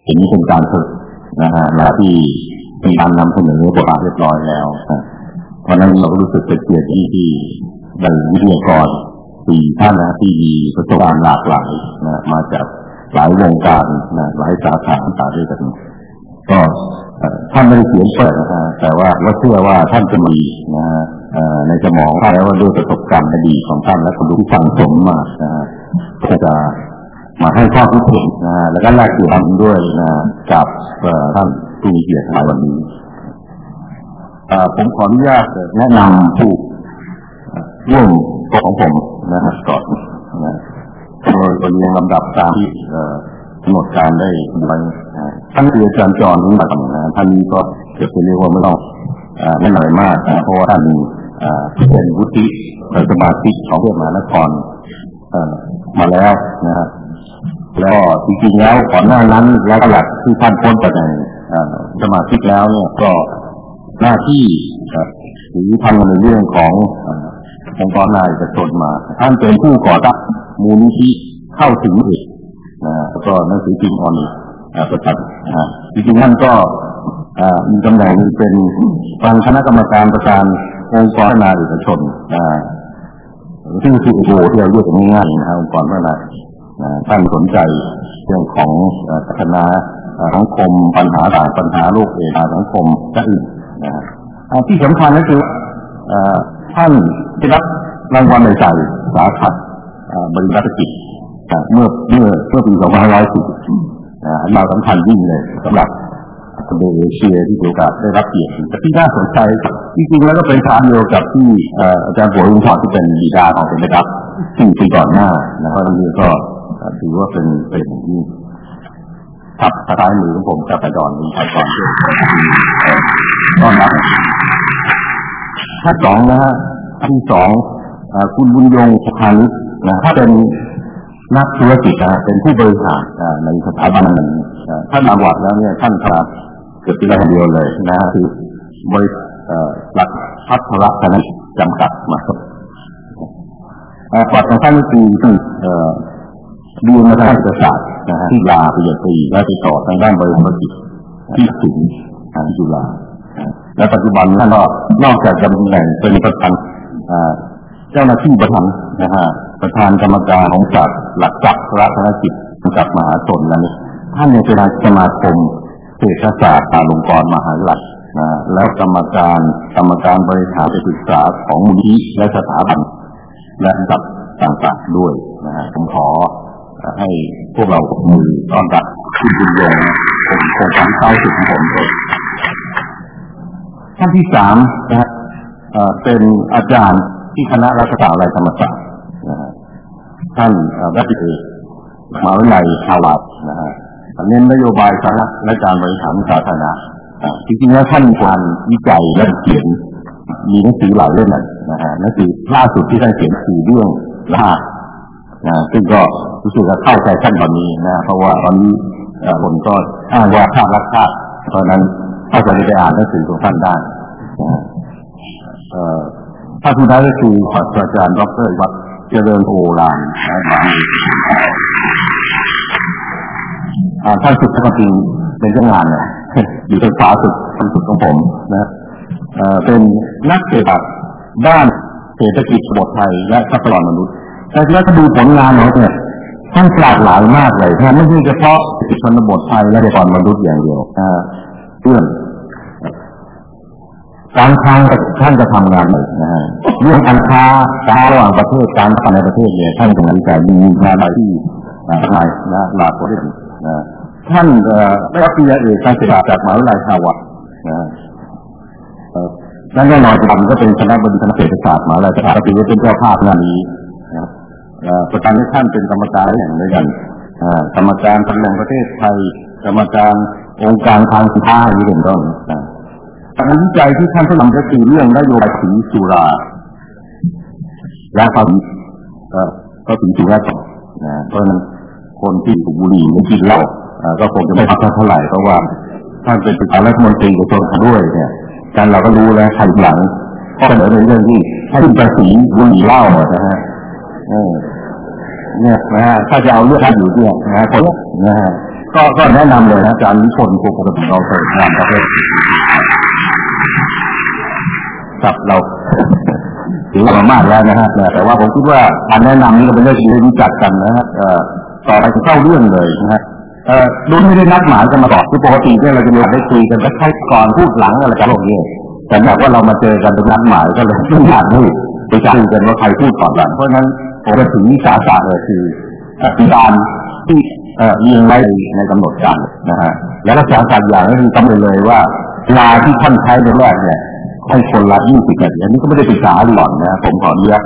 อย่างนี้เป็นการฝึกนะฮะและที่มีการนำเสนอบทบาทเรียบร้อยแล้วเพราะนั้นเราก็รู้สึกเป็นเกียรติที่ได้วิทยากร4 ท่านนะที่มีประสบการณ์หลากหลายนะมาจากหลายวงการนะหลายสาขาต่างๆด้วยกันก็ท่านไม่ได้เขียนเปิดนะฮะแต่ว่าเชื่อว่าท่านจะมีนะในสมองท่านแล้วว่าด้วยประสบการณ์อดีตของท่านและความรู้ที่สั่งสมมาจะมาให้ข้อคิดเห็นแล้วก็แลกเปลี่ยนด้วยกับท่านผู้มีเกียรติในวันนี้ผมขออนุญาตแนะนำผู้ร่วมของผมนะครับก่อนโดยเรียงลำดับตามที่กำหนดการได้ไว้ท่านอาจารย์จรนี่มาท่านนี้ก็จะเรียกว่าไม่ต้องไม่หน่อยมากเพราะว่าท่านเป็นวุฒิสมาชิกของกรุงเทพมหานครมาแล้วนะครับแล้วจริงๆแล้วก่อนหน้านั้นแล้วก็หลักที่ท่านพ้นจากสมาชิกแล้วเนี่ยก็หน้าที่หรือทำในเรื่องขององค์กรนายเอกชนมาท่านเป็นผู้ก่อตั้งมูลนิธิเข้าถึงเด็กแล้วก็หนังสือพิมพ์ออนไลน์ประกาศจริงๆท่านก็มีตำแหน่งเป็นประธานคณะกรรมการประธานองค์กรนายเอกชนซึ่งคือโอที่เราเรียกง่ายๆนะองค์กรนายท่านสนใจเรื่องของพัฒนาสังคมปัญหาต่างปัญหาโลกเองสังคมและอื่นที่สำคัญก็คือท่านได้รับรางวัลในใจสาขาบริษัทกิจเมื่อปี2510เราสำคัญยิ่งเลยสำหรับคนเอเชียที่มีโอกาสได้รับเกียรติแต่ที่น่าสนใจจริงๆแล้วก็เป็นทางเดียวกับที่อาจารย์บัวลุงทองที่เป็นบิดาของเป็นนะครับ4 ปีก่อนหน้านะครับนี่ก็ถือว่าเป็นอย่างยิ่งครับท้ายมือของผมกับอาจารย์มีท่านก่อนด้วยต้อนรับท่าน2นะฮะท่าน2คุณบุญยงสุภานิชนะถ้าเป็นนักธุรกิจเป็นผู้บริหารในสถาบันนั้นท่านมาวัดแล้วเนี่ยท่านครับเกิดเป็นคนเดียวเลยนะคือบริษัทหลักพัฒรัตน์จำกัดมาปัจจุบันก็คือเรียนมาทางเศรษฐศาสตร์นะฮะที่จุฬาปริญญาตรีและไปต่อทางด้านบริหารธุรกิจที่ถึงจุฬาและปัจจุบันท่านก็นอกจากจะตำแหน่งเป็นประธานเจ้าหน้าที่ประธานนะฮะประธานกรรมการของจากหลักทรัพย์ธุรกิจกับมหาชนนั้นท่านยังเป็นสมาคมเศรษฐศาสตร์องค์กรมหาวิทยาลัยแล้วกรรมการบริหารศึกษาของมูลนิธิและสถาบันและระดับต่างๆด้วยนะฮะผมขอให้พวกเราปรบมือต้อนรับคุณบุญยงเป็นโครงการเข้าถึงผมเลยท่านที่3นะฮะเป็นอาจารย์ที่คณะรัฐศาสตร์ธรรมศาสตร์ท่านรัฐเอกมหาวิทยาลัยฮาร์วาร์ดนะฮะเน้นนโยบายสาธารณะและการบริหารสาธารณะจริงๆแล้วท่านมีการวิจัยและเขียนมีหนังสือหลายเล่มนะฮะหนังสือล่าสุดที่ท่านเขียนคือเรื่องรหัสซึ่งก็รู้สึกว่าเข้าใจท่านตอนนี้นะเพราะว่าตอนนี้คนก็อ้างว่าชาติรักชาติเพราะนั้นถ้าจะไปอ่านหนังสือของท่านได้ท่านผู้นั้นก็คือศาสตราจารย์ดร.วัฒน์เจริญโอฬารท่านสุดท้ายเป็นเจ้างานเนี่ยอยู่ทางขวาสุดของผมนะเป็นนักเศรษฐศาสตร์ด้านเศรษฐกิจระบบไทยและทรัพยากรมนุษย์แต่ถ้าดูผลงานของเนี่ยท่านหลากหลายมากเลยท่านไม่ใช่เฉพาะชนบทไทยและทรัพยากรมนุษย์อย่างเดียวเรื่องการค้าท่านจะทำงานเลยนะฮะเรื่องการค้าระหว่างประเทศการค้าในประเทศเนี่ยท่านเป็นนักวิจัยมีงานที่หลากประเทศท่านได้รับปริญญาเอกการศึกษาจากมหาวิทยาลัยฮาร์วาร์ดนั่นแน่นอนก็เป็นคณะบดีคณะเศรษฐศาสตร์มหาวิทยาลัยก็ถือว่าเป็นเจ้าภาพงานนี้ประธานท่านเป็นกรรมการอย่างด้วยกันกรรมการตำแหน่งประเทศไทยกรรมการองค์การทางค้าอย่างนี้เป็นต้นการวิจัยที่ท่านทำก็คือเรื่องนโยบายสีสุราและภาษีสุราเพราะนั้นคนที่สูบบุหรี่ไม่กินเหล้าก็คงจะไม่พักเท่าไหร่เพราะว่าท่านเป็นรัฐมนตรีกระทรวงการด้วยเนี่ยการเราก็รู้แล้วภายหลังก็เสนอในเรื่องที่ให้ขึ้นภาษีบุหรี่เหล้านะฮะเนี่ยนะฮะถ้าจะเอาเรื่องท่านอยู่เนี่ยนะคนนะฮะก็แนะนำเลยนะอาจารย์นิพนธ์ปกติเราเคยงานประเภทกับเราถือว่ามากแล้วนะฮะแต่ว่าผมคิดว่าการแนะนำนี่ก็เป็นเรื่องที่รู้จักกันนะฮะต่อไปจะเข้าเรื่องเลยนะฮะโดยไม่ได้นัดหมายกันมาก่อนคือปกติเนี่ยเราจะมีได้คุยกันแค่ก่อนพูดหลังอะไรกันพวกนี้แต่แบบว่าเรามาเจอกันเป็นนัดหมายก็เลยไม่อยากให้ไปคุยกันว่าใครพูดก่อนหลังเพราะฉะนั้นผมจะถึงวิชาการเลยคือการที่เรียงไว้ในกำหนดการนะฮะแล้วก็สาขาอย่างนี้กำหนดเลยว่าเวลาที่ท่านใช้ในแรกเนี่ยให้คนละ20 นาทีอันนี้ก็ไม่ได้ปรึกษาหล่อนนะผมขออนุญาต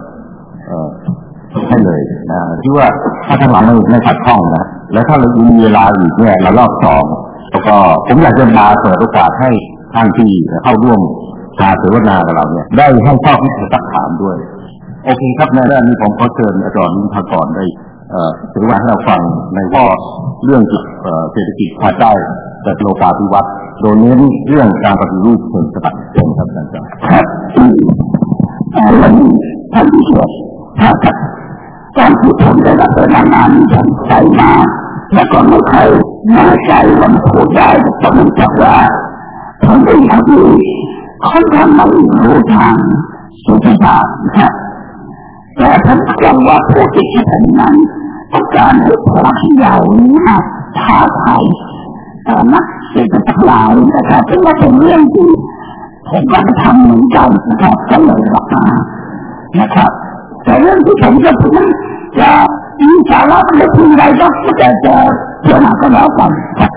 ให้เลยนะที่ว่าถ้าทั้งหลังไม่ขัดข้องนะแล้วถ้าเรามีเวลาอีกเนี่ยเรารอบ2แล้วก็ผมอยากจะมาเปิดโอกาสให้ท่านที่เข้าร่วมการเสวนากับเราเนี่ยได้ให้ข้อคิดสักถามด้วยโอเคครับในเรื่องนี้ผมขอเชิญอาจารย์นิพนธ์ได้ถือว่าให้เราฟังในข้อเรื่องเศรษฐกิจภายใต้แต่โลกาภิวัตน์โดยเน้นเรื่องการปฏิรูปเชิงสกัดเชิงครับอาจารย์ครับวันนี้ท่านผู้ชมการที่ผมได้รับรายงานจากใจมาแล้วก็ไม่เคยน่าใจวันพูดได้เพราะเนื่องจากว่าผมได้ทำอยู่ค่อนข้างไม่รู้ทางเศรษฐศาสตร์นะครับแต่ผมกลัวว่าผู้ที่จะทำนั้นต้องการให้พวกที่เหล่านี้ท้าทายนักเศรษฐศาสตร์หลายนะครับซึ่งว่าเป็นเรื่องที่ผมก็ทำเหมือนกันนะครับก็เลยรับมานะครับแต่เรื่องที่ผมจะพูดจะมีสาระไม่พูดอะไรก็จะเกี่ยวกับก็แล้วกัน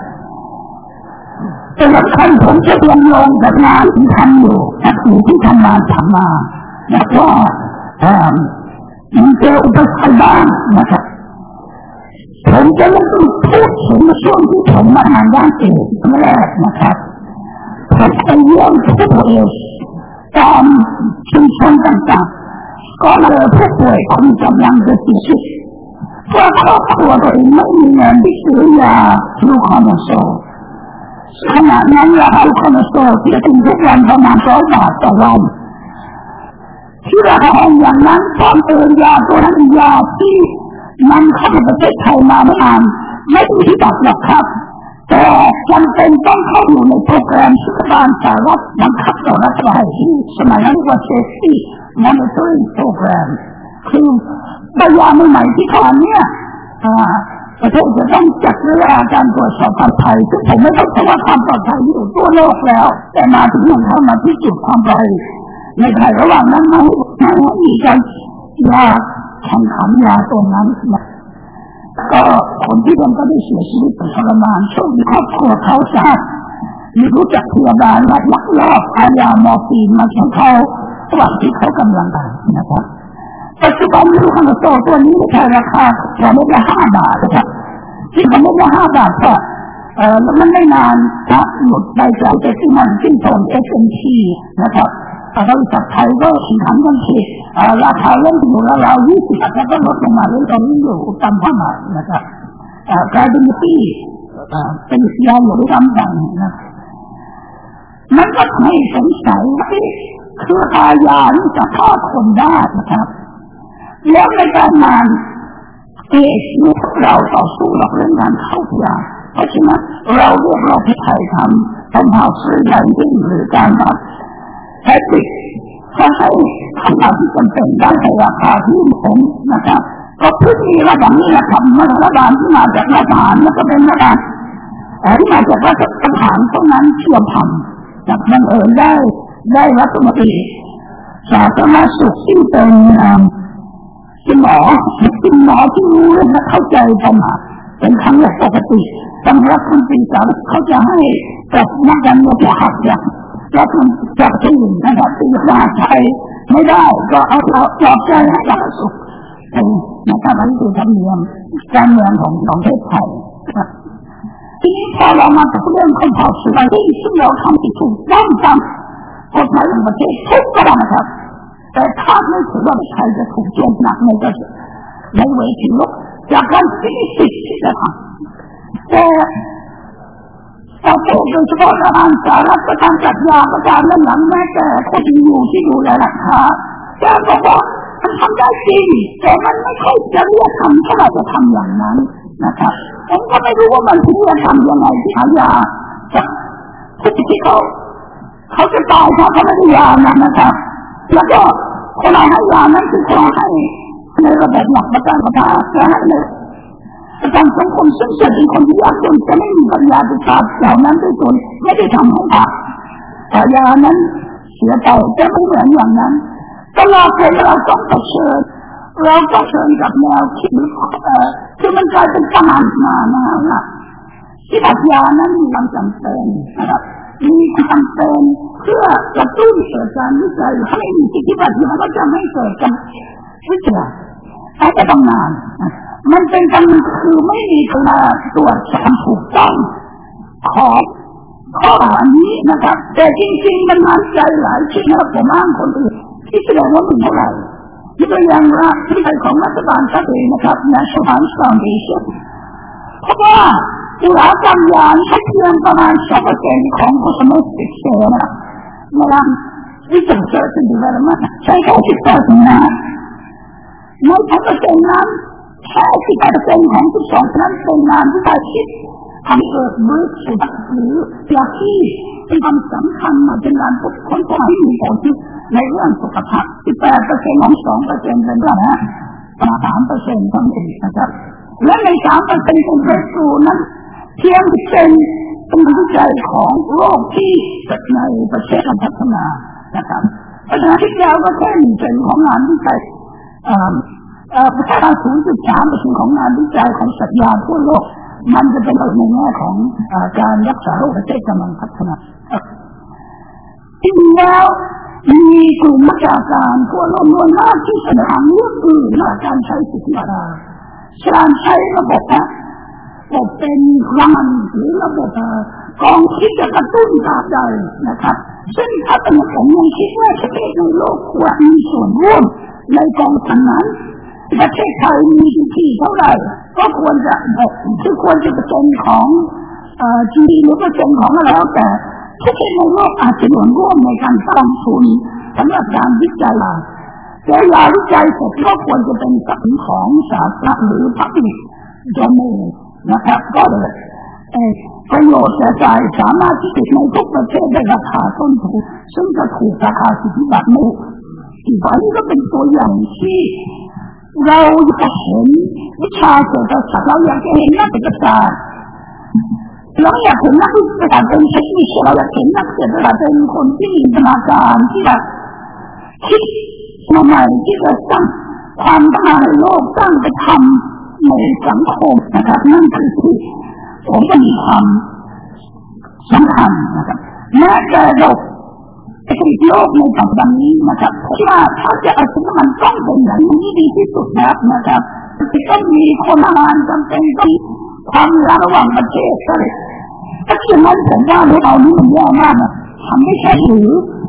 แต่ละขั้นผมจะลงกับงานที่ทำอยู่กับสิ่งที่ทำมาแล้วก็มีเจออุปสรรคบ้างนะครับผมจะไม่ต้องพูดถึงช่วงที่ผมมาทางด้านเอกแรกนะครับผมไปเยี่ยมผู้ป่วยตามชุมชนต่างๆก็เลยผู้ป่วยคนกำลังจะเสียชีวิตเพราะครอบครัวตัวเองไม่มีเงินที่ซื้อยาลูคอนาโซขณะนั้นยาลูคอนาโซที่ถึงทุกวันประมาณ100 บาทต่อวันที่ราคาอย่างนั้นตอนเติมยาตัวนั้นยาที่มันเข้าในประเทศไทยมาไม่นานไม่มีที่ตัดหรอกครับแต่จำเป็นต้องเข้าอยู่ในโปรแกรมรัฐบาลสหรัฐบังคับต่อรัฐบาลที่สมัยนั้นเรียกว่า Safety Monitoring Program คือใบยาใหม่ๆที่ก่อนเนี่ยประเทศจะต้องจัดเรื่องการตรวจสอบความปลอดภัยซึ่งผมไม่ต้องบอกว่าความปลอดภัยอยู่ทั่วโลกแล้วแต่มาถึงเมืองไทยมาที่จุดความปลอดภัยในไทยระหว่างนั้นมีการยาแข่งขันยาตัวนั้นก็คนที่มันก็ได้เสียชีวิตทรมานช่วงครอบครัวเขาทราบมีรู้จักพยาบาลลักลอบเอายามอร์ฟีนมาให้เขาระหว่างที่เขากำลังตายนะครับปัจจุบันลูกโตตัวนี้ใช้ราคาประมาณ5 บาทนะครับที่ประมาณ5 บาทก็แล้วมันไม่นานนะหมดไปจากที่มันขึ้นตรง S&P นะครับบริษัทไทยก็แข่งขันกันที่ราคาเริ่มอยู่ราวๆ20 แล้วก็ลดลงมาเรื่อยๆอยู่ตามความหมายนะครับกลายเป็นที่เป็นยาหลงจำดังนะมันก็ไม่สงสัยว่าคืออายานี่จะฆ่าคนได้นะครับแล้วในการงานเราต่อสู้กับเรื่องการเข้ายาเพราะฉะนั้นเราเรียกเราที่ไทยทำหาซื้อใหญ่ยิ่งหรือการแบบแพ็คเกจก็ให้ทำงานที่จำเป็นได้ในราคาที่เหมาะนะครับก็เพื่อมีระดับนี้นะครับมาตรฐานที่มาจากรัฐบาลแล้วก็เป็นระดับที่มาจากรัฐบาลตรงนั้นเชื่อมพันจากบังเอิญได้รัฐมนตรีสาธารณสุขที่เป็นหมอที่รู้และเข้าใจปัญหาเป็นครั้งแรกปกติทางรัฐมนตรีสาธารณสุขเขาจะให้กับนักการเมืองจะหักอย่างรัฐมนตรีจากที่อื่นนะครับที่ว่าใช้ไม่ได้ก็เอาปลอบใจให้สาธารณสุขนะครับนั่นคือธรรมเนียมการเมืองของประเทศไทยทีนี้พอเรามาพูดเรื่องคนเผ่าสุวรรณที่เราทำที่ถูกต้องตามกฎหมายของประเทศทุกประการนะครับแต่คาดไม่ถึงว่าไทยจะถูกโจมตีหนักในเวทีโลกจากการที่สิทธิ์ที่จะทำแต่ประเทศโดยเฉพาะการสาธารณประการจัดยาประการนั้นหลังแม้แต่คนที่ดูแลราคาแต่บอกว่ามันทำได้จริงแต่มันไม่ค่อยจะเรียกคำที่เราจะทำอย่างนั้นนะครับผมก็ไม่รู้ว่ามันที่จะทำยังไงที่หายาที่เขาจะตายเพราะเขาไม่ได้ยานะครับแล้วก็คนเราให้ยานั้นคือคนให้ในระบบหลักประกันประทานและให้ในประกันสังคมซึ่งเป็นคนที่ยากจนจะไม่มีปัญญาจะขาดเหล่านั้นด้วยตนไม่ได้ทำให้ขาดแต่ยานั้นเสียไปจะไม่เหมือนอย่างนั้นตลอดเลยเราต้องเผชิญกับแนวคิดคือมันกลายเป็นทหารมานะที่ปัญญานั้นมีความจำเป็นนะครับมีความจำเป็นเพื่อกระตุ้นเกิดการวิจัยให้มีสิทธิบัตรมันก็จะไม่เกิดการวิจัยแต่จะต้องนานมันเป็นการคือไม่มีการตรวจสอบถูกต้องของข้อนี้นะครับแต่จริงๆมันน่าใจหลายชิ้นนะผมอ้างคนอื่นที่แสดงว่าเป็นเท่าไหร่ที่ตัวอย่างละที่ใครของรัฐบาลก็เองนะครับ National Foundation เพราะว่าอุตสาหกรรมยางใช้เพียงประมาณ 2% ของ Domestic Sales นะเวลาวิจัยเกิดขึ้นแล้วมันใช้แค่ 10% นะใน 10% นั้นแค่ 10% ของ12นั้นเป็นงานวิจัยที่ทำเกิดบริษัทหรืออยากที่เป็นความสำคัญมาเป็นการพบค้นพบให้มีผลในเรื่องสุขภาพ 18% ของ 2% เป็นเรื่องนะ 3% ทั้งหมดนะครับและใน 3% ของเบรกทูนั้นเพียงเป็นวิจัยของโรคที่เกิดในประเทศพัฒนานะครับเพราะฉะนั้นที่แล้วก็แค่1%ของงานวิจัยประมาณ 0.3% ของงานวิจัยของสัตว์ยาทั่วโลกมันจะเป็นในแง่ของการรักษาโรคประเทศกำลังพัฒนาที่แล้วมีกลุ่มวิชาการทั่วโลกล้วนมากที่แสดงเรื่องอื่นในการใช้สิทธิบัตรการใช้ระบบเป็นรังหรือระบบกองที่จะกระตุ้นตราบใดนะครับซึ่งถ้าเป็นผมยังคิดว่าประเทศในโลกควรมีส่วนร่วมในกองทุนนั้นประเทศไทยมีที่เท่าไหร่ก็ควรจะควรจะเปอร์เซ็นต์ของGDP หรือเปอร์เซ็นต์ของอะไรแล้วแต่ทุกประเทศในโลกอาจจะมีส่วนร่วมในการสร้างทุนสำหรับการวิจัยแต่ยาวิจัยเสร็จก็ควรจะเป็นทรัพย์ของสาธารณะหรือ Public Domain นะครับก็เลยประโยชน์กระจายสามารถที่จะในทุกประเทศได้ราคาต้นทุนซึ่งจะถูกราคาสิทธิบัตรไม่อีกอันนี้ก็เป็นตัวอย่างที่เราจะเห็นวิชาเศรษฐศาสตร์เราอยากจะเห็นนักเศรษฐศาสตร์เราอยากเห็นนักวิชาการเป็นเทคนิคเราอยากเห็นนักเศรษฐศาสตร์เป็นคนที่มีจินตนาการที่จะคิดใหม่ที่จะสร้างความพัฒนาในโลกสร้างไปทำในสังคมนะครับนั่นคือที่ผมก็มีความสำคัญนะครับแม้แต่เราเศรษฐกิจโลกในปัจจุบันนี้นะครับว่าถ้าจะเอาสิ่งมันต้องเป็นอย่างนี้ดีที่สุดนะครับต้องมีคนงานจำเป็นต้องความระหว่างประเทศเลยถ้าเช่นนั้นผมว่าเรานี่มันแย่มากนะทำไม่ใช่หรือ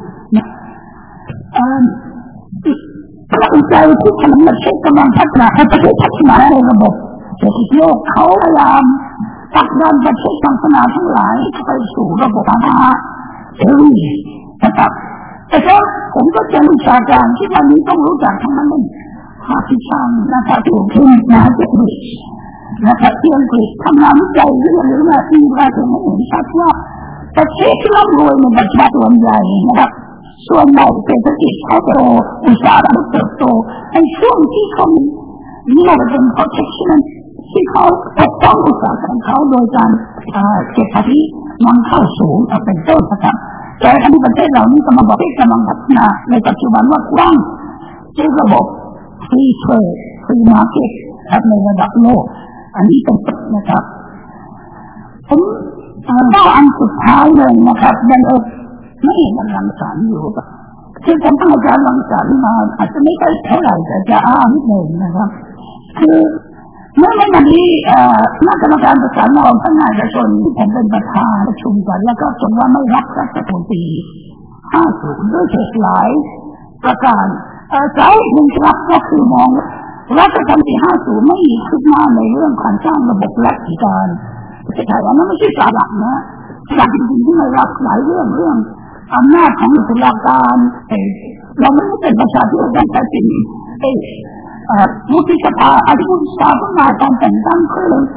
เราใจที่ทำประเทศกำลังพัฒนาให้ประเทศพัฒนาในระบบเศรษฐกิจโลกเขาพยายามผลักดันประเทศพัฒนาทั้งหลายไปสู่ระบบอาหารเสรีนะครับแต่ก็ผมก็จะวิชาการที่วันนี้ต้องรู้จักทั้งนั้นเลยฮาพิชังนะครับถูกทิ้งนะเด็กนะครับที่อังกฤษทำงานวิจัยเรื่องหน้าที่ว่าจะไม่เห็นชัดว่าประเทศที่ร่ำรวยในประเทศส่วนใหญ่นะครับส่วนใหญ่เศรษฐกิจเขาโตอุตสาหกรรมเติบโตในช่วงที่เขามีระบบ protection ที่เขาปกป้องอุตสาหกรรมเขาโดยการเก็บภาษีนำเข้าสูงเป็นต้นนะครับแต่ในประเทศเรานี้กำลังพัฒนาในปัจจุบันว่ากว้างใช้ระบบ free trade free market ในระดับโลกอันนี้เป็นต้นนะครับผมก็อันสุดท้ายเลยนะครับยังไม่เห็นกำลังสารอยู่คือผมต้องการลังสารมาอาจจะไม่ใช่เท่าไหร่แต่จะอ้างนิดหนึ่งนะครับคือเมื่อวันนี้คณะกรรมการประสานงานพัฒนาเอกชนที่ผมเป็นประธานประชุมกันแล้วก็จนว่าไม่รับรัฐมนตรี50ด้วยเหตุหลายประการสาเหตุหนึ่งครับก็คือมองรัฐธรรมนูญ50ไม่มีคืบหน้าในเรื่องการสร้างระบบราชการประเทศไทยอันนั้นไม่ใช่สาระนะหลักจริงๆที่ไม่รับหลายเรื่องอำนาจของตุลาการเราไม่ได้เป็นประชาธิปไตยแต่จริงวุฒิสภาอธิบดีสภาต้องมาการแต่งตั้งคือ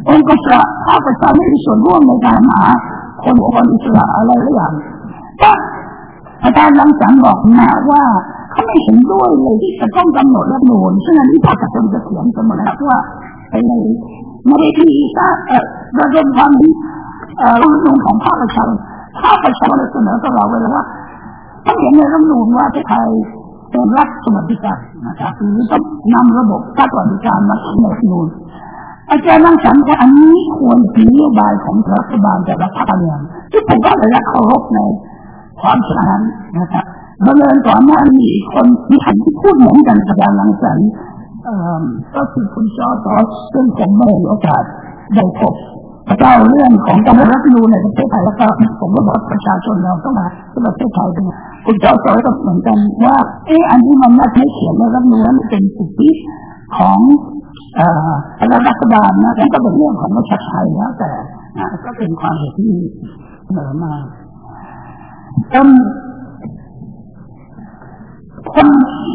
องค์กษัตริย์ภาคประชาชนไม่มีส่วนร่วมในการหาคนอิสระอะไรหรืออย่างก็อาจารย์รังสรรค์บอกนะว่าเขาไม่เห็นด้วยเลยที่จะต้องกำหนดรัฐธรรมนูญซึ่งอันนี้ภาคประชาชนจะเถียงกันหมดแล้วว่าไม่ได้ที่ระดมความรัฐธรรมนูญของภาคประชาชนเสนอตลอดเวลาว่าต้องเห็นในรัฐธรรมนูญว่าไทยเป็นรัฐสวัสดิการนะครับหรือต้องนำระบบสวัสดิการมาในรัฐธรรมนูญอาจารย์รังสรรค์ว่าอันนี้ควรเป็นนโยบายของรัฐบาลแต่ละภาคการที่ผมก็เลยเคารพในความฉลาดนะครับบังเอิญก่อนหน้านี้คนที่พูดเหมือนกันอาจารย์รังสรรค์ก็คือคุณจอร์จซึ่งผมไม่มีโอกาสได้พบพระเจ้าเรื่องของการรัฐธรรมนูญในประเทศไทยแล้วก็ผมก็บอกประชาชนเราต้องมาที่ประเทศไทยด้วยคุณจอร์จก็เหมือนกันว่าอันนี้มันไม่เขียนในรัฐธรรมนูญเป็นสิทธิของรัฐบาลนะนั่นก็เป็นเรื่องของประชาชนแล้วแต่ก็เป็นความเห็นที่เสนอมาคน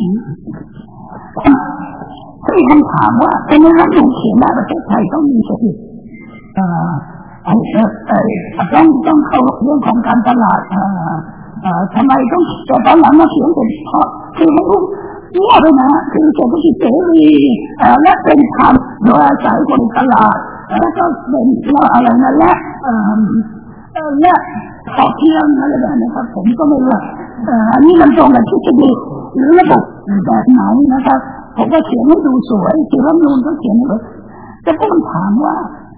ที่คำถามว่าเป็นรัฐธรรมนูญเขียนว่าประเทศไทยต้องมีสิทธิต้องเข้าเรื่องของการตลาดทำไมต้องตอนหลังมาเขียนเป็นเพราะคือไม่รู้ว่าเลยนะคือเศรษฐกิจเสรีและเป็นธรรมโดยอาศัยคนตลาดแล้วก็เป็นอะไรนั่นแหละและขอเที่ยงอะไรแบบนี้ครับผมก็ไม่รู้อันนี้มันตรงกับทฤษฎีหรือระบบแบบไหนนะครับผมก็เขียนให้ดูสวยที่รัฐธรรมนูญก็เขียนเลยแต่ก็มันถามว่า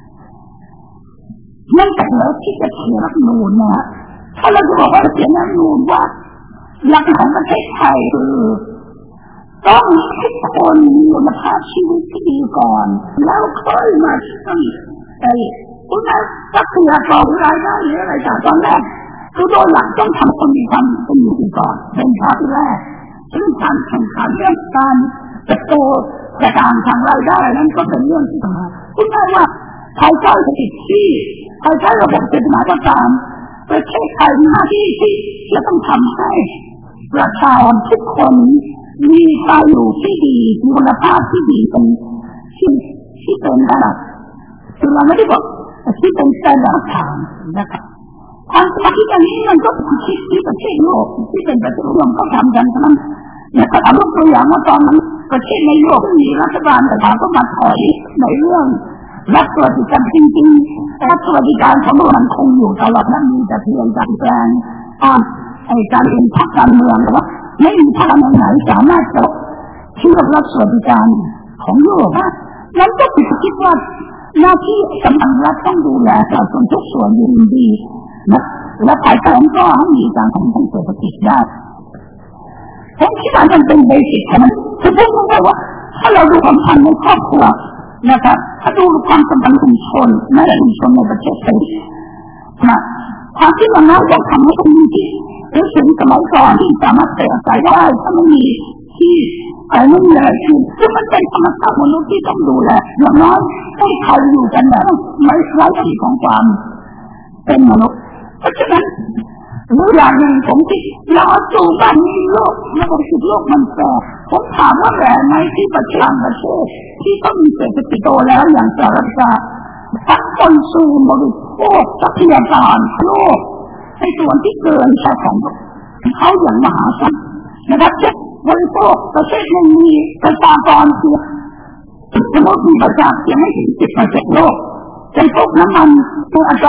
นั่นแต่แล้วที่จะเขียนรัฐธรรมนูญนะถ้าเราจะบอกว่าเขียนรัฐธรรมนูญว่าหลักของประเทศไทยคือต้องให้คนมีคุณภาพชีวิตที่ดีก่อนแล้วค่อยมาคุณนายทรัพยากรรายได้หรืออะไรจากตอนแรกคือโดยหลักต้องทำคนมีความเป็นอยู่ดีก่อนเป็นข้อที่แรกซึ่งการแข่งขันเรื่องการเติบโตแต่การทางรายได้นั้นก็เป็นเรื่องที่สำคัญคุณนายว่าภายใต้เศรษฐกิจที่ภายใต้ระบบเศรษฐกิจประการประเทศไทยมีหน้าที่ที่จะต้องทำให้ประชาชนทุกคนมีความอยู่ที่ดีมีคุณภาพที่ดีเป็นที่เป็นระดับคือเราไม่ได้บอกที่เป็นระดับฐานนะครับความสมัครที่นี้มันก็เป็นที่ประเทศโลกที่เป็นประเทศรวมเขาทำกันทั้งนั้นนะครับเอาตัวอย่างว่าตอนนั้นประเทศในโลกมีรัฐบาลแต่ก็มาถอยในเรื่องรัฐสวัสดิการจริงๆรัฐสวัสดิการของมันคงอยู่ตลอดนั้นมีแต่เพียงการแปลงการเป็นพรรคการเมืองว่าไม่มีพรรคการเมืองไหนสามารถจะเชื่อมรัฐสวัสดิการของโลกได้นั้นก็คิดว่าหน้าที่กำลังรัฐต้องดูแลประชาชนทุกส่วนอย่างดีนะและภายใต้นั้นก็ให้มีการของทางเศรษฐกิจได้ผมคิดว่ามันเป็นเบสิกนะคือพูดง่ายๆว่าถ้าเราดูความสัมพันธ์ในครอบครัวนะครับถ้าดูความสัมพันธ์ชุมชนในประเทศไทยนะความที่มันน่าจะทำให้คนมีที่หรือสิ่งสมัยก่อนที่สามารถเติบโตได้ถ้าไม่มีที่ไม่มีอะไรคือมันเป็นธรรมชาติมนุษย์ที่ต้องดูแลอย่างน้อยให้ใครอยู่กันแบบไม่ไร้ที่ของความเป็นมนุษย์เพราะฉะนั้นหรืออย่างหนึ่งผมที่เราสู่บ้านนี้โลกระบบโลกมันแปรผมถามว่าแหวนในที่ประเทศที่ต้องมีเศรษฐกิจโตแล้วอย่างสหรัฐอเมริกาทั้งคนสู่บริโภคทรัพยากรโลกในส่วนที่เกินใช้ของเขาอย่างมหาศาลนะครับเช่นบริโภคประเทศหนึ่งมีประชากรเพียงสมมติมีประชากรเพียงไม่ถึง 10% โลกในพวกน้ำมันตัวอัตรา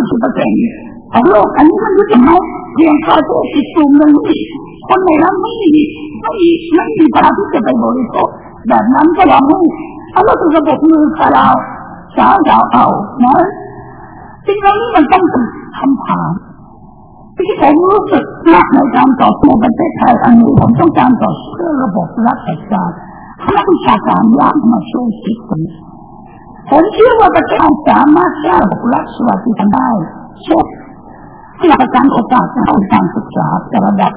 30% ของโลกอันนี้มันรู้จักไหมเพียงแค่ตัวอีกกลุ่มหนึ่งคนในนั้นไม่มีปลาที่จะไปบริโภคแบบนั้นก็ลองให้เอาเราระบบมือเราสาวเอานะสิ่งเหล่านี้มันต้องเป็นคำถามที่ผมรู้สึกหนักในการต่อสู้ประเทศไทยอันนี้ผมต้องการต่อสู้เพื่อระบบรัฐการคณะวิชาการยากมาช่วยคิดผมเชื่อว่าประเทศไทยสามารถสร้างระบบรัฐสวัสดิการได้เช่นหลักการโอกาสการศึกษาระดับ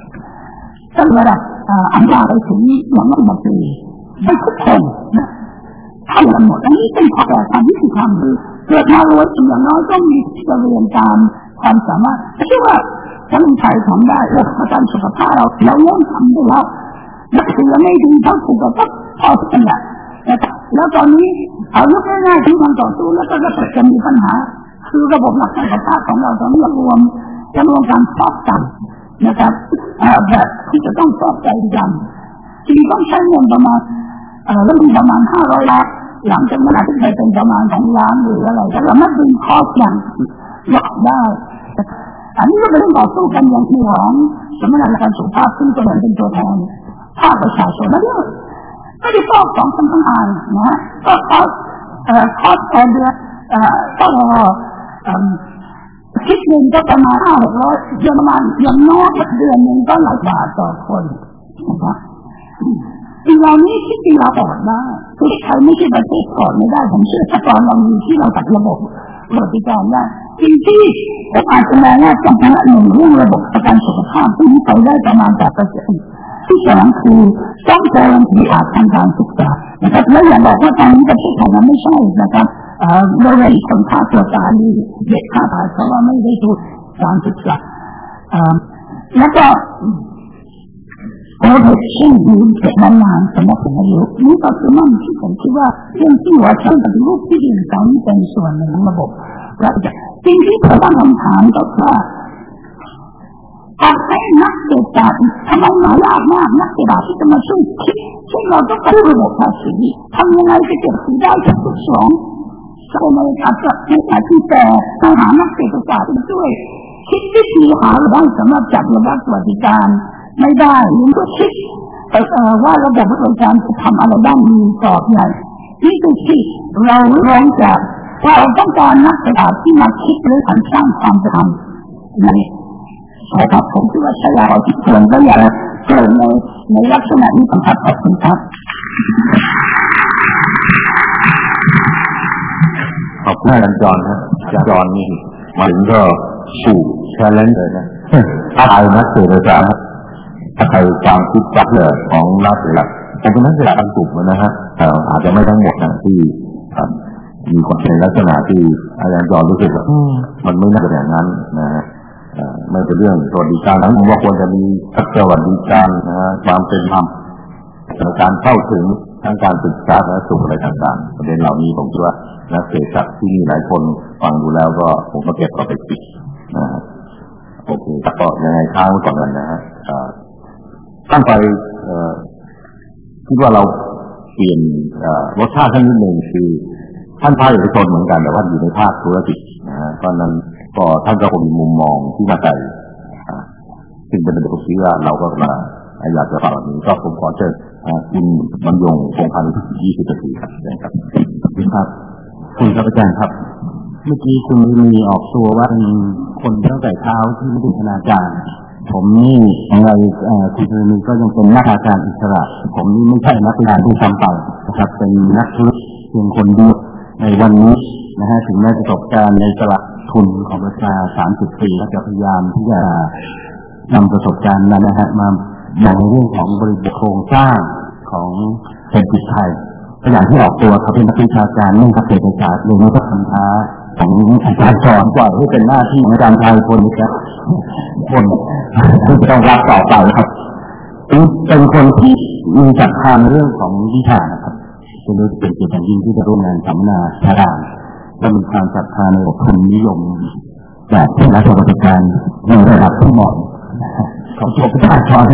อันดับไปถึงอย่างนั้นมาปีให้ทุกคนนะทำกันหมดอันนี้เป็นข้อแรกที่ที่ทำเกิดมารวยอย่างน้อยต้องมีจะเรียนตามความสามารถไม่ใช่ว่าถ้าคนไทยทำได้แล้วประกันสุขภาพเราเริ่มทำได้แล้วนักเรียนไม่ดีต้องถูกกับพอสกันแหละแล้วตอนนี้เอายกง่ายๆที่มันต่อสู้แล้วก็จะมีปัญหาคือระบบหลักการประชาของเราตอนนี้รวมการฟอกตับนะครับแบบที่จะต้องฟอกใจกันจริงต้องใช้เงินประมาณแล้วมีประมาณ500 ล้านหลังจากนั้นอาจจะเป็นประมาณ2 ล้านหรืออะไรแต่เราไม่ดึงคอสอย่างลดได้อันนี้ก็เป็นเรื่องต่อสู้กันอย่างที่ของสำนักงานการสุขภาพซึ่งเป็นตัวแทนภาคประชาชนแล้วเนี่ยไม่ได้ฟอก2 ครั้งนะฮะก็คอสเดือนก็คิดเงินก็ประมาณ500-600เดือนประมาณอย่างน้อยเดือนนึงก็หลายบาทต่อคนนะครับสิ่งเหล่านี้ที่จริงเราออกได้คือใครไม่ใช่ประเทศก่อนไม่ได้ผมเชื่อถ้าตอนเรามีที่เราตัดระบบสวัสดิการได้จริงที่ผมอาจจะแม้ว่าต้องการ1เรื่องระบบประกันสุขภาพที่นี้ไปได้ประมาณ8%ที่2คือต้องการที่อาจทางการศึกษานะครับและอย่าบอกว่าตอนนี้ประเทศไทยมันไม่ใช่นะครับบริเวณคนฆ่าตัวตายนี่เด็กฆ่าตายเพราะว่าไม่ได้ถูกการศึกษาแล้วก็โอ้เด็กเช่นนี้เด็กนานๆสำหรับผมอายุนี่ก็คือมันที่ผมคิดว่าเรื่องที่ว่าการปฏิรูปที่ดินตอนนี้เป็นส่วนหนึ่งของระบบและสิ่งที่ผมตั้งคำถามก็คือให้นักเศรษฐศาสตร์ทำไมหายากมากนักเศรษฐศาสตร์ที่จะมาช่วยคิดซึ่งเราต้องการระบบภาษีทำยังไงจะเก็บภาษีได้จากทุกสองก็ไม่อาจจะไม่อาจที่แต่ต้องหานักเศรษฐศาสตร์มาช่วยคิดวิธีหาได้สำหรับจัดระบบสวัสดิการไม่ได้ยังก็คิดว่าระบบสวัสดิการจะทำอะไรบ้างมีกรอบใหญ่นี่คือที่เราร้องจากว่าเราต้องการนักเศรษฐศาสตร์ที่มาคิดหรือสร้างความเป็นธรรมนะครับผมคิดว่าใช้เราที่ควรก็อย่าเกิดในลักษณะนี้ครับขอบคุณครับขอบคุณอาจารย์จอนนะอาจารย์จอนนี่มาถึงก็สู่แชร์เลนจ์เลยนะถ้าใครนักเศรษฐศาสตร์ถ้าใครความคิดจักเลยของนักเศรษฐศาสตร์ผมเป็นนักเศรษฐศาสตร์บางกลุ่มนะฮะอาจจะไม่ทั้งหมดนะที่มีความในลักษณะที่อาจารย์จอนรู้สึกว่ามันไม่น่าจะอย่างนั้นนะฮะไม่เป็นเรื่องสวัสดิการทั้งว่าควรจะมีสวัสดิการนะความเป็นธรรมการเข้าถึงทั้งการศึกษาและสุขอะไรต่างๆประเด็นเหล่านี้ผมคิดว่านักเศรษฐศาสตร์ที่มีหลายคนฟังดูแล้วก็ผมก็เก็บเอาไปคิดนะโอเคก็ยังไงค้างไว้ก่อนกันนะฮะตั้งไปคิดว่าเราเปลี่ยนรสชาติท่านนิดหนึ่งคือท่านภาคเอกชนเหมือนกันแต่ว่าอยู่ในภาคธุรกิจนะฮะเพราะนั้นก็ท่านก็คงมีมุมมองที่น่าใจซึ่งเป็นประเด็นที่ว่าเราก็มาอยากจะฝากแบบนี้ก็ผมขอเชิญคุณบรรยงคงพันธ์20 นาทีครับครับครับคุณครับอาจารย์ครับเมื่อกี้คุณมีออกตัวว่าเป็นคนตั้งแต่เช้าที่ไม่ได้ธนาคารผมนี่อะไรคุณมีก็ยังเป็นนักการอิสระผมนี่ไม่ใช่นักการที่ทำไปนะครับเป็นนักธุรกิจเพียงคนเดียวในวันนี้นะฮะถึงแม้ประสบการณ์ในตลาดทุนของประชา30 ปีและจะพยายามที่จะนำประสบการณ์นั้นนะฮะมาอย่างในเรื่องของบริบทโครงสร้างของเศรษฐกิจไทยอย่างที่ออกตัวเขาเป็นนักวิชาการเรื่องเศรษฐศาสตร์เลยไม่ต้องทำท้าของอาจารย์สอนกว่าที่เป็นหน้าที่ของอาจารย์ไทยคนนี้ครับคนที่ต้องรับต่อไปครับเป็นคนที่มีศรัทธาในเรื่องของวิชาครับเป็นรู้เป็นเกียรติยิ่งที่จะร่วมงานสัมมนาชาดาและมีความศรัทธาในระบบทุนนิยมแบบนักวิชาการในระดับที่เหมาะของตัวประชาชน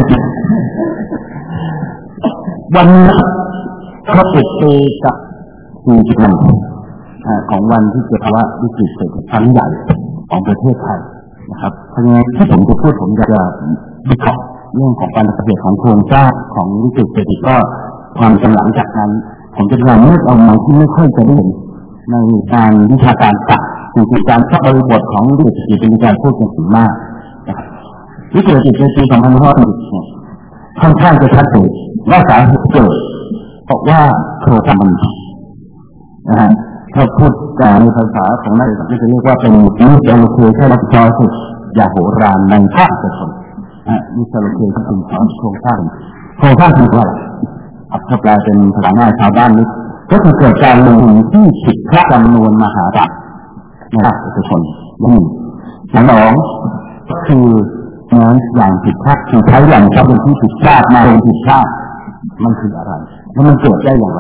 วันนี้ครบ10 ปีกับ40 วันของวันที่เกิดภาวะวิกฤตเศรษฐกิจครั้งใหญ่ของประเทศไทยนะครับเพราะงั้นที่ผมจะพูดผมจะวิเคราะห์เรื่องของการปรับเปลี่ยนของโครงสร้างของวิกฤตเศรษฐกิจก็ความจำหลังจากนั้นผมจะพยายามเลือกเอามาที่ไม่ค่อยจะได้เห็นในการวิชาการศักดิ์คือการสร้างบริบทของวิกฤตเศรษฐกิจเป็นการพูดกันถึงมากวิกฤตเศรษฐกิจในปี2560ค่อนข้างจะชัดเจนว่าสาเหตุเกิดเพราะว่าโครงสร้างมันถ้าพูดในภาษาของนักวิชาการจะเรียกว่าเป็น misallocation of resources อย่างโหราณในภาคเอกชนmisallocation คือโครงสร้างคือว่าถ้าแปลเป็นภาษาง่ายชาวบ้านนี้ก็คือเกิดการลงทุนที่ผิดพลาดจำนวนมหาศาลในภาคเอกชนอย่างสองคือเงินอย่างผิดพลาดคือใช้อย่างชอบเป็นที่ผิดพลาดมาเป็นผิดพลาดมันคืออะไรแล้วมันเกิดได้อย่างไร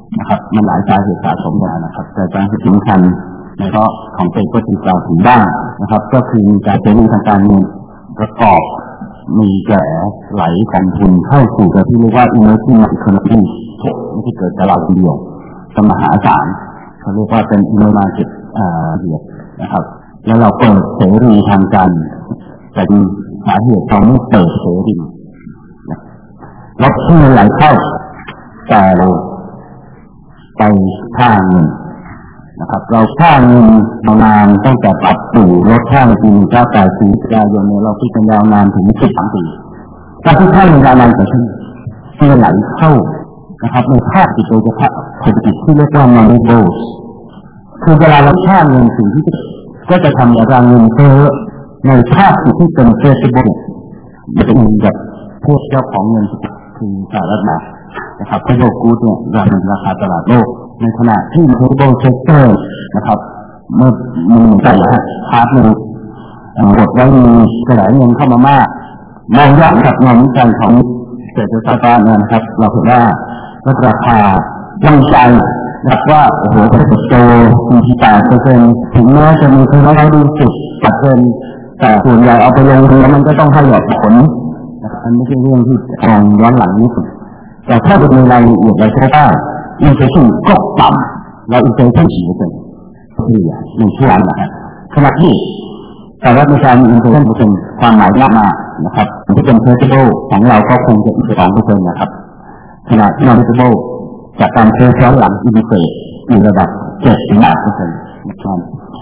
นะครับมันหลายสาเหตุสะสมกันนะครับแต่สาเหตุสำคัญในข้อของเป็นก็ที่กล่าวถึงได้นะครับก็คือการเสรีทางการเงินประกอบมีกระแสไหลของทุนเข้าสู่การที่เรียกว่า emerging economy ไม่ใช่เกิดจากเราคนเดียวมหาศาลเขาเรียกว่าเป็น emerging market นะครับแล้วเราเปิดเสรีทางการแต่สาเหตุเราไม่เปิดเสรีแล้วที่ไหลเข้าแต่เราไปค่าเงินนะครับเราค่าเงินมานานตั้งแต่ปรับสู่ลดค่าปี1980กันยายนเนี่ยเราคิดกันยาวนานถึง13 ปีการที่ค่าเงินยาวนานเกิดขึ้นที่ไหลเข้านะครับในภาคโดยเฉพาะเศรษฐกิจที่เรียกว่า money flows คือเวลาเราค่าเงินสิ่งที่ก็จะทำให้ราเงินเฟ้อในภาคที่เป็น flexible จะเป็นแบบพวกเจ้าของเงินคือสหรัฐนะครับเพราะโลกกูเนี่ยราคาตลาดโลกในขณะที่ global sector นะครับเมื่อมันเหมือนกันนะพาร์ทนึงกดไว้มีกระแสเงินเข้ามามากมองย้อนกับงานวิจัยของเศรษฐศาสตร์นะครับเราเห็นว่าราคายังใจนะครับว่าโอ้โหเติบโต48%ถึงแม้จะมีคนเราดู10%แต่ส่วนใหญ่เอาไปลงทุนแล้วมันก็ต้องให้ผลนะครับมันไม่ใช่เรื่องที่มองย้อนหลังนิดแต่ถ้าเป็นในรายละเอียดเราจะได้อินเฟลชั่นก็ต่ำแล้วอินเฟลชั่น4%คือในช่วงนะครับขณะที่แต่ว่าในการมีอินเฟลชั่นเป็นความหมายมากมากนะครับที่เป็น flexible ของเราก็คงจะอีก 2% นะครับขณะที่ non-flexible จากการเทสย้อนหลังอินเฟลอยู่ระดับ 7-8% นะครับ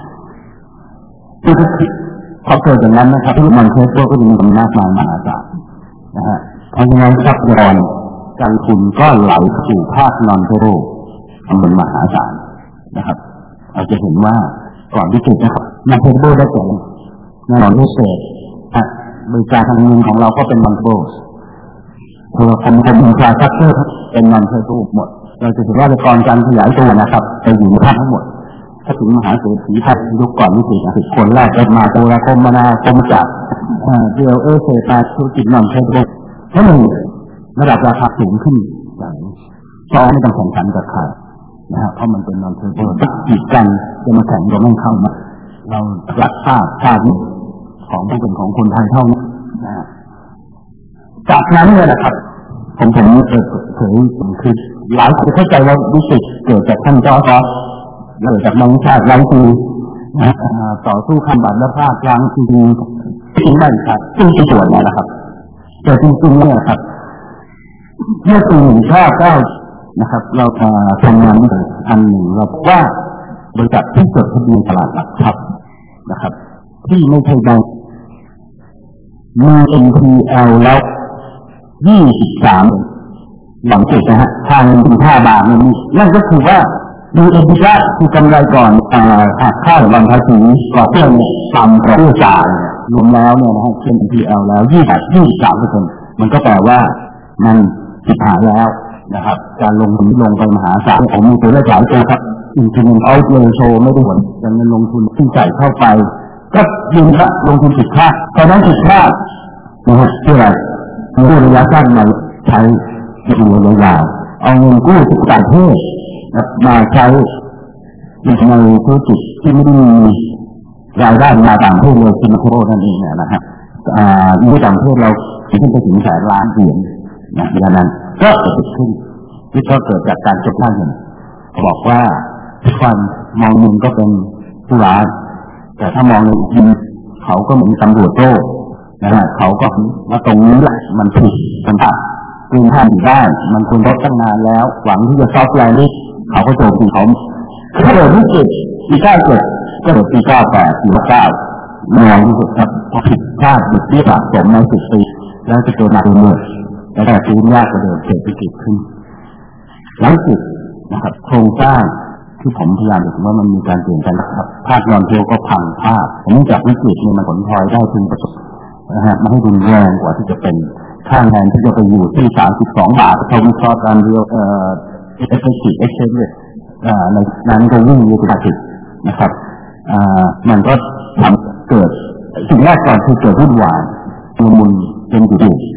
พอเกิดอย่างนั้นนะครับที่มันเทสก็จะมีมากมายมหาศาลนะฮะเพราะฉะนั้นทรัพยากรการทุนก็ไหลสู่ภาค non-federal จำนวนมหาศาลนะครับเราจะเห็นว่าก่อนที่จะนะครับ non-federal ได้แก่แน่นอนที่เศษบริการทางเงินของเราก็เป็น non-federal โทรคมนาคมอินฟราสตรัคเจอร์เป็น non-federal หมดเราจะเห็นว่าในกรการขยายตัวนะครับไปอยู่ในภาคทั้งหมดถ้าถึงมหาเศรษฐีไทยยุคก่อนวิกฤต10 คนแรกมาโทรคมนาคมจักรเดียวเศรษฐกิจธุรกิจ non-federal ทั้งหมดระดับราคาสูงขึ้นอย่างซ้อมไม่ต้องแข่งขันกับใครนะฮะเพราะมันเป็นนอนเทอร์โบกีดกันจะมาแข่งก็ไม่เข้ามาเรารักชาตินี้ของที่เป็นของคนไทยเท่านั้นนะฮะจากนั้นเนี่ยนะครับผมเผยคือหลายคนเข้าใจว่าวิกฤตเกิดจากท่านเจ้าก็เกิดจากมังชาติไร้ปีต่อสู้คำบัตรและภาคกลางจริงๆไม่ครับซึ่งเป็นส่วนนะครับแต่จริงๆเนี่ยครับเมื่อปี1999นะครับเราทำงานอันหนึ่งเราพบว่าบริษัทที่จดทะเบียนตลาดหลักทรัพย์นะครับที่ไม่ใช่แบงก์มี NPL แล้ว23หลังสุดนะฮะทาง5 บาทนั่นก็คือว่ามี EBITDA คือกำไรก่อนหักค่าวันภาษีก่อนเพื่อนต่ำกว่าผู้จ่ายรวมแล้วเนี่ยนะฮะเป็น NPL แล้ว23%มันก็แปลว่ามันผิดหายแล้วนะครับการลงทุนลงไปมหาศาลผมมีตัวเลขหลายตัวครับ increment outflow ไม่ได้ผลแต่เงินลงทุนที่ใส่เข้าไปก็ยืนละลงทุนผิดพลาดตอนนั้นผิดพลาดนะฮะที่อะไรกู้ระยะสั้นมาใช้ระยะยาวเอาเงินกู้จากต่างประเทศมาใช้ในธุรกิจที่ไม่ได้มีรายได้มาต่างประเทศเลยสิงคโปร์นั่นเองนะฮะในต่างประเทศเราขึ้นไปถึง100,000 ล้านเหรียญนะดังนั้นก็เกิดขึ้นที่ก็เกิดจากการเก็บค่าเงินบอกว่าทุกคนมองมุมก็เป็นผู้ร้ายแต่ถ้ามองในอีกมุมเขาก็เหมือนตำรวจโลกนะฮะเขาก็ว่าตรงนี้แหละมันผิดมันผิดคืนท่านได้มันควรลดตั้งนานแล้วหวังที่จะซอฟต์แวร์นี้เขาก็โจมตีเขาถ้าเกิดวิกฤตปี97ก็เกิดปี98ปี99มองที่สุดครับพอผิดพลาดผิดที่สะสมใน10 ปีแล้วจะเกิดมาเรื่อยๆแล้วแต่ฟื้นยากกว่าเดิมเกิดวิกฤตขึ้นหลังสุดนะครับโครงสร้างที่ผมพยายามบอกว่ามันมีการเปลี่ยนแปลงครับภาคนอนเที่ยวก็พังภาพเนื่องจากวิกฤตเนี่ยมันผลพลอยได้พึงประสบนะฮะมันให้รุนแรงกว่าที่จะเป็นค่าแรงที่จะไปอยู่ที่32 บาทเขาวิเคราะห์การเรียกeffective exchange rate ในนั้นก็วิ่งอยู่ที่80นะครับมันก็ทำเกิดสิ่งแรกก่อนคือเกิดวุ่นวายมุนเป็นจุด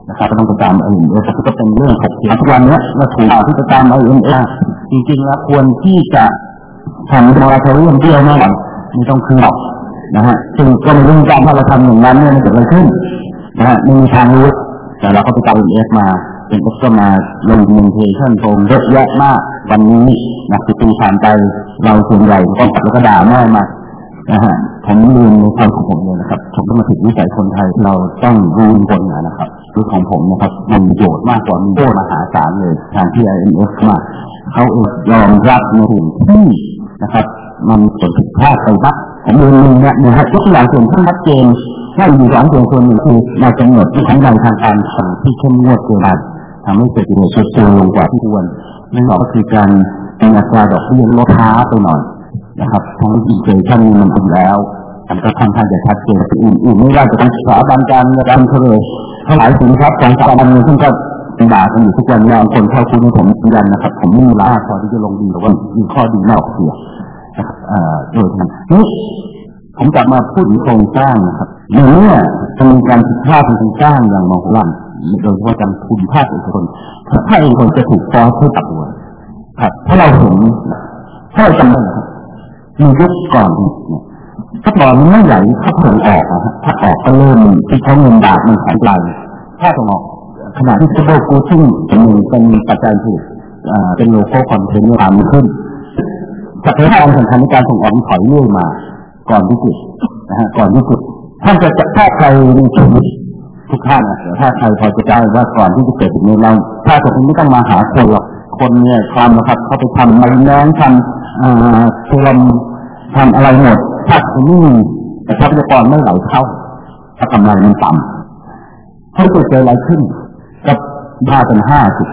นะครับก็ต้องไปตาม IMF ก็เป็นเรื่องถกเถียงทุกวันนี้ว่าถูกที่จะตาม IMF จริงๆแล้วควรที่จะทำมอราโทเรียมเดียวไม่ต้องคืนหรอกนะฮะซึ่งก็ไม่รู้การถ้าเราทำอย่างนั้นเนี่ยมันจะเกิดอะไรขึ้นนะฮะไม่มีทางรู้แต่เราก็ไปตาม IMF มาเป็นก็มาลงอินเทชั่นตรงเยอะแยะมากวันนี้นะปีผ่านไปเราส่วนใหญ่ก็ตัดแล้วก็ด่าแม่มานะฮะผมลืมในความของผมเลยนะครับผมต้องมาถึงวิสัยคนไทยเราต้องรู้คนนะครับคือของผมนะครับมันโยชน์มากกว่ามีโทษมหาศาลเลยทางที่ IMF มาเขายอมรับในสิ่งที่นะครับมันเป็นผิดพลาดไปบ้างผมลืมเนี่ยนะครับยกตัวอย่างส่วนที่ชัดเจนถ้ามีสองส่วนหนึ่งคือในกำหนดที่ของใดทางการสั่งที่เข้มงวดเกินไปทำให้เศรษฐกิจโตลงกว่าที่ควรนั่นก็คือการเป็นอัตราดอกเบี้ยลดช้าไปหน่อยนะครับทั้งอินเฟลชันมันเป็นแล้วมันก็ค่อนข้างจะชัดเจนอื่นไม่ว่าจะเป็นสถาบันการเงินเลยทั้งหลายสินทรัพย์ของสถาบันเงินซึ่งก็ด่ากันอยู่ทุกวันนี้คนเข้าคุกให้ผมยืนยันนะครับผมไม่มีราพอที่จะลงดีแต่ว่ามีข้อดีนอกเสียโดยทั้งนี้ผมกลับมาพูดถึงโครงสร้างนะครับอย่างนี้จะมีการผิดพลาดในโครงสร้างอย่างมโหฬารโดยเฉพาะการทุนภาคเอกชนภาคเอกชนจะถูกฟ้องให้ตัดหัวครับถ้าเราเห็นถ้าเราจำได้มียุคก่อนเนี่ยถ้าตอนนี้ไม่ใหญ่ถ้าส่งออกนะถ้าออกก็เริ่มที่เขาเงินบาทมันแข็งแรงถ้าส่งออกขณะที่โลกกูซึ่งเป็นปัจจัยที่เป็นโลโก้คอนเทนเนอร์ตามขึ้นจากเหตุการณ์สำคัญในการส่งออกถอยเรื่อยมาก่อนที่สุดนะฮะก่อนที่สุดท่านจะถ้าใครมีชีวิตทุกท่านนะถ้าใครพอจะได้ว่าก่อนที่จะเกิดถึงเราถ้าสมมติไม่ต้องมาหาคนหรอกคนเนี่ยความนะครับเขาไปทำไม้แมงทำเทลมทำอะไรหมดถ้าคุณไม่มีแต่ทรัพยากรไม่ไหลเข้าถ้ากำไรมันต่ำเขาจะเจออะไรขึ้นกับบ้าเป็น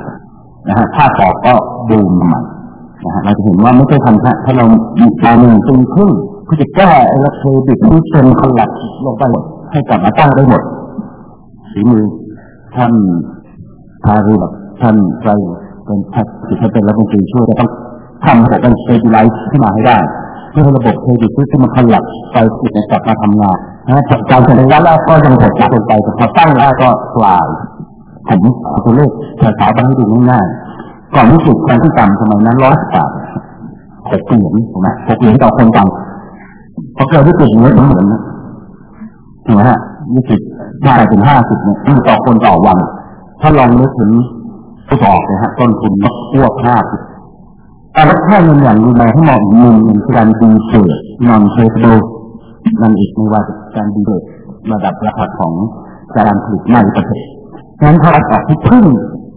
50นะฮะถ้าต่อก็บูมใหม่นะฮะเราจะเห็นว่าไม่ใช่ทำแค่ถ้าเรามีการ1 ปีครึ่งเพื่อจะแก้ไอ้ระเคบิดที่เป็นคอลลัปส์ลงไปหมดให้กลับมาตั้งได้หมดฝีมือท่านพารุแบบท่านใจเป็นถ้าเป็นรัฐมนตรีช่วยจะต้องทำระบบการสเตเบิลไลซ์ขึ้นมาให้ได้เพื่อระบบเครดิตที่มันคอลลัปส์ไปติดกลับมาทำงานนะการแสดงแล้วก็ยังหดลงไปแต่พอตั้งแล้วก็คลายผมเอาตัวเลขภาษาบาลีให้ดูง่ายๆก่อนที่สุดการที่ต่ำสมัยนั้น100 บาท6 เหรียญถูกไหม6 เหรียญต่อคนต่ำพอเกิดที่สุดเหมือนนะถูกไหมฮะ20ได้ถึง50เนี่ยต่อคนต่อวันถ้าลองนึกถึงผู้บอกเลยฮะต้นทุนมันควบ50แต่ละแค่เงินอย่างรุนแรงให้มองอีกมุมหนึ่งคือการดีเทรดนอนเทรดเบิลนั่นอีกไม่ว่าการดีเทรดระดับราคาของการผลิตในประเทศงั้นถ้าเราออกที่พึ่ง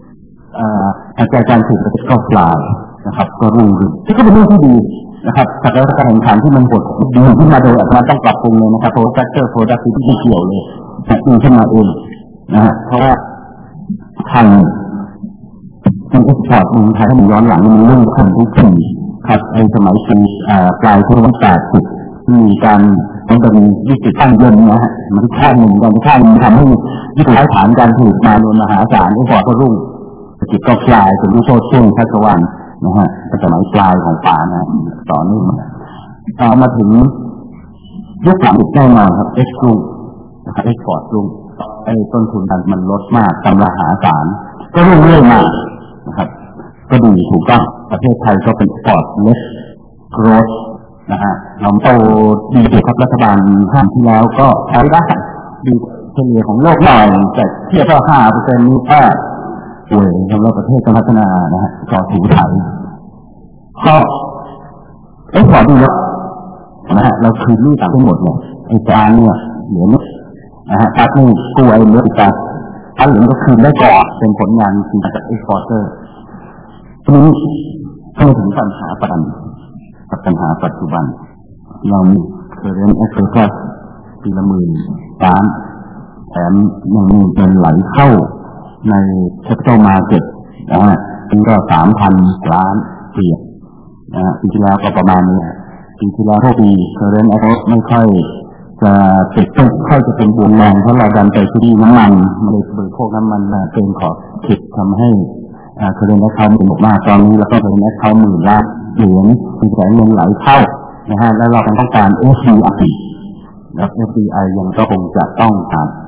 การผลิตประเทศก็ปลายนะครับก็รุ่งเรืองที่ก็เป็นเรื่องที่ดีนะครับแต่แล้วการแข่งขันที่มันหดดีขึ้นมาโดยอัตราต้องปรับปรุงเลยนะครับโปรดักเตอร์ที่เกี่ยวเลยดีขึ้นมาเองนะฮะเพราะว่าทางการเอ็กซ์พอร์ตเมืองไทยถ้ามันย้อนหลังมันเรื่องขั้นทุกทีครับในสมัยปีปลายปี80มีการมันจะมีวิกฤตตั้งเยินนะฮะมันที่ข้างหนึ่งการที่ข้างมันทำให้วิกฤตฐานการผลิตมาโดนมหาศาลเอ็กซ์พอร์ตก็รุ่งเศรษฐกิจก็คลายเป็นรูปโซ่ช่วงชัชวาลนะฮะสมัยปลายของป่านะต่อเนื่องมาถึงยุคหลังแน่นอนครับเอ็กซ์รุ่งนะครับเอ็กซ์พอร์ตรุ่งต้นทุนมันลดมากกำไรมหาศาลก็รุ่งเรื่อยมานะครับก็ดีถูกต้องประเทศไทยก็เป็นปอร์ตเล็กโกรธนะฮะเราโตดีสุดครับรัฐบาล5 ที่แล้วก็ใช้ได้ดีเฉลี่ยของโลกหน่อยแต่เทียบกับ5%นี้แค่ป่วยสำหรับประเทศพัฒนานะฮะก็ถูกไทยก็พอดีแล้วนะฮะเราคืนหนี้ทั้งหมดเนี่ยไอ้การเนี่ยเหลือนะฮะตัดนี่กู้ไอ้เนื้ออีกการถ้าเหลือก็คืนได้ก่อนเป็นผลงานจริงจากเอ็กซ์พอร์เตอร์ทีนี้เข้าถึงปัญหาประเด็นกับปัญหาปัจจุบันเรามีเคอร์เรนต์แอสเซทปีละ10,000 ล้านแถมยังมีเงินไหลเข้าในแคปิตอลมาร์เก็ตนะฮะปีก็ 3,000 ล้านเศษนะฮะปีที่แล้วก็ประมาณนี้ปีที่แล้วปีเคอร์เรนต์แอสเซทไม่ค่อยจะติดต้องค่อยจะเป็นบวมแรงเพราะเราดันไปที่น้ำมันเลยบริโภคน้ำมันเกินขอบเขตทำให้เคอร์เรนต์แอสเซทเป็นมากตอนนี้แล้วก็เคอร์เรนต์แอสเซท10,000 ล้านเหรียญมีแสงเงินไหลเข้านะฮะแล้วเราต้องการ FDI และ FDI ยังก็คงจะต้องผ่าน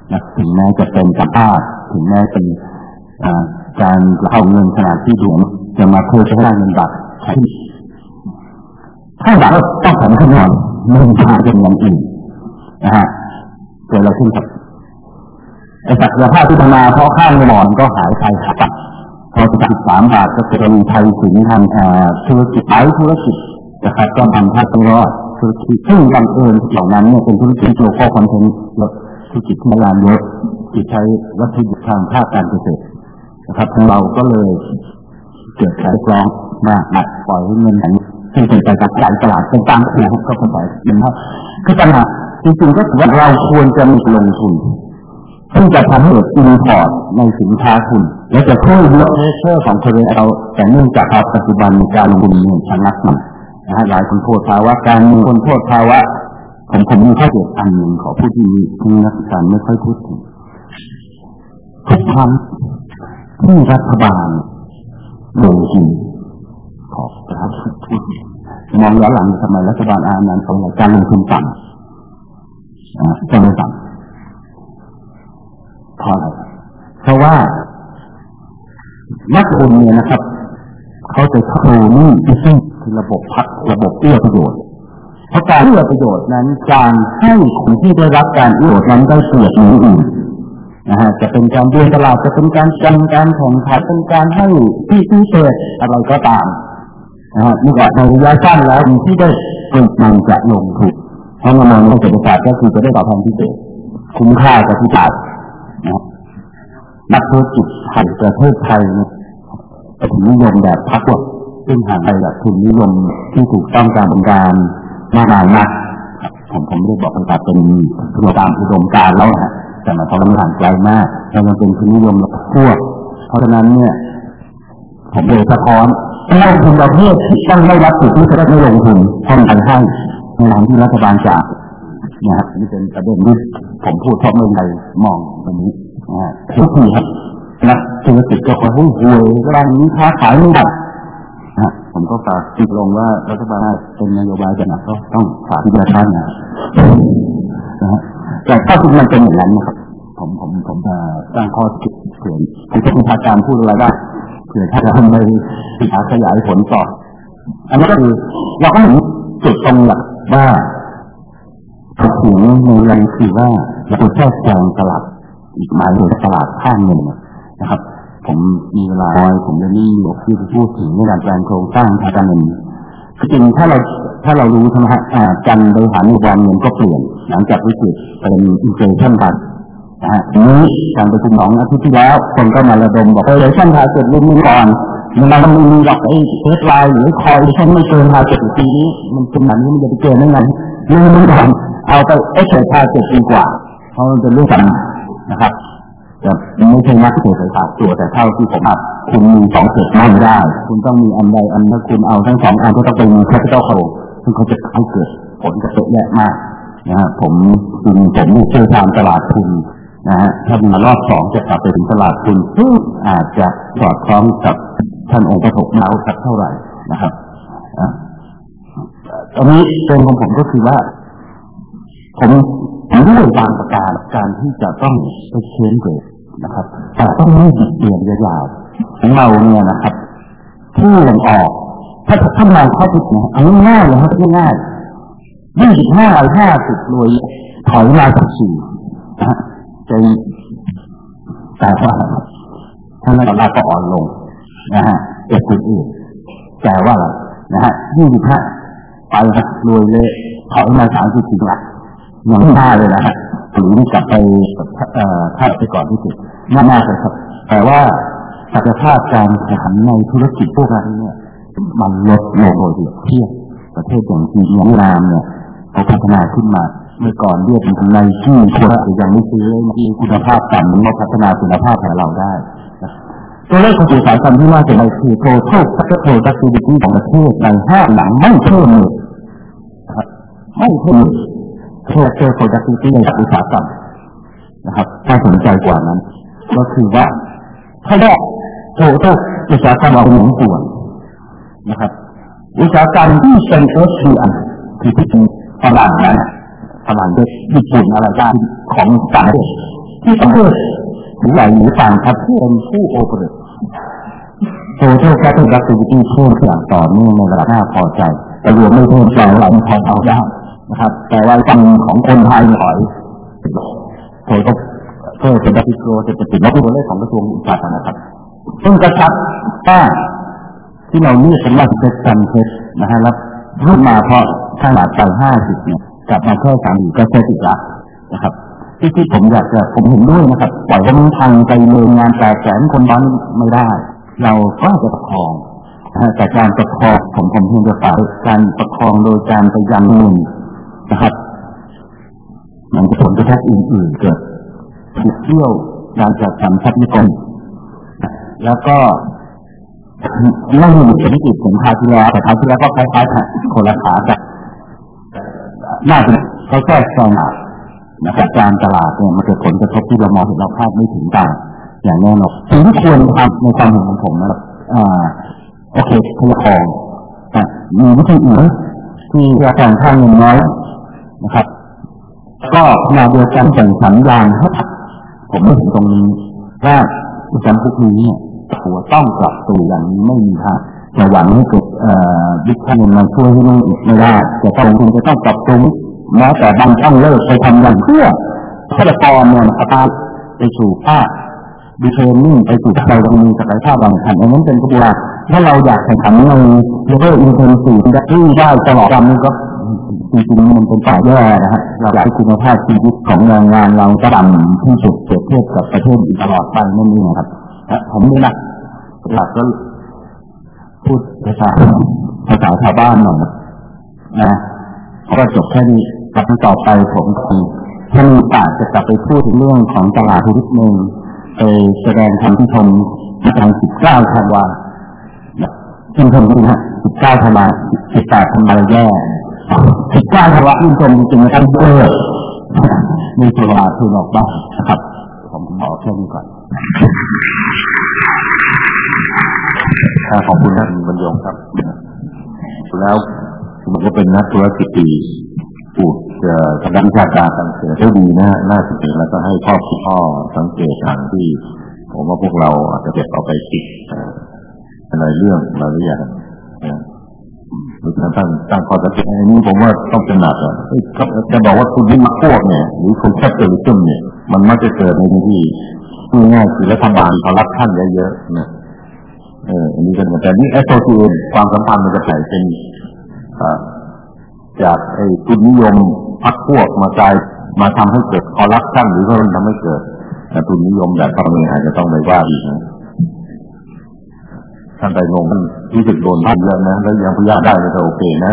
นะถึงแม้จะเป็นสัมภาษณ์ถึงแม้เป็นการเอาเงินขนาดที่ดูจะมาเพื่อจะได้เงินบาทถ้าบาทต้องสำคัญหน่อยไม่ใช่เป็นอย่างอื่นนะฮะเกิดอะไรขึ้นครับไอ้ศักยภาพที่มาเพราะข้างหมอนก็หายไปครับพอ13 บาทก็จะมีไทยสินทำธุรกิจธุรกิจนะครับก็ทำท่าต้องรอดธุรกิจซึ่งบังเอิญเหล่านั้นเนี่ยเป็นธุรกิจโลคอลคอนเทนต์ธุรกิจที่งานเยอะที่ใช้วัตถุดิบทางภาคการเกษตรนะครับเราก็เลยเกิดการร้องมาปล่อยให้เงินซึ่งเป็นไปกับการตลาดเป็นตามเสียงก็เข้าไปเป็นว่าคือปัญหาจริงๆก็คือว่าเราควรจะมีลงทุนซึ่งจะทำให้เกิดอินพอร์ตในสินค้าคุณและจะช่วยลดเพรสเชอร์ของคนเราแต่เนื่องจากปัจจุบันมีการลงทุนอย่างชะงักนะฮะหลายคนโทษภาวะการมีคนโทษภาวะผมมีข้อเสียอันหนึ่งขอพูดที่นักศึกษาไม่ค่อยพูดถึงทุกครั้งที่รัฐบาลลงทุนขอประทานพูดมองย้อนหลังทำไมรัฐบาลอาณาของการลงทุนต่ำจะไม่ต่ำเพราะอะไรเพราะว่านักทุนเนี่ยนะครับเขาจะเข้านี่ซึ่งระบบพักระบบเอื้อประโยชน์เพราะการเอื้อประโยชน์นั้นการให้คนที่ได้รับการเอื้อประโยชน์นั้นได้เปรียบเหนืออื่นนะฮะจะเป็นการเดินตลาดจะเป็นการจัดการแข่งขันเป็นการให้ที่พิเศษอะไรก็ตามนะฮะนี่ก็ในระยะสั้นแล้วมีที่ได้มันจะลงทุนเพราะมันในเศรษฐศาสตร์ก็คือจะได้ตอบแทนพิเศษคุ้มค่ากับที่ตัดนะนักธุรกิจไทยประเทศไทยเนี่ยทุนนิยมแบบพรรคพวกซึ่งห่างไปจากทุนนิยมที่ถูกต้องตามการมากมายนักผมไม่ได้บอกว่าเป็นตามอุดมการณ์แล้วนะแต่มาตอนห่างไกลมากแต่มันเป็นทุนนิยมพวกเพราะฉะนั้นเนี่ยผมเลยสะท้อนนักทุนประเภทที่ต้องได้รับสิทธิ์ที่จะได้ไม่ลงทุนต้องไปให้ในทางที่รัฐบาลจ่ายนะครับนี่เป็นประเด็นที่ผมพูดเพราะเมื่อไหร่มองตรงนี้ทุกทีครับนักธุรกิจก็ขอให้หวยร้านนี้ค้าขายไม่ได้ผมก็ฝากติดลงว่ารัฐบาลเป็นนโยบายจะหนักก็ต้องฝากที่ประชาชนนะแต่ถ้าคุณมันเป็นอย่างนั้นนะครับผมจะตั้งข้อคิดเผื่อคุณจะมีภาการพูดอะไรได้เผื่อถ้าจะทำในศึกษาขยายผลต่ออันนี้ก็คือเราก็เห็นจุดตรงหลักว่าเสียงในเรื่องคือว่าเราจะแทรกแซงตลาดอีกหมายถึงตลาดข้างหนึ่งนะครับผมมีเวลาน้อยผมจะนี่บอกที่จะพูดถึงในการแปลงโครงสร้างทางการเงินคือจริงถ้าเรารู้ใช่ไหมฮะการบริหารนโยบายเงินก็เปลี่ยนหลังจากวิกฤตเป็นอินเฟลชั่นบัตนะฮะนี้การประชุมของอาทิตย์ที่แล้วคนก็มาระดมบอกอินเฟลชั่นทาร์เก็ตรุ่นก่อนมันต้องมีหลักไอ้เทสไลน์หรือคอยฉันไม่เกินทาร์เก็ตปีนี้มันเป็นแบบนี้มันจะไปเกินได้ไงมันก่อนเอาไปเอ็กเซอร์ทาร์เก็ตดีกว่าเพราะมันเป็นเรื่องกันนะครับแต่ไม่ใช่นักเศรษฐศาสตร์ตัวแต่เท่าที่ผมอัดคุณมี2เศษไม่ได้คุณต้องมีอันใดอันถ้าคุณเอาทั้ง2อันก็ต้องเป็นแคปิตอลโฟล์ซึ่งเขาจะให้เกิดผลกระทบแย่มากนะฮะผมนี่เชื่อทางตลาดทุนนะฮะถ้ามารอบ2จะกลับไปถึงตลาดทุนซึ่งอาจจะสอดคล้องกับท่านองค์ปฐมแล้วสักเท่าไหร่นะครับตอนนี้เป็นของผมก็คือว่าผมด้วยบางประการที่จะต้องไปเช็คเกรดนะครับแต่ต้องไม่บิดเบือนยาวๆของเราเนี่ยนะครับผู้ลงออกถ้าท่านมองเข้าไปนะอันนี้ง่ายเลยครับง่าย25-50รวยถอยมา14นะฮะจะแต่ว่าท่านราคาก็อ่อนลงนะฮะเก็บคนอื่นแต่ว่านะฮะ25ไปครับรวยเลยถอยมา34ละยังไม่ได้เลยนะฮะหรือกลับไปถ้าไปก่อนที่สุดน่าเลยครับแต่ว่าศักยภาพการแข่งขันในธุรกิจพวกนั้นเนี่ยมันลดลงโดยเทียบประเทศอย่างจีนอย่างเวียดนามเนี่ยเขาพัฒนาขึ้นมาเมื่อก่อนเรียกเป็นในที่คนยังไม่ซื้อมีคุณภาพต่ำมันพัฒนาคุณภาพของเราได้ตัวเลขของอุตสาหกรรมที่ว่าจะไปคือ total productivity ของประเทศใน5 หลังไม่เพิ่มเลยไม่เพิ่มtotal productivity ในอุตสาหกรรมนะครับถ้าสนใจกว่านั้นก็คือว่าถ้าได้totalอุตสาหกรรมเอาหนึ่งส่วนนะครับอุตสาหกรรมที่เป็น FDI คือที่เป็นฝรั่งนะฝรั่งญี่ปุ่นอะไรได้ของต่างประเทศที่ประเทศใหญ่หรือต่างประเทศเป็นผู้โอเปเรตโซเชียลแคปิตอลแอคทิวิตี้เพิ่มอย่างต่อเนื่องในระดับน่าพอใจแต่รวมไม่เพิ่มแต่หลังพอเอาได้นะครับแต่ว่าจำของคนไทยหน่อยโดยก็เป็นดัชโกจะติดลบตัวเลขของกระทรวงอุตสาหกรรมนะครับซึ่งกระชับว่าที่เราเรียกกันว่าเซ็ตซันเซ็ตนะฮะแล้วขึ้นมาเพราะขนาดไป50เนี่ยกลับมาแค่30ก็เซ็ตอีกแล้วนะครับที่ผมอยากจะผมเห็นด้วยนะครับปล่อยให้มันทางไปเลยงาน800,000 คนบ้านไม่ได้เราก็จะประคองแต่การประคองผมเพียงแต่ฝ่ายการประคองโดยการไปยังเงินนะครับมันจะผลกระทบอื่นๆเกิดผิดเที่ยวการจัดสรรทรัพยากรแล้วก็ไม่มีวิกฤตของคราวที่แล้วแต่คราวที่แล้วก็คล้ายๆกันคนละขากันน่าจะเขาแก้แซงนะครับการตลาดเนี่ยมันเกิดผลกระทบที่เรามองเห็นเราคาดไม่ถึงกันอย่างแน่นอนสิ่งที่ควรทำในความเห็นของผมนะครับโอเคพยากรณ์มีวิธีอื่นที่จะแต่งค่าเงินน้อยนะครับก็มาโดยการส่งสัญญาณให้ผมไม่เห็นตรงนี้ว่าอุตสาหกรรมพวกนี้เนี่ยหัวต้องปรับตัวอย่างนี้ไม่มีทางจะหวังให้เกิดบิ๊กเงินมาช่วยให้มันอีกไม่ได้จะต้องปรับตัวแม้แต่บางช่องเลิกไปทำอย่างเพื่อฆาตกรเนี่ยสตาร์ทไปสู่ภาคดีเทรนนิ่งไปสู่ใจวันนี้ศักยภาพบางขันอันนั้นเป็นกระบวนการถ้าเราอยากแข่งขันในเลเวลอินเทนซีฟได้ตลอดการนี้ก็จริงๆมันเป็นฝ่ายแย่นะฮะเราอยากให้คุณภาพชีวิตของแรงงานเราต่ำที่สุดเทียบกับประเทศอื่นตลอดไปนั่นเองนะครับผมนี่นะหลักก็พูดภาษาชาวบ้านหน่อยนะก็จบแค่นี้ต่อไปผมถ้ามีโอกาสจะกลับไปพูดถึงเรื่องของตลาดนิดนึงไปแสดงความที่ชมในวัน19 ธันวาคมชมกันนะ19 ธันวาคม18 ธันวาคมแย่19 ธันวาคมชมจริงๆนะครับเยอะมีตัวลาทุนออกบ้างนะครับผมขอแค่นี้ก่อนขอบคุณท่านบรรยงครับแล้วผมก็เป็นนักธุรกิจพูดทางด้านวิชาการสังเกตได้ดีนะน่าสนใจแล้วก็ให้ข้อสังเกตทางที่ผมว่าพวกเราอาจจะเก็บเอาไปคิดในเรื่องหลายอย่างหรือตั้งข้อสังเกตอันนี้ผมว่าต้องเป็นหนักจะบอกว่าคุณที่มาพวกเนี่ยหรือคนแคปเตอร์ลิซึมเนี่ยมันมักจะเกิดในที่ง่ายๆคือรัฐบาลเขารับท่านเยอะๆนะอันนี้เป็นแต่นี่ associate ความสัมพันธ์มันจะใส่เป็นจากทุนนิยมพรรคพวกมาทำให้เกิดคอร์รัปชันหรือว่าทำให้เกิดทุนนิยมแบบพวกนี้อาจจะต้องไปว่าอีกนะท่านไปงงท่านที่สึกโดนท่านเยอะนะแล้วยังพยายามได้ก็โอเคนะ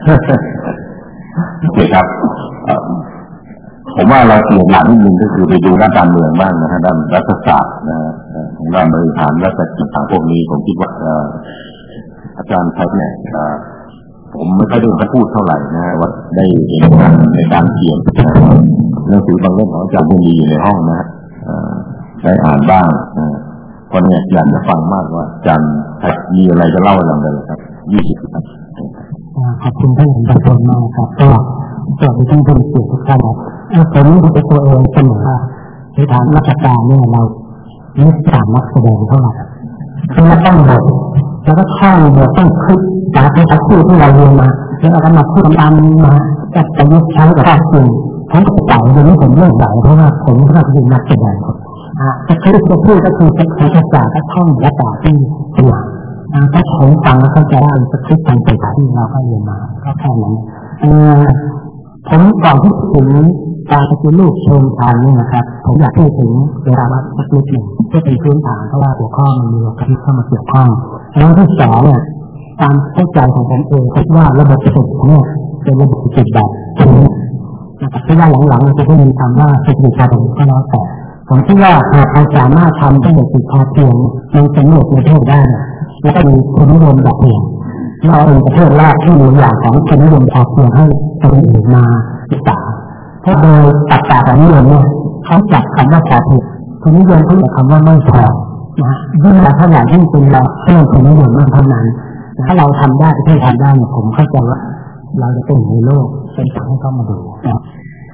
โอเคครับผมว่าเราเปลี่ยนหลักนิดนึงก็คือไปดูด้านการเมืองบ้างนะฮะด้านรัฐศาสตร์นะของด้านบริหารและเศรษฐกิจต่างพวกนี้ผมคิดว่าอาจารย์ไทยเนี่ยผมไม่ค่อยได้พูดเท่าไหร่นะว่าได้เห็นในการเขียนหนังสือบางเล่มของอาจารย์บุญมีอยู่ในห้องนะได้อ่านบ้างเพราะเนี่ยอยากจะฟังมากว่าอาจารย์มีอะไรจะเล่าอย่างไรครับ20ครับขอบคุณท่านอาจารย์มากครับก็สวัสดีท่านผู้ชมทุกท่านครับผมเป็นตัวเองเสมอในทางราชการเนี่ยเราไม่สามารถแสดงเท่าไหร่คือเราต้องบทแล้วก็ท่องบทต้องคิดจากภาษาที่เราเรียนมาแล้วเราก็มาพูดตามนี้มาแต่ประยุกต์ใช้กับภาษาจริงทั้งเก่าเดี๋ยวนี้ผมเลิกใส่เพราะว่าผมก็เป็นนักแสดงครับจะคิดจะพูดก็คือจะภาษาก็ท่องภาษาที่ตัวถ้าผมฟังแล้วเข้าใจได้จะคิดตามภาษาที่เราก็เรียนมาก็แค่นั้นผมก่อนที่ถึงการปฏิรูปเชิงทางนี่นะครับผมอยากพูดถึงเวลาวัดสักนิดหนึ่งเพื่อเป็นพื้นฐานเพราะว่าหัวข้อมันมีกับที่เข้ามาเกี่ยวข้องแล้วที่สองเนี่ยตามเข้าใจของผมเองคิดว่าระบบเศรษฐกิจเนี่ยเป็นระบบเศรษฐกิจแบบนี้นะครับเพราะว่าหลังๆมันจะมีคำว่าเศรษฐกิจพอเพียงก็แล้วแต่ผมคิดว่าหากเราสามารถทำให้เศรษฐกิจพอเพียงมันสำเร็จในประเทศได้แล้วก็มีคุณนิยมแบบเพียงเราเป็นประเทศแรกที่มีอย่างของคุณนิยมพอเพียงให้คนอื่นมาศึกษาเพราะโดยตัดตาแบบนิยมเนี่ยเขาจับคำว่าพอเพียงคุณนิยมเขาจับคำว่าไม่พอนะยิ่งเท่าไหร่ยิ่งเป็นเราเพิ่มคุณนิยมมากเท่านั้นถ้าเราทำได้ประเทศทำได้เนี่ยผมเข้าใจว่าเราจะเป็นในโลกเป็นทางให้เขามาดูนะผ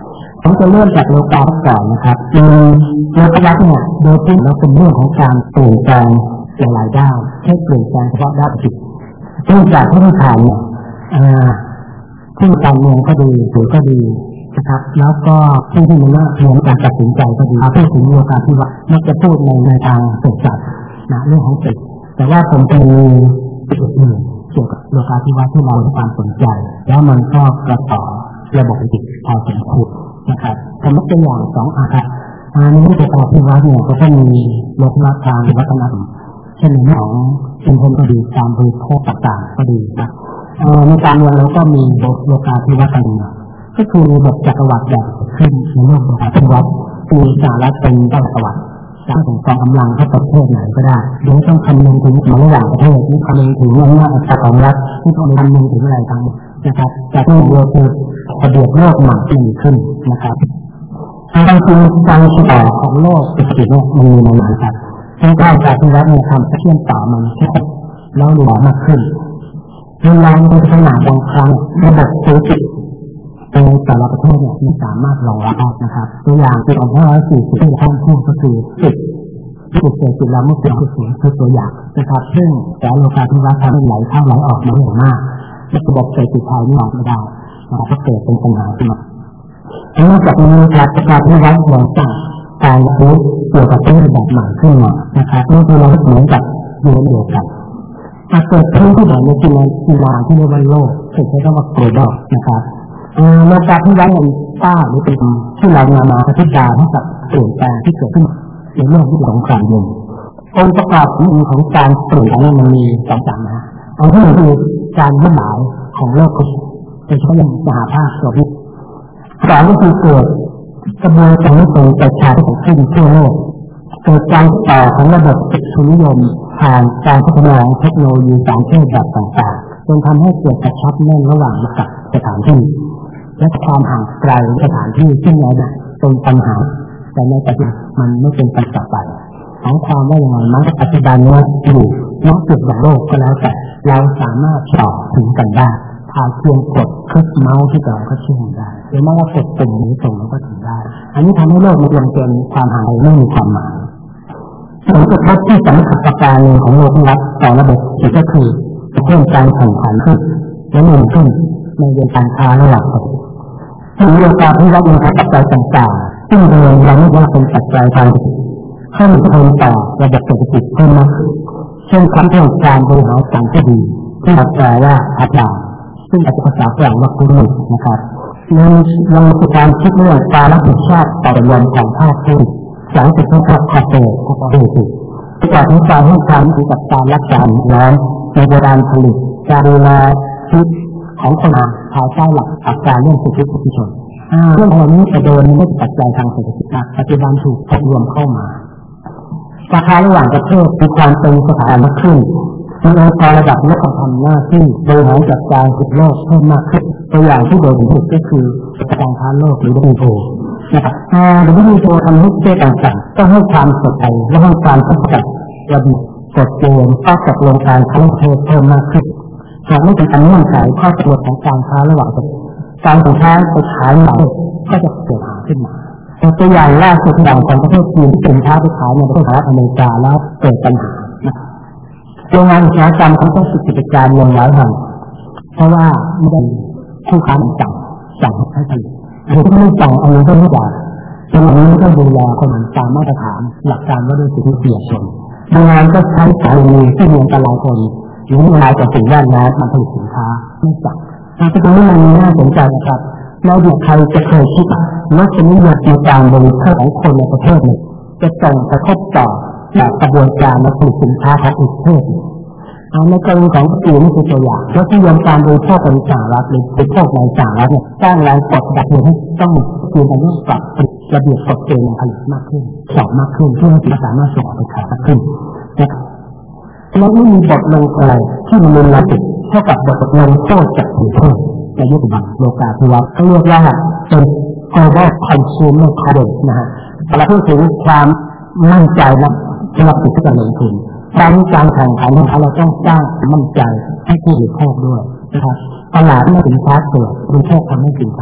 ผมจะเริ่มจากโลกาก่อนนะครับโลกาเนี่ยโดยที่เราเป็นเรื่องของการเปลี่ยนแปลงหลายด้านแค่เปลี่ยนแปลงเฉพาะด้านจิตเนื่องจากที่ผ่านเนี่ยที่การเมืองก็ดีหรือก็ดีนะครับแล้วก็ที่มันน่าเรื่องการตัดสินใจก็ดีพูดถึงโลกาภิวัตน์มักจะพูดในทางเศรษฐศาสตร์นะเรื่องของจิตแต่ว่าผมจะมีจุดอื่นเกี่ยวกับโลกาภิวัตน์ที่เราให้ความสนใจแล้วมันก็กระต่อระบบจิตพอสมควรนะครับผมยกตัวอย่าง2อันครับในโลกาภิวัตน์เนี่ยก็มีโลกาทางวัฒนธรรมเช่นในของชุมชนก็ดีการบริโภคต่างๆก็ดีนะในการเมืองเราก็มีโลกาภิวัตน์ก็คือระบบจักรวรรดิแบบขึ้นในโลกโลกาภิวัตน์มีสหรัฐเป็นเจ้าจักรวรรดิสร้างกองกำลังให้ประเทศไหนก็ได้โดยต้องคำนึงถึงระหว่างประเทศนี่คำนึงถึงอำนาจของรัฐที่ต้องคำนึงถึงอะไรทั้งนะครับจากที่เราคือระเบียบโลกใหม่ที่มีขึ้นนะครับการจริงการต่อของโลกเป็นสิ่งที่มันมีมานานครับซึ่งการจักรวรรดิมีความเชื่อมต่อมันแค่แล้วหลวมมากขึ้นเวลาในขนาดบางครั้งระบบเศรษฐกิจในแต่ละประเทศเนี่ยไม่สามารถรองรับนะครับตัวอย่างปี2540ที่ท่านพูดก็คือที่เศรษฐกิจเราไม่เป็นที่สูงคือตัวอย่างนะครับซึ่งแต่โลกาภิวัตน์ทำให้ไหลเข้าไหลออกมาอย่างมากระบบเศรษฐกิจไทยนี่ไม่ได้ก็เกิดเป็นปัญหาขึ้นมานอกจากนี้การประกาศที่รัฐยังสร้างการรู้เกี่ยวกับเรื่องแบบใหม่ขึ้นมานะครับนี่คือเราเหมือนกับอยู่ในเดียวกันเกิดขึ้นที่ไหนในกีฬาที่เรียกว่าโลกคือใช้คำว่า global นะครับโลกาภิวัตน์อย่างป้าหรือเป็นที่เรานำมาพัฒนาให้กับเปลี่ยนแปลงที่เกิดขึ้นในโลกที่สงครามเย็นองค์ประกอบของการเปลี่ยนแปลงมันมี2 อย่างนะอันที่1คือการขยายของโลกโดยเฉพาะอย่างสหภาพโซเวียต2ก็คือเกิดกระบวนการส่งประชาธิปไตยขึ้นทั่วโลกเกิดการต่อของระบบทุนนิยมผ่านการพัฒนาเทคโนโลยีสารเคมีแบบต่างๆจนทำให้เกิดกระชับแน่นระหว่างสถานที่และความห่างไกลสถานที่ซึ่งเราเนี่ยเป็นปัญหาแต่ในปัจจุบันมันไม่เป็นปัญหาไปของความว่าอย่างไรมั้งปัจจุบันนี้อยู่นอกจากโลกก็แล้วแต่เราสามารถต่อถึงกันได้พาเพียงกดคลิกเมาส์ที่เราก็เชื่อมได้หรือไม่ว่ากดปุ่มนี้ส่งเราก็ถึงได้อันนี้ทำให้โลกมันเปลี่ยนความห่างไกลไม่มีความหมายผลกระทบที่สำคัญประการหนึ่งของโลกรัฐต่อระบบก็คือเพิ่มการแข่งขันขึ้นและมุ่งขึ้นในเรื่องการค้าระหว่างประเทศที่โลกาภิวัตน์มีปัจจัยต่างๆซึ่งเราไม่ว่าเป็นปัจจัยทางเศรษฐกิจเข้ามาทำต่อระบบเศรษฐกิจเพิ่มมากขึ้นเช่นความต้องการบริหารจัดการที่ดีที่แปลว่าอัตราซึ่งภาษาฝรั่งว่าคุณมิตนะครับเรามีการคิดเรื่องการรับผิดชอบต่อระบบของภาคธุรกิจหลังจากที่ครอบครัวที่การให้การให้ความรู้กับการรักษาแล้วในการผลิตการดูแลชีวิตของคนภายใต้หลักการเรื่องสิทธิมนุษยชนเรื่องเหล่านี้จะโดนไม่ปัจจัยทางเศรษฐกิจปัจจุบันถูกรวมเข้ามาราคาระหว่างประเทศมีความเป็นสถานะขึ้นมีองค์กรระดับโลกทำหน้าที่บริหารจัดการสินโลกเพิ่มมากขึ้นตัวอย่างที่โดยสุดก็คือการค้าโลกหรือ WTO นะครับWTO ทำให้ประเทศต่างๆต้องให้ความสนใจและให้ความสำคัญระเบียบกฎเกณฑ์ข้อตกลงการค้าประเทศเพิ่มมากขึ้นหากไม่เป็นการเงื่อนไขข้อตกลงของการค้าระหว่างประเทศการส่งค้าไปขายในประเทศก็จะเกิดขึ้นมาตัวอย่างล่าสุดอย่างของประเทศจีนสินค้าไปขายในประเทศสหรัฐอเมริกาแล้วเกิดปัญหาโรงงานอุตสาหกรรมเขาต้องปิดกิจการลงหลายแห่งเพราะว่าไม่ได้ผู้ค้าสั่งให้ผลิตหรือไม่สั่งเอาเงินก็ไม่ได้ตรงนี้ก็ดูแลคนตามมาตรฐานหลักการว่าด้วยสิทธิมนุษยชนโรงงานก็ใช้สารเคมีที่มีอันตรายคนหรือมีลายต่อสิ่งแวดล้อมมาผลิตสินค้าไม่สั่งตรงนี้มันน่าสนใจนะครับเราดูใครจะเคยคิดว่าจะนิยมในการบริโภคของคนในประเทศนี้จะส่งกระทบต่อจากกระบวนการผลิตสินค้าของอีกประเทศในกรณีของจีนนี่คือตัวอย่างว่าที่ยอมการบริโภคในสหรัฐหรือบริโภคในสหรัฐเนี่ยสร้างแรงกดดันให้ต้องมีการต้องปรับระเบียบกฎเกณฑ์ผลิตมากขึ้นสอบมากขึ้นเพื่อให้สามารถส่งออกไปขายมากขึ้นแล้วไม่มีบทลงอะไรที่มันรุนแรงเท่ากับบทลงโทษจากผู้บริโภคในยุคปัจจุบันโลกาภิวัตน์เขาเรียกว่าเป็น global consumer credit นะฮะเราพูดถึงความมั่นใจนะสำหรับผู้ที่จะลงทุนการแข่งขันของเราต้องสร้างมั่นใจให้ผู้บริโภคด้วยนะครับตลาดไม่สินค้าเกิดบริโภคทำให้สินค้า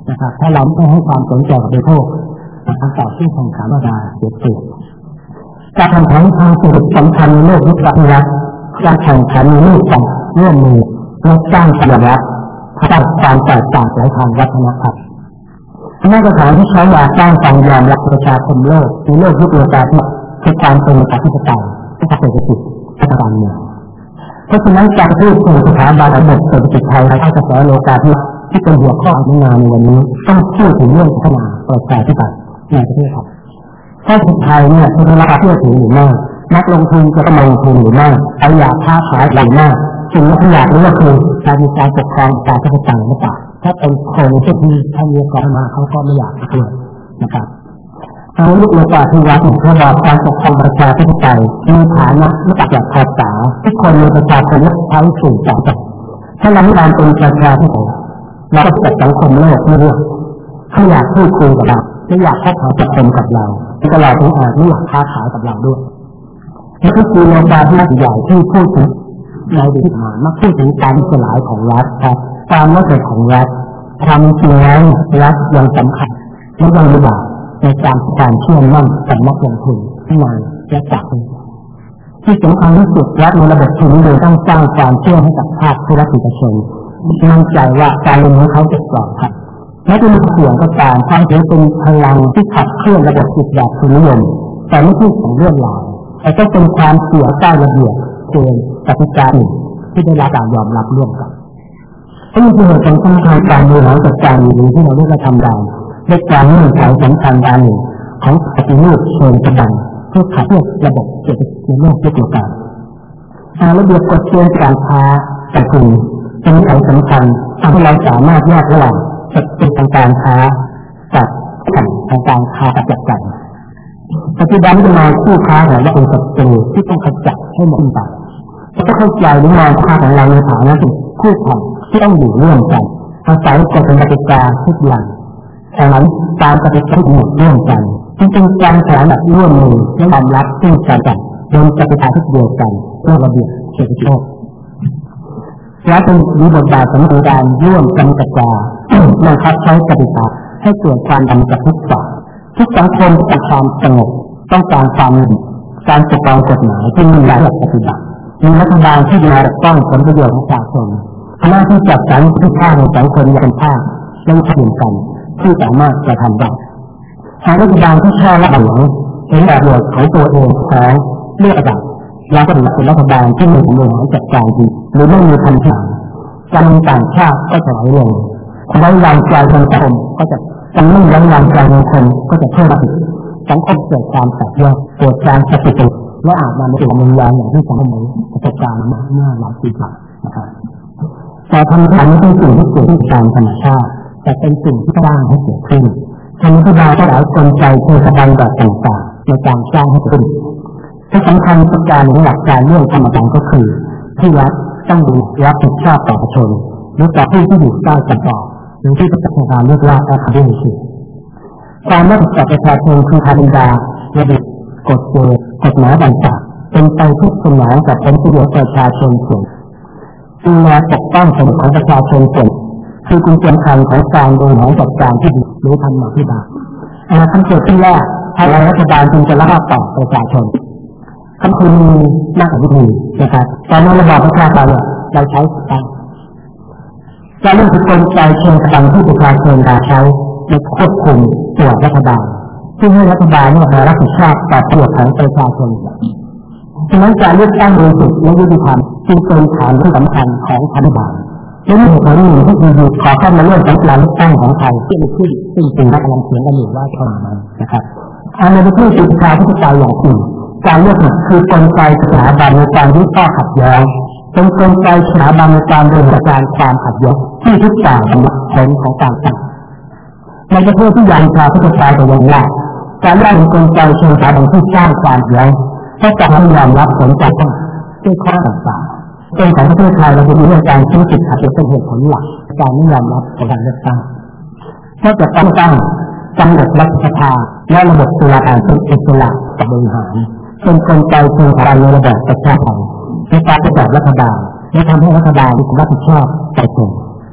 นะครับถ้าเราไม่ให้ความสนใจกับบริโภคการต่อสู้แข่งขันระดับเสียเปรียบการแข่งขันทางเศรษฐกิจสำคัญในโลกยุคปัจจุบันการแข่งขันในโลกการร่วมมือและสร้างสมรรถนะสร้างความแตกต่างในทางวัฒนธรรมมาตรฐานที่ใช้ยาสร้างการยอมรับประชาคมโลกในโลกยุคโลกาภิวัตน์คือการเป็นประชาธิปไตยและเศรษฐกิจและการเมืองเพราะฉะนั้นการพูดถึงสถาบันระบบเศรษฐกิจไทยและกระแสโลกาภิวัตน์ที่เป็นหัวข้อของงานในวันนี้ต้องพูดถึงเรื่องพัฒนาประชาธิปไตยในประเทศไทยถ้าประเทศไทยเนี่ยจะได้รับเชื่อถือหรือไม่นักลงทุนจะต้องลงทุนหรือไม่ใครอยากค้าขายหรือไม่สิ่งที่อยากรู้ก็คือการมีการปกครองประชาธิปไตยหรือเปล่าถ้าเป็นคนที่มีท่านเรียกมาเขาก็ไม่อยากด้วยนะครับทางยุคโลกาภิวัตน์ระบอบการปกครองประชาธิปไตยมีฐานะมาจากภาษาที่คนในประชาชนใช้สื่อสารถ้าเราไม่การเป็นประชาธิปไตยเราก็จัดสังคมโลกไม่รู้เขาอยากพูดคุยกับเราไม่อยากเข้าหาจับคนกับเราตลอดถึงอาจไม่อยากค้าขายกับเราด้วยนี่ก็คือโลกาภิวัตน์ใหญ่ที่พูดถึงในอดีตมามักพูดถึงการสลายของรัฐครับการไม่เกิดของรัฐทำจริงแล้วรัฐยังสำคัญและยังมีบทในการเชื่อมมั่นกับนักลงทุนที่มาและจากที่สำคัญที่สุดรัฐในระบบทุนนิยมต้องสร้างความเชื่อให้กับภาคธุรกิจชนมั่นใจว่าการลงทุนเขาจะปลอดภัยและจะมีเสียงก็ตามทั้งที่เป็นพลังที่ขับเคลื่อนระบบจิตแบบทุนนิยมแต่ไม่ใช่ของเรื่องราวแต่ก็เป็นความเสียใต้ระเบียบเกณฑ์กติกาที่ได้รับการยอมรับร่วมกันนี่คือเหตุผลสำคัญการบริหารจัดการนี้ที่เราได้กระทำได้ในการเงื่อนไขสำคัญการหนึ่งของปฏิรูปเชิงกระดังที่ขับเคลื่อนระบบเศรษฐกิจในโลกยุคปัจจุบันระเบียบกฎเกณฑ์การค้าการลงทุนเป็นเงื่อนไขสำคัญทำให้เราสามารถแยกระหว่างเศรษฐกิจทางการค้ากับทางการค้ากับจัดการปัจจุบันจะมาคู่ค้าของเราเป็นศัตรูที่ต้องขจัดให้หมดไปจะเข้าใจหรือมองค้าของเราในฐานะเป็นคู่แข่งที่ต้องอยู่ร่วมกันอาศัยกฎกติกาทุกอย่างแต่นั้นการปฏิบัติหมดร่วมกันจึงเป็นการแข่งแบบร่วมมือและยอมรับซึ่งกันและกันโดยปฏิบัติที่เดียวกันเพื่อระเบียบเศรษฐกิจและเป็นมีบทบาทสำคัญการร่วมกันกระจายบังคับใช้ปฏิบัติให้เกิดความดำกับทุกฝ่ายทุกสังคมต้องการความสงบต้องการความการปกครองกฎหมายที่มีหลายระดับปฏิบัติมีรัฐบาลที่มาปกป้องผลประโยชน์ของประชาชนหน้าที่จัดสรรที่ข้าในสังคมอย่างภาคและขยันกันที่สามารถจะทำได้ทางรัฐบาลที่ชอบและหวังเห็นประโยชน์ของตัวเองของเลือกแบบแล้วก็เป็นรัฐบาลที่มีความบริหารจัดการดีหรือไม่มีพันธะการต่างชาติก็จะไหลลงไว้วางใจสังคมก็จะไม่ไว้วางใจในคนก็จะเพิ่มขึ้นสังคมเกิดความแตกแยกเกิดการปฏิกิริยาและอาจนำมาสู่มุมยาอย่างที่สังคมนี้ประสบการณ์มาเมื่อหลายปีก่อนนะครับแต่ทำการไม่ใช่สิ่งที่เกิดขึ้นตามธรรมชาติแต่เป็นสิ่งที่สร้างให้เกิดขึ้นทำให้ผู้ใดก็หลายกลไกเทศกาลแบบต่างๆในการสร้างให้เกิดขึ้นที่สำคัญประการหลักการเรื่องธรรมชาติก็คือที่รัฐต้องดูรับผิดชอบต่อประชาชนหรือต่อผู้ที่อยู่ใต้กำกับหรือที่ประชาชนเรียกว่าอาคาเดมีการรับผิดชอบประชาชนคือการดาระเบียบกฎเกณฑ์กฎหมายต่างๆเป็นไปเพื่อสนองกับผลประโยชน์ประชาชนส่วนดูแลปกป้องผลของประชาชนส่วนคือกุญแจสำคัญของการบริหารจัดการที่ดีหรือธรรมะที่บาคำเกิดที่แรกทางรัฐบาลจึงจะรับผิดชอบประชาชนคำคือมีหน้าที่ดีนะครับตอนนี้ระบอบประชาธิปไตยเราใช้การเรื่องกลไกเชิงกำลังที่ประชาชนใช้ในควบคุมตัวรัฐบาลซึ่งให้รัฐบาลมารับผิดชอบต่อประโยชน์ของประชาชนฉะนั้นการเลือกตั้งโดยสุดและยุติธรรมจึงเป็นฐานที่สำคัญของรัฐบาลและมีผลหนึ่งที่ดีขอเข้ามาเรื่องของการเลือกตั้งของไทยที่มีขึ้นซึ่งเป็นนักการเมืองกันอยู่ว่าทำมันนะครับในประเทศประชาธิปไตยอย่างจริงการเลือกตั้งคือกลไกสถาบันในการวิเคราะห์ขัดแย้งเป็นกลไกสถาบันในการบริหารการความขัดแย้งที่ทุกอย่างเป็นผลของการตั้งในประเทศที่ยังประชาธิปไตยแต่ยังแรกการเลือกตั้งกลไกเชิงสถาบันที่สร้างความขัดแย้งก็จะให้ยอมรับผลจากตั้งด้วยข้อต่างๆเป็นของประเทศไทยเราจะมีเรื่องการชี้จุดขัดแย้งเป็นเหตุผลหลักการไม่ยอมรับการเลือกตั้งถ้าจะตั้งกำหนดรัฐสภาและระบบตุลาการเป็นอิสระกับบริหารเป็นกลไกเชิงสถาบันในระบบประชาธิปไตยในการประกอบรัฐบาลและทำให้รัฐบาลมีความรับผิดชอบต่อตน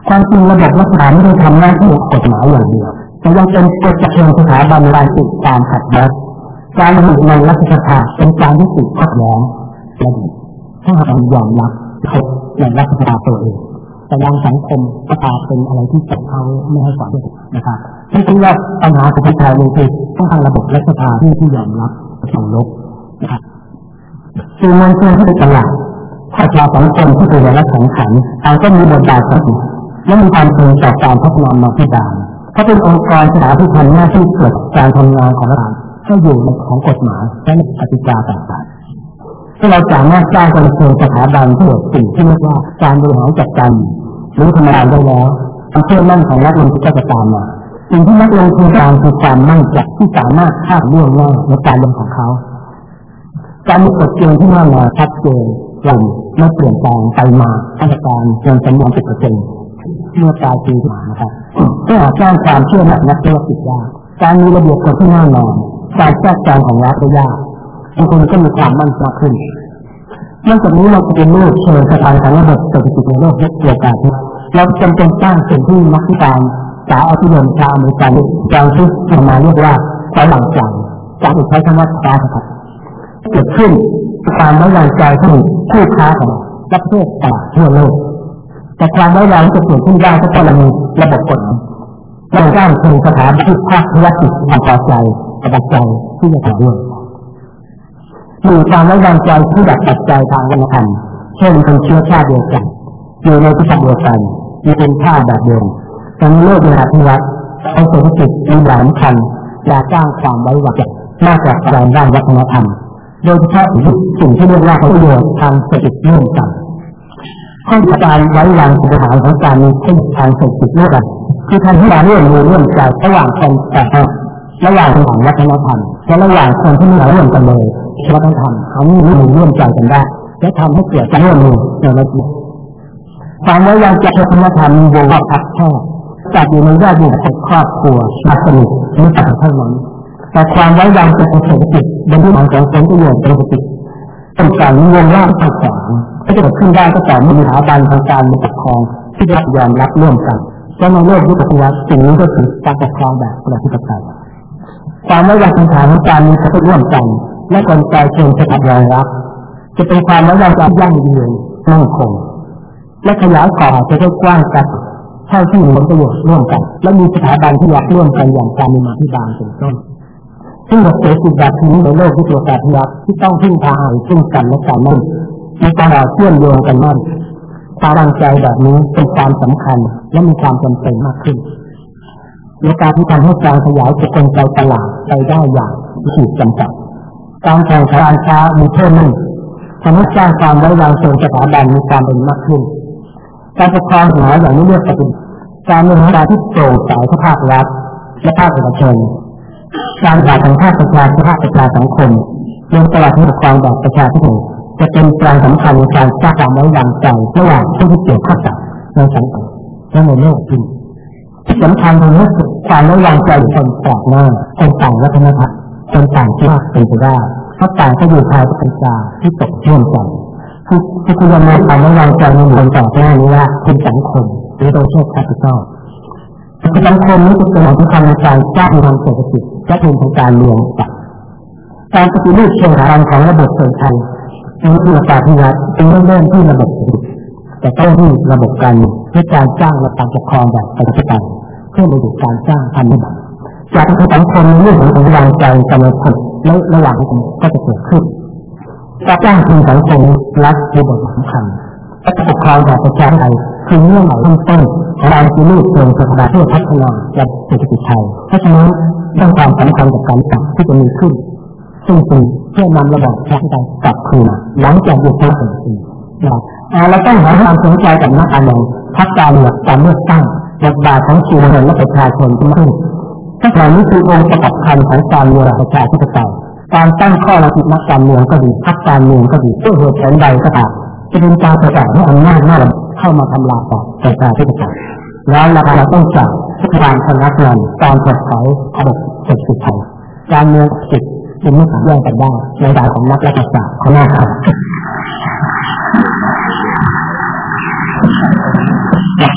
ความจริงระบบรัฐบาลไม่ได้ทำหน้าที่กฎหมายอย่างเดียวแต่ยังเป็นกฎเกณฑ์สถาบันการติดตามขัดแย้งการระบุในรัฐสภาเป็นการที่ติดขัดแย้งและถ้าเรายอมรับในรัฐสภาตัวเองแต่ยังสังคมก็ตาเป็นอะไรที่จับเขาไม่ให้ความรู้นะครับที่เรียกว่าปัญหาของประชาชนคือต้องทางระบบรัฐสภาที่ยอมรับเคารพนะครับสื่อมวลชนที่เป็นตลาดประชาสังคมที่เป็นรัฐสังขารต่างก็มีบทบาทสำคัญและมีความเป็นต่อการพัฒนามาที่ด่านถ้าเป็นองค์กรสถาบันทำหน้าที่ตรวจการทำงานของรัฐให้อยู่ในของกฎหมายและกติกาต่างๆที่เราสามารถสร้างกลไกสถาบันที่สิ่งที่เรียกว่าการบริหารจัดการหรือทำงานได้แล้วความเชื่อมั่นของนักลงทุนก็จะตามมาสิ่งที่นักลงทุนการคือความมั่นใจที่สามารถคาดเรื่องแน่ในการลงของเขาการมีกฎเกณฑ์ที่แน่นอนชัดเจนกลุ่มไม่เปลี่ยนแปลงไปมาราชการเงินจำนวน 10% เมื่อปลายปีที่ผ่านมานะครับเพื่อสร้างความเชื่อมั่นนักธุรกิจว่าการมีระเบียบกฎที่แน่นอนการแทรกแซงของรัฐก็ยากบางคนก็มีความมั่นใจขึ้นนอกจากนี้เราจะเป็นลูกเชิญสถานการณ์ระบบเศรษฐกิจในโลกเกี่ยวกับเราจำเป็นสร้างสิ่งที่นักวิจารณ์สายอภิรมย์ชาวอเมริกันจางที่มาเรียกว่าไว้วางใจจากใช้คำว่าค้าครับเกิดขึ้นความไว้วางใจที่คู่ค้าของประเทศต่างทั่วโลกแต่ความไว้วางจะเกิดขึ้นได้ก็เพราะเรามีระบบกฎหมายเราสร้างเป็นสถาบันที่ภาคธุรกิจความพอใจสบายใจที่จะทำด้วยมีความไว้วางใจที่แบบปัจจัยทางวัฒนธรรมเช่นคนเชื้อชาติเดียวกันอยู่ในที่เดียวกันมีเป็นชาติแบบเดิมแต่ในโลกในอภิวัตในเศรษฐกิจมีหลายสำคัญและสร้างความไว้วางใจมากกว่าการด้านวัฒนธรรมโดยเฉพาะสิ่งที่เรียกว่าประโยชน์ทางเศรษฐกิจร่วมกันข้อการไว้วางสถานของการมีเส้นทางเศรษฐกิจร่วมกันคือทำให้การร่วมมือร่วมใจระหว่างคนแต่ระหว่างของวัฒนธรรมและระหว่างคนที่ไม่ร่วมกันเลยวัฒนธรรมเขามีร่วมใจกันได้และทำให้เกิดการร่วมมือในระบบความไว้วางใจวัฒนธรรมมีวงรอบทับแค่จัดอยู่ในแวดวงของครอบครัวญาติสนิทมิตรเท่านั้นแต่ความไว้วางใจเศรษฐกิจเป็นที่มาของผลประโยชน์เศรษฐกิจเป็นการมีวงรอบต่างๆที่จะเกิดขึ้นได้ก็ต่อเมื่อมีสถาบันทางการปกครองที่ได้ยอมรับร่วมกันและในโลกยุคปัจจุบันสิ่งนี้ก็คือการปกครองแบบประชาธิปไตยความไว้วางใจของการมีส่วนร่วมกันและกลไกเชิงสถาบันรับจะเป็นความไว้วางใจยั่งยืนมั่นคงและขยายก่อจะได้กว้างกันเท่าที่มีผลประโยชน์ร่วมกันและมีสถาบันที่อยากร่วมกันอย่างการมีมาที่บางเป็นต้นซึ่งระบบเศรษฐกิจแบบนี้ในโลกที่ตัวการพิวัตที่ต้องพึ่งพาอาศัยซึ่งกันและกันนั่นมีการเชื่อมโยงกันนั่นความวางใจแบบนี้เป็นความสำคัญและมีความจำเป็นมากขึ้นในการที่ทำให้การขยายกลไกตลาดไปได้อย่างขีดจำกัดการแข่งขันการค้ามีเพิ่มขึ้นทำให้สร้างความไว้วางใจสถาบันมีการเป็นมากขึ้นการปกครองหาอย่างนี้เรียกว่าการบริหารที่โปร่งใสทั้งภาครัฐและภาคเอกชนการผ่านทางภาคประชาชนภาคประชาสังคมเรื่องตลาดที่ปกครองแบบประชาธิปไตยจะเป็นการสำคัญในการสร้างความไว้วางใจระหว่างผู้ที่เกี่ยวข้องกับในสังคมและในโลกที่สำคัญตรงนี้คือความไว้วางใจคนแปลกหน้าคนต่างวัฒนธรรมคนต่างชาติเป็นไปได้เพราะต่างก็อยู่ภายใต้กติกาที่ตกร่วมกันคือคุณจะมีความไว้วางใจในหมู่คนต่างชาตินี้ว่าเป็นสังคมหรือโดยเฉพาะแคปิตอลสังคมนี้จะเป็นของสำคัญในการสร้างทางเศรษฐกิจและทางการเมืองการปฏิรูปเชิงทางของระบบเศรษฐกิจในที่ประชาธิปไตยเป็นเริ่มที่ระบบเศรษฐกิจแต่ต้องที่ระบบการเมืองด้วยการสร้างระบบการปกครองแบบประชาธิปไตยเพื่อระบบการสร้างพันธบัตรจากสังคมในเรื่องของความวางใจกำลังผลและระหว่างกันก็จะเกิดขึ้นการสร้างทีมสังคมรัฐเป็นบทสำคัญและปกครองแบบประชาธิปไตยคือเรื่องใหม่ต้นของการปฏิรูปเชิงสถาบันเพื่อพัฒนาระบบเศรษฐกิจไทยเพราะฉะนั้นต้องความสำคัญกับการจัดที่จะมีขึ้นซึ่งเป็นเพื่อนำระบบประชาธิปไตยกลับคืนหลังจากยุคสงครามเราต้องหาความสนใจกับนักการเมืองพรรคการเมืองการเลือกตั้งบทบาทของสื่อมวลชนและประชาชนที่มากขึ้นทั้งหมดนี้คือองค์ประกอบสำคัญของการเมืองประชาธิปไตยการตั้งข้อระดับนักการเมืองก็ดีพรรคการเมืองก็ดีเพื่อเหตุผลใดก็ตามจะเป็นการประกาศให้อำนาจหน้าเข้ามาทำลายต่อประชาธิปไตยแล้วเราต้องจัดการชนะงานการถดถอยระบบเศรษฐกิจไทยการเมืองจิตเป็นไม่ขัดแย้งกันได้ในด้านของนักรัฐศาสตร์เขาหน้าครับ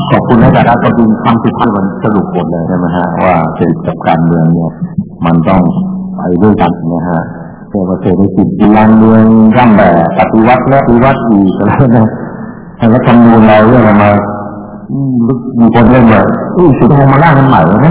ขอบคุณอาจารย์ประดุลคำสุดท้ายมันสรุปหมดเลยใช่ไหมฮะว่าเศรษฐกิจการเมืองเนี่ยมันต้องไปด้วยกันนะฮะเศรษฐกิจการเมืองร่างแบบปฏิวัติและปฏิวัติอีกอะไรนะแล้วคำนวณเราเรื่องอะไรมามีคนเล่นแบบสุดท้ายมาล่างกันใหม่นะ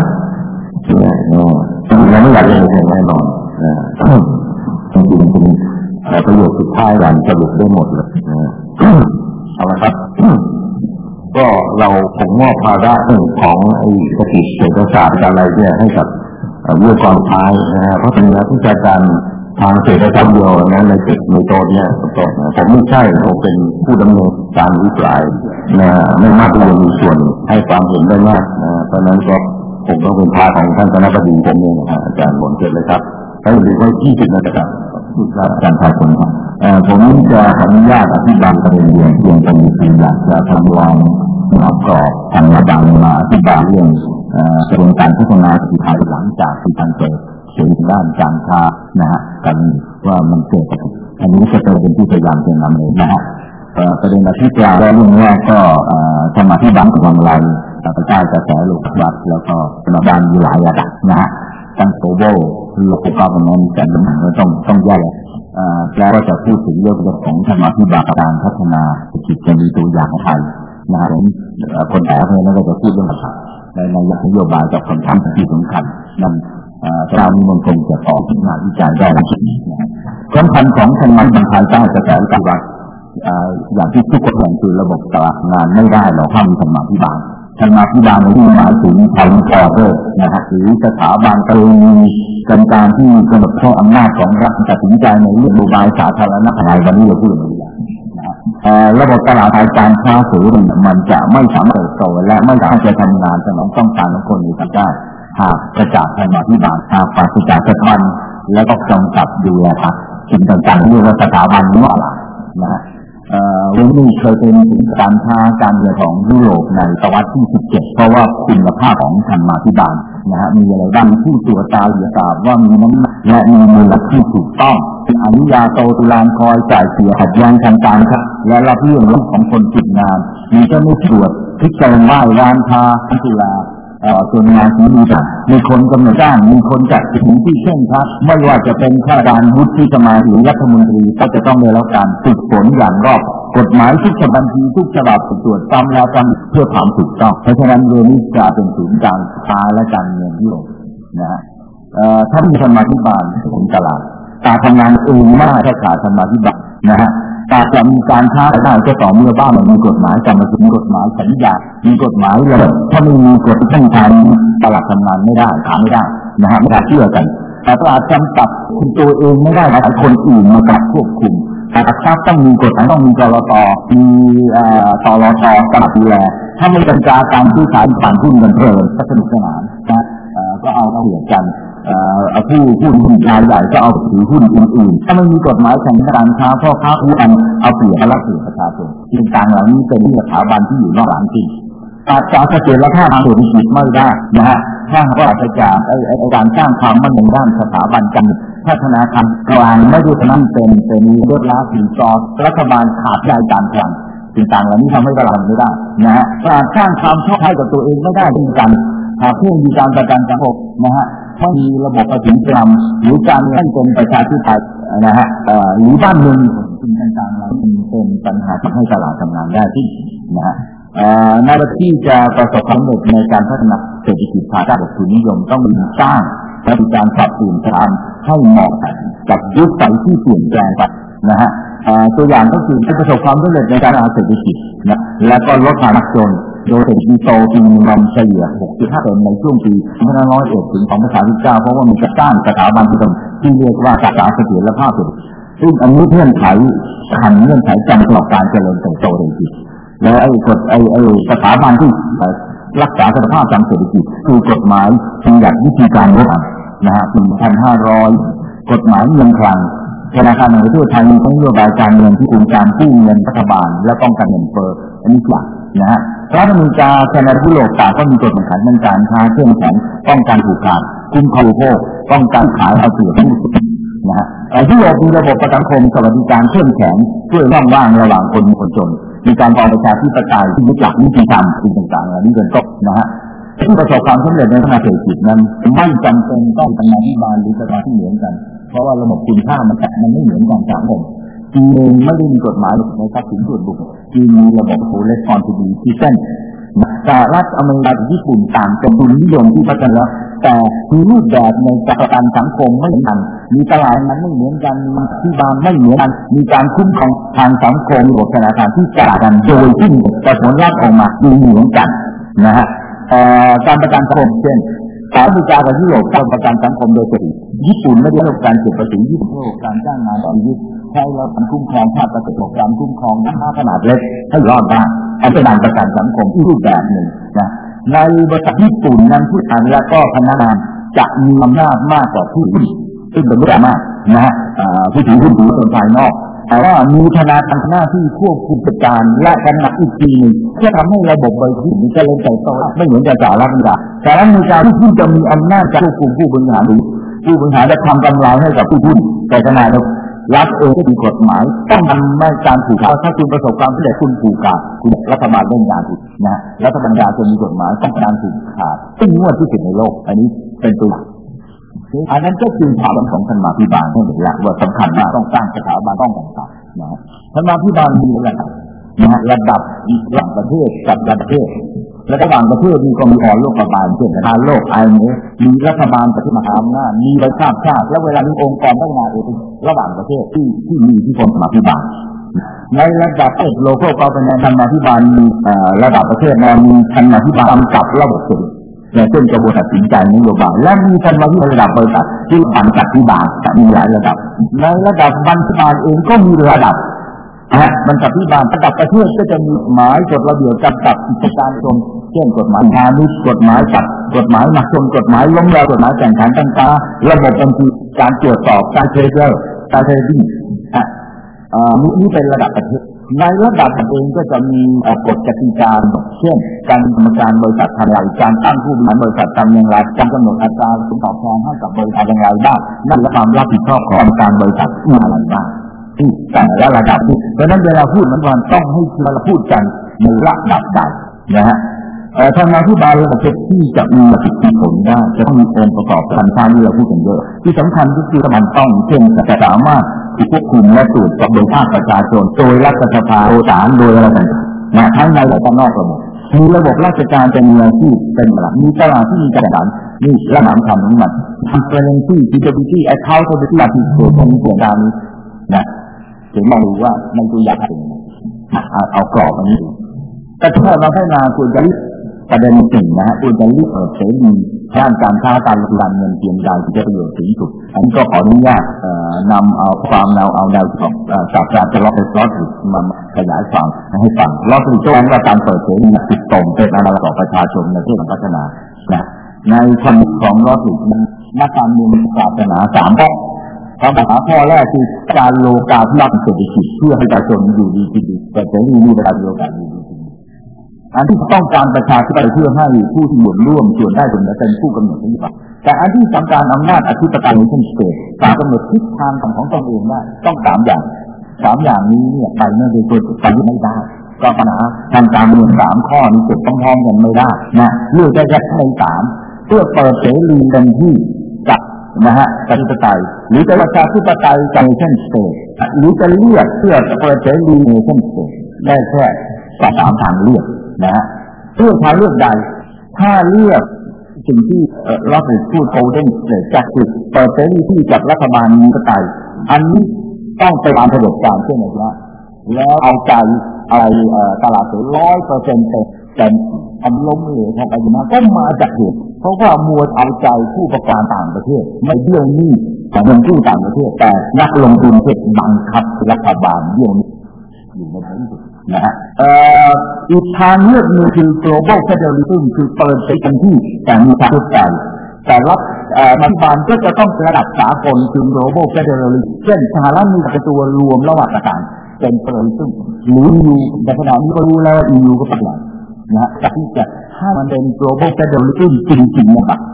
เราไม่อยากเล่นอย่างแน่นอนจริงๆประโยชน์สุดท้ายการสรุปได้หมดเลยเอาละครับก็เราคงมอบภาระเรื่องของไอ้เศรษฐกิจเศรษฐศาสตร์อะไรเนี่ยให้กับเรื่องความท้ายนะฮะเพราะเป็นนักวิชาการทางเศรษฐศาสตร์เดียวนะในโต๊ะเนี่ยผมไม่ใช่ผมเป็นผู้ดำเนินการวิจัยนะไม่มากที่จะมีส่วนให้ความเห็นได้มากนะเพราะนั้นก็ผมต้องเป็นพาของท่านคณบดีผมเองนะอาจารย์บนเชิญเลยครับให้ดูไว้20 นาทีครับอาจารย์ชายคนครับผมจะขออนุญาตอธิบายประเด็นเพียงอยากจะทำลองเอากรอบทางระดับมาอธิบายเรื่องกระบวนการพัฒนาเศรษฐกิจไทยหลังจากที่การเกิดเศรษฐกิจด้านการค้านะฮะกันว่ามันเกิดอันนี้จะเป็นที่พยายามจะนำเลยนะฮะประเด็นที่กล่าวเรื่องแรกก็สมาธิบังกับทำลายกระจายกระแสโลกวัดแล้วก็ระดับมีหลายระดับนะฮะตั้งโกลบอลโลกกาเป็นนั้นแต่ต้องแยกแล้วก็จะพูดถึงเรื่องของสมาธิบังการพัฒนาเศรษฐกิจจะมีตัวอย่างไทยนะฮะคนแต่เพื่อนแล้วก็จะพูดเรื่องในนโยบายกับคนทำที่สำคัญนั่นเรามีมนคงจะต่องานวิจัยได้ในที่นี้สำคัญของสมาธิบังภายใต้กระแสโลกวัดอย่างที่ทุกคนเห็นคือระบบตลาดงานไม่ได้หรอกถ้ามีสมาธิบังในที่หมายถึงไทยพอเตอร์นะฮะหรือสถาบันการมีการที่กำหนดข้ออำนาจของรัฐตัดสินใจในเรื่องนโยบายสาธารณะอะไรวันนี้เราพูดอย่างนี้ระบบตลาดการค้าสูงมันจะไม่สามารถเติบโตและไม่สามารถจะทำงานสนองต้องการของคนในประเทศหากกระจายสมาธิบังหากปราศจากสถาบันแล้วก็กำกับดูแลสิ่งต่างๆที่สถาบันนี้อะไรนะฮะวันนี้เคยเป็นการค้าการเงินของยุโรปในศตวรรษที่17เพราะว่าคุณภาพของสมาธิบังนะฮะมีอะไรบ้างผู้ตรวจตาเหลือทราบว่ามีน้ำหนักและมีมูลค่าที่ถูกต้องอนุญาโตตุลาคอยจ่ายเสียขัดแย้งต่างๆครับและรับเรื่องของคนผิดงานมีเจ้าหน้าที่ตรวจพิจารณาร้านค้าตุลาส่วนงานที่มีคนกำหนดจ้างมีคนจัดสิ่งที่เช่นครับไม่ว่าจะเป็นข้าราชการวุฒิสภาหรือรัฐมนตรีก็จะต้องได้รับการฝึกฝนอย่างรอบกฎหมายทุกฉบับทุกฉบับตรวจตามแล้วกันเพื่อความถูกต้องเพราะฉะนั้นเรื่องนี้จะเป็นศูนย์การค้าและการเงินยุโรปนะฮะถ้ามีสมาธิบังของตลาดการทำงานเองมากถ้าขาดสมาธิบังนะฮะการจะมีการค้าได้ก็ต่อเมื่อบ้านมันมีกฎหมายกรรมสิทธิ์มีกฎหมายสัญญามีกฎหมายระบบถ้าไม่มีกฎที่ทางตลาดทำงานไม่ได้ขายไม่ได้นะฮะไม่ได้เชื่อกันแต่ตลาดจำกัดคุณตัวเองไม่ได้แต่คนอื่นมาจับควบคุมแต่ถ้าต้องมีกฎหมายต้องมีกลต.มีตลต.กำกับดูแลถ้าไม่เป็นการซื้อขายผ่านหุ้นกันเพลินก็สนุกสนานนะก็เอาเปรียบกันผู้หุ้นรายใหญ่ก็เอาถือหุ้นอื่นๆถ้าไม่มีกฎหมายแข่งการค้าพ่อค้าผู้อันเอาเปรียบและเปรียบประชาชนสิ่งต่างเหล่านี้เป็นสถาบันที่อยู่นอกหลังจริงการเสถียรภาพทางเศรษฐกิจไม่ได้นะฮะถ้าว่าจะจากการสร้างความมั่นคงด้านสถาบันการพัฒนาการกลางไม่ได้ทำเป็นเรื่องล้าสินสอดรัฐบาลขาดใจการคลังสิ่งต่างเหล่านี้ทำให้ตลาดไม่ได้นะฮะการสร้างความชอบให้กับตัวเองไม่ได้เหมือนกันหากผู้มีการประกันสังคมนะฮะถ้ามีระบบประสิทธิภาพหรือการเงินเป็นประชาธิปไตยนะฮะหรือบ้านเมืองสิ่งต่างๆเหล่านี้เป็นปัญหาทำให้ตลาดทำงานได้ที่นะฮะในประเทศที่จะประสบความสำเร็จในการพัฒนาเศรษฐกิจภายใต้ระบบทุนนิยมต้องมีสร้างและมีการปรับเปลี่ยนตามให้เหมาะกับยุคสมัยที่เปลี่ยนแปลงไปนะฮะตัวอย่างก็คือจะประสบความสำเร็จในการพัฒนาเศรษฐกิจนะและก็ลดภาระจนโดยเศรษฐกิจโตปีนึงเฉลี่ย 6.5% ในช่วงปี2501ถึง2019เพราะว่ามีการสร้างสถาบันที่เรียกว่าสถาบันเสถียรภาพซึ่งอันนี้เงื่อนไขจำต่อการเจริญเติบโตเศรษฐกิจและสถาบันที่รักษาสภาพทางเศรษฐกิจคือกฎหมายบัญญัติวิธีการลดนะฮะปี 2500 กฎหมายเงินคลังธนาคารแห่งประเทศไทยมีนโยบายการเงินที่เป็นการกู้เงินรัฐบาลและป้องกันเงินเฟ้ออันนี้หลักนะฮะสหรัฐอเมริกาแคนาดายุโรปต่างก็มีกฎบังคับในการค้าเครื่องแข็งป้องกันถูกขาดคุ้มครองผู้ป้องกันขายเอาเปรียบผู้นะฮะยุโรปมีระบบประกันสังคมสวัสดิการเข้มแข็งช่วยช่องว่างระหว่างคนจนมีการต่อประชาธิปไตยที่ยึดหลักนิติธรรมสิ่งต่างๆเหล่านี้เป็นต้นนะฮะที่ประสบความสำเร็จในทางเศรษฐกิจนั้นไม่จำเป็นต้องเป็นรัฐบาลหรือสถาบันที่เหมือนกันเพราะว่าระบบคุณค่ามันไม่เหมือนกันสังคมจีนเองไม่ได้มีกฎหมายในทรัพย์สินส่วนบุคคลจีนมีระบบโคเลสคอนทิบิลิตี้สหรัฐอเมริกาญี่ปุ่นต่างเป็นทุนนิยมที่พัฒนาแต่มีรูปแบบในการประกันสังคมไม่เหมือนกันมีตลาดนั้นไม่เหมือนกันมีที่บานไม่เหมือนกันมีการคุ้มครองทางสังคมระบบธนาคารที่จ่ายกันโดยที่แต่ผลลัพธ์ออกมาดูเหมือนกันนะฮะการประกันสังคมเช่นสหรัฐอเมริกากับยุโรปการประกันสังคมโดยเฉพาะญี่ปุ่นไม่ได้รับการเก็บภาษีญี่ปุ่นการจ้างงานต่อชีวิตใช้รับการคุ้มครองภาคเกษตรการคุ้มครองนักขนาดเล็กให้รอดได้อันเป็นการประกันสังคมที่รูปแบบหนึ่งนะในบริษัทญี่ปุ่นนั้นผู้อ่านและก็พนักงานจะมีอำนาจมากกว่าผู้ถือซึ่งเป็นเรื่องมากนะฮะผู้ถือหุ้นคนภายนอกแต่ว่ามีธนาคารหน้าที่ควบคุมกิจการและกำกับอีกทีนึงเพื่อทำให้ระบบใบที่มีเจริญเติบโตไม่เหมือนกับสหรัฐอเมริกาแต่ละมีการที่จะมีอำนาจควบคุมผู้บริหารผู้บริหารจะทำกำไรให้กับผู้หุ้นแต่ขณะเดียวกันรัฐเองก็มีกฎหมายต้องทำไม่การผูกขาดถ้าคุณประสบความสำเร็จคุณผูกขาดคุณรัฐบาลเล่นงานคุณนะรัฐบาลจะมีกฎหมายต้องการผูกขาดซึ่งงวดที่สุดในโลกอันนี้เป็นตัวอันนั้นก็คือความของธรรมาภิบาลที่เห็นแล้วว่าสำคัญมากต้องสร้างสถาบันต้องต่างๆนะธรรมาภิบาลมีระดับระดับระหว่างประเทศกับประเทศระหว่างประเทศมีกองทุนโลกบาลเช่นธนาคารโลกIMFมีรัฐบาลประเทศมหาอำนาจมีรัฐชาติและเวลามีองค์กรพัฒนาเองระหว่างประเทศที่มีที่คนธรรมาภิบาลในระดับประเทศโลกก็เป็นธรรมาภิบาลมีระดับประเทศมีธรรมาภิบาลกำกับระบบเศรษฐกิจในเส้นกระบวนการตัดสินใจนโยบายและมีธรรมาภิบาลระดับบริษัทที่บังคับภิบาลมีหลายระดับในระดับบัญชีการเองก็มีระดับบัญชีภิบาลระดับประเทศก็จะมีหมายกฎระเบียบกำกับกิจการชนเช่นกฎหมายพาณิชย์กฎหมายจัดกฎหมายนักชนกฎหมายล้มละลายกฎหมายแข่งขันต่างๆระบบบัญชีการตรวจสอบการเทรดเดอร์การเทรดดิ้งนี่เป็นระดับประเทศในระดับเองก็จะมีกฎกติกาเช่นการกรรมการบริษัททำอะไรการตั้งผู้บริหารบริษัททำอย่างไรการกำหนดอัตราผลตอบแทนให้กับบริษัทอย่างไรบ้างนั่นและความรับผิดชอบของการบริษัทอะไรบ้างที่แต่ละระดับเพราะนั้นเวลาพูดมันต้องให้เราพูดกันในระดับใดนะฮะธรรมาภิบาลระดับที่จะมีสิทธิผลได้จะต้องมีองค์ประกอบสำคัญที่เราพูดกันเยอะที่สำคัญก็คือมันต้องเช่นจะสามารถควบคุมและตรวจสอบโดยภาคประชาชนโดยรัฐสภาโดยศาลโดยอะไรต่างๆนะทั้งในและนอกระบบมีระบบราชการเป็นมืออาชีพเป็นหลักมีตลาดที่มีกระดานนี่ระดับคำของมัน transparency accountability accountability ที่เกิดขึ้นในส่วนด้านนี้นะถึงมาดูว่าในตัวอย่างเป็นเอากรอบอันนี้แต่ถ้าเราพัฒนาควรจะประเด็นหนึ่งนะฮะควรจะรีบเปิดเผยมีด้านการค้าการลงทุนเงินเพียงใดที่จะประโยชน์สูงสุดอันนี้ก็ขออนุญาตนำเอาความเอาแนวของศาสตราจารย์ล็อกเอสมาขยายความให้ฟังล็อกอีกตัวนึงว่าการเปิดเผยมีติดตรงเป็นอันตรายต่อประชาชนในเรื่องพัฒนาในความของล็อกอีกนักการเมืองศาสนา3ข้อข้อแรกคือการโลกาภิวัตน์เศรษฐกิจเพื่อให้ประชาชนอยู่ดีกินดีแต่จะมีประชาชนอยู่ดีอันที่ต้องการประชาธิปไตยเพื่อให้ผู้ที่อยู่ร่วมส่วนได้ส่วนเสียเป็นผู้กำหนดนโยบายแต่อันที่ต้องการอำนาจอธิปไตยในชั้นสเตทการกำหนดทิศทางของตนเองได้ต้อง3 อย่างนี้เนี่ยไปไม่ได้ตัวไปไม่ได้ก็ปัญหาทางการเมือง3 ข้อนี้เกิดต้องพร้อมกันไม่ได้นะเลือกได้แค่ใน3เพื่อเปิดเสรีเต็มที่กับนะฮะอธิปไตยหรือจะประชาธิปไตยในชั้นสเตทหรือจะเลือกเพื่อเปิดเสรีในชั้นสเตทได้แค่3 ทางเลือกนะฮะเลือกทางเลือกใดถ้าเลือกสิ่งที่รัฐบาลพูดโกลเด้นเรทจากจุดเปิดเผยที่จากรัฐบาลมีกระต่ายอันนี้ต้องไปตามระบบการเช่นนี้นะแล้วเอาใจอะไรตลาดเสรี100%แต่ทำล้มเหลวทำอะไรมาก็มาจากเหตุเพราะว่ามัวเอาใจผู้ประกอบการต่างประเทศไม่เบี้ยวหนี้แต่เงินกู้ต่างประเทศแต่นักลงทุนเทศบังคับรัฐบาลเบี้ยวหนี้อยู่ในที่สุดนะฮะอีกทางเลือกหนึ่งคือ global federalism คือเปิดไปกันที่แต่มีทางเลือกแต่รัฐรัฐบาลก็จะต้องระดับสากลคือ global federalism เช่นสหรัฐมีเป็นตัวรวมระหว่างต่างๆเป็น federalism หรือ EU ในขณะนี้ก็รู้แล้วว่า EU ก็เป็นอย่างนะฮะแต่ที่จะถ้ามันเป็น global federalism จริงๆนะครับ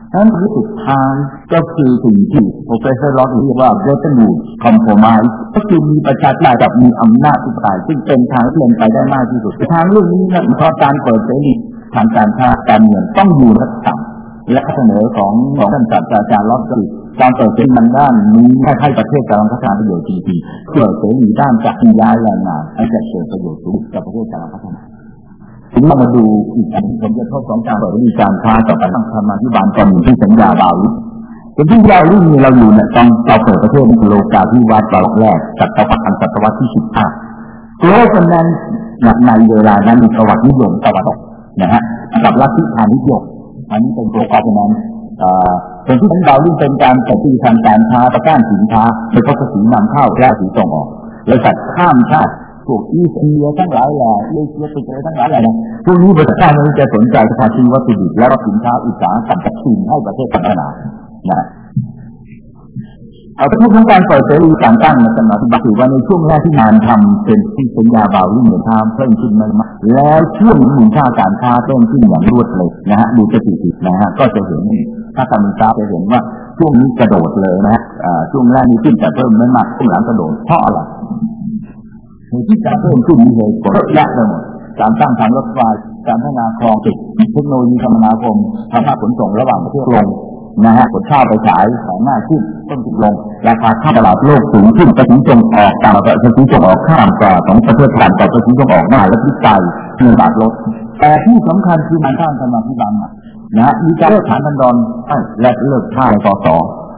นั้นสุดทางก็คือสิ่งที่โปรเฟสเซอร์ล็อตเรียกว่า resolute compromise ก็คือมีประชาธิปไตยกับมีอำนาจธิปไตยซึ่งเป็นทางที่เป็นไปได้มากที่สุดทางเรื่องนี้นะเพราะการเปิดเสรีทางการค้าการเมืองต้องอยู่ระดับและเสนอของท่านศาสตราจารย์ล็อตคือการเปิดเสรีด้านนี้ให้ประเทศกำลังพัฒนาประโยชน์จริงๆเปิดเสรีด้านจากย้ายแรงงานให้เกิดประโยชน์สูงกับประเทศกำลังพัฒนาถึงเรามาดูอีกอันผลกระทบของการเปิดบริการค้าต่อการธรรมาภิบาลกรณีที่สัญญาบาลีเป็นที่เราเรื่องนี้เราอยู่เนี่ยตอนเราเปิดประเทศโลกาภิวัตน์เราแรกศตวรรษที่15ตัวคนนั้นในเวลานั้นมีประวัตินิยมตะวันตกนะฮะกับลัทธิพาณิชย์อันนี้เป็นตัวการนั้นส่วนที่เราเรื่องเป็นการปฏิบัติการค้าประกันสินค้าโดยเฉพาะภาษีนำเข้าและภาษีส่งออกและจัดข้ามชาติพวกอีเชียทั้งหลายแหล่เอเชียไปเจอทั้งหลายแหล่พวกนี้บริษัทนี้จะสนใจภาษีวัตถุดิบและสินค้าอุตสาหกรรมจากจีนให้ประเทศพัฒนานะเอาไปพูดถึงการเปิดเสรีการตั้งในสมัยปัจจุบันในช่วงแรกที่งานทำเป็นที่สัญญาบาลีเหมือนทำเพิ่มขึ้นมากแล้วช่วงมูลค่าการค้าเพิ่มขึ้นอย่างรวดเร็วนะฮะดูสถิตินะฮะก็จะเห็นถ้าทำเป็นกราฟจะเห็นว่าช่วงนี้กระโดดเลยนะฮะช่วงแรกนี้ขึ้นแต่เพิ่มไม่มากช่วงหลังกระโดดเพราะอะไรเหตุที่การเพิ่มขึ้นมีเหตุผลเยอะเลยหมดการสร้างทางรถไฟการพัฒนาคลองติดเทคโนโลยีคมนาคมทำให้ขนส่งระหว่างประเทศลงนะฮะขนข้าวไปขายของง่ายขึ้นต้นทุนลงราคาข้าวตลาดโลกสูงขึ้นภาษีส่งออกต่างประเทศภาษีส่งออกข้ามกว่าของประเทศต่างแต่ภาษีส่งออกมากและวิจัยเงินบาทลดแต่ที่สำคัญคือการสร้างธรรมาภิบาลนะฮะมีการเลิกฐานบันดอนและเลิกค่าสส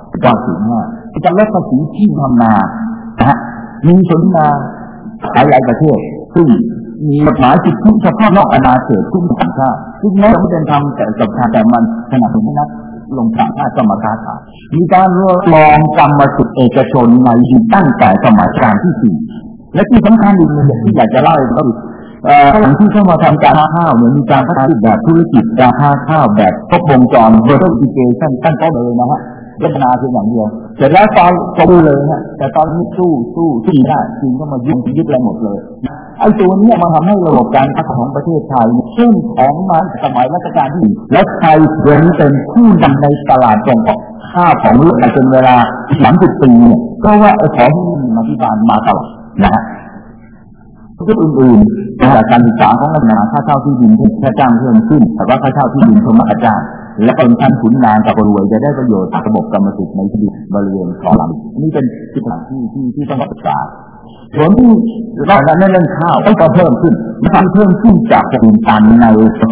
905การลดภาษีที่ทำนานะฮะมีสนนาหลายประเทศซึ่งมีกฎหมายสิทธิเฉพาะนอกอาณาเขตทุกสัญชาติซึ่งแม้จะไม่เป็นธรรมแต่กับชาติแต่มันขนาดนี้นักลงจากท่ากรรมการมีการลองกรรมสิทธิเอกชนในตั้งแต่สมัยรัชกาลที่4และที่สำคัญอีกหนึ่งที่อยากจะเล่าก็คือหลังที่เข้ามาทำการค้าข้าวเนี่ยมีการพัฒนาแบบธุรกิจการค้าข้าวแบบครบวงจร vertical integration ตั้งแต่เลยนะฮะพัฒนาเพียงอย่างเดียวเสร็จแล้วตอนสู้เลยฮะแต่ตอนนี้สู้ไม่ได้จีนก็มายึดอะไรหมดเลยไอ้ตัวนี้มาทำให้ระบบการค้าของประเทศไทยซึ่งของมาสมัยรัชกาลที่1และไทยเดินเป็นผู้นำในตลาดส่งออกข้าวของโลกจนเวลา30 ปีเนี่ยก็ว่าของที่มีมาที่บ้านมาตลอดนะฮะทุกอื่นๆจากการศึกษาของรัฐบาลค่าเช่าที่ดินค่าจ้างเพิ่มขึ้นแต่ว่าค่าเช่าที่ดินเพิ่มมากจ้างและเป็นชั้นขุนนางกับรวยจะได้ประโยชน์จากระบบกรรมสิทธิ์ในที่ดินบริเวณคลองนี่เป็นที่ต้องศึกษาส่วนที่เราได้เรื่องข้าวก็เพิ่มขึ้นมันเพิ่มขึ้นจาก1 ตันใน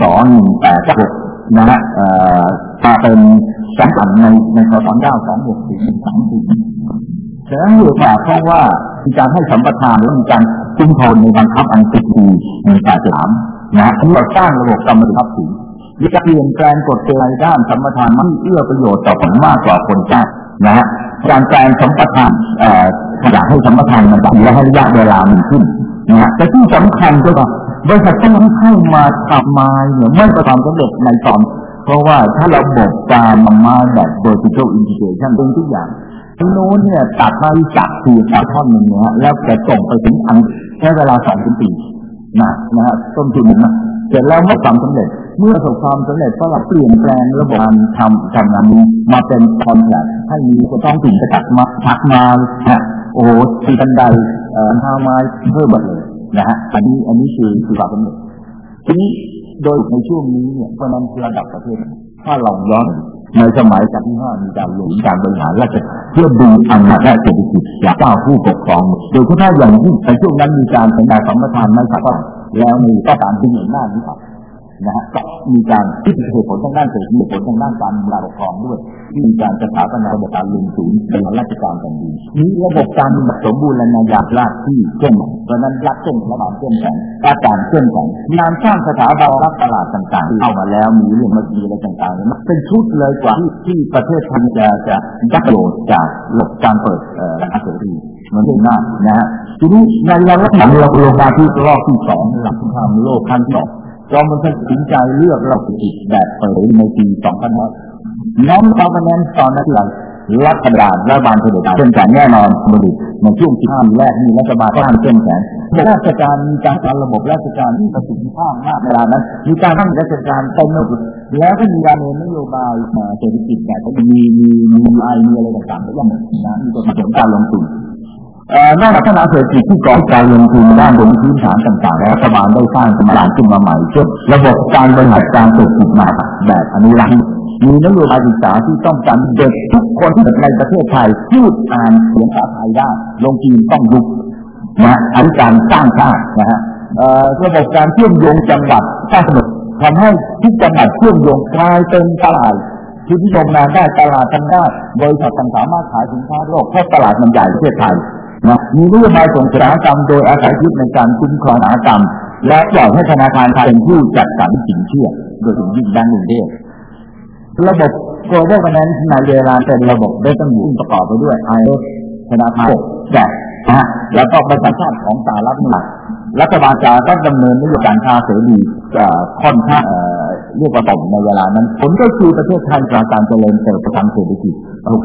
1896นะฮะมาเป็น2 ตันในพ.ศ. 1926-34ฉะนั้นเหตุมาเพราะว่ามีการให้สัมปทานและมีการคุ้มครองในบังคับอันติดปีใน83นะที่เราสร้างระบบกรรมสิทธิ์มีการเปลี่ยนแปลงกฎเกณฑ์ด้านสัมปทานที่เอื้อประโยชน์ต่อคนมากกว่าคนจ้างนะฮะการแปลงสัมปทานอยากให้สัมปทานมันและให้ระยะเวลามันขึ้นนะฮะแต่ที่สำคัญก็คือบริษัทที่ให้มาทำมาเนี่ยไม่ประสบความสำเร็จในตอนเพราะว่าถ้าระบบการมาแบบ vertical integration เป็นทุกอย่างโน้นเนี่ยตัดมาจากทีท่อนหนึ่งนะฮะแล้วจะส่งไปถึงอังใช้เวลา2 ปีนะฮะต้นทุนนะเสร็จแล้วเมื่อความสำเร็จเมื่อประสบความสำเร็จก็เราเปลี่ยนแปลงระบบการทำงานนี้มาเป็นคอนแทคให้มีคนต้องถึงจะตัดมาทักมาโอ้โหตีกันใดห้าไม้เพิ่มหมดเลยนะฮะอันนี้คือความสำเร็จทีนี้โดยในช่วงนี้เนี่ยเพราะนั้นระดับประเทศถ้าเราย้อนในสมัยรัชกาลที่ 5มีการลงการบริหารราชการเพื่อดึงอำนาจและเศรษฐกิจจากเจ้าผู้ปกครองโดยเฉพาะอย่างยิ่งในช่วงนั้นมีการสัญญาสัมปทานไม่ขาดแล้วมีก็การดึงอำนาจนี้นะฮะก็มีการคิดเหตุผลทางด้านเศรษฐกิจเหตุผลทางด้านการปกครองด้วยที่มีการสถาปนาระบบการลงทุนในราชการแผ่นดินมีระบบการสมบูรณ์และนายราชที่เข้มเพราะนั้นรัฐเข้มระบาดเข้มแข็งการเข้มแข็งงานสร้างสถาบันรับตลาดต่างๆเข้ามาแล้วมีเรื่องมาดีอะไรต่างๆเป็นชุดเลยกว่าที่ประเทศไทยจะได้ประโยชน์จากระบบการเปิดร้านเสรีมันได้มากนะฮะทีนี้ในระดับหลังโลกาที่รอบที่2หลังสงครามโลกครั้งที่ 2เราตัดสินใจเลือกระบบแบบเปิดในปี 2000น้องตอนนั้นรัฐบาลเผด็จการเข้มแข็งแน่นอนบริในช่วง15 ปีแรกนี่รัฐบาลก็ทำเข้มแข็งราชการมีการจัดระบบราชการที่ประสิทธิภาพมากเวลานั้นมีการตั้งราชการเต็มหมดแล้วก็มีการเมืองนโยบายเศรษฐกิจแบบมีอะไรต่างๆก็ยังนะมีตัวผสมการลงทุนนอกจากพัฒนาเศรษฐกิจที่ก่อการลงทุนด้านบนพื้นฐานต่างๆแล้วรัฐบาลได้สร้างสมรภูมิขึ้นมาใหม่เช่นระบบการบริหารการเศรษฐกิจมาแบบอนุรักษ์มีนโยบายศึกษาที่ต้องการเด็กทุกคนที่ในประเทศไทยพูดอ่านเขียนภาษาไทยได้ลงจีนต้องยุคนะอันการสร้างชาตินะฮะระบบการเชื่อมโยงจังหวัดสร้างสนุกทำให้ทุกจังหวัดเชื่อมโยงกลายเป็นตลาดที่นิยมงานได้ตลาดทำได้บริษัทต่างๆสามารถขายสินค้าโลกเพราะตลาดมันใหญ่ประเทศไทยนะมีนโยบายส่งเสริมอุตสาหกรรมโดยอาศัยยึดในการคุ้มครองอุตสาหกรรมและปล่อยให้ธนาคารเป็นผู้จัดสรรสินเชื่อโดยยิ่งแบงก์กรุงเทพระบบ global finance ในเวลาเป็นระบบได้ต้องอยู่ประกอบไปด้วย IMF ธนาคารแจกนะแล้วก็บริษัทชาติของสหรัฐนี่รัฐบาลจะต้องดำเนินนโยบายการค้าเสรีค่อนข้างเรียกว่าต่ำในเวลานั้นผลก็คือประเทศไทยการเจริญเติบโตทางเศรษฐกิจ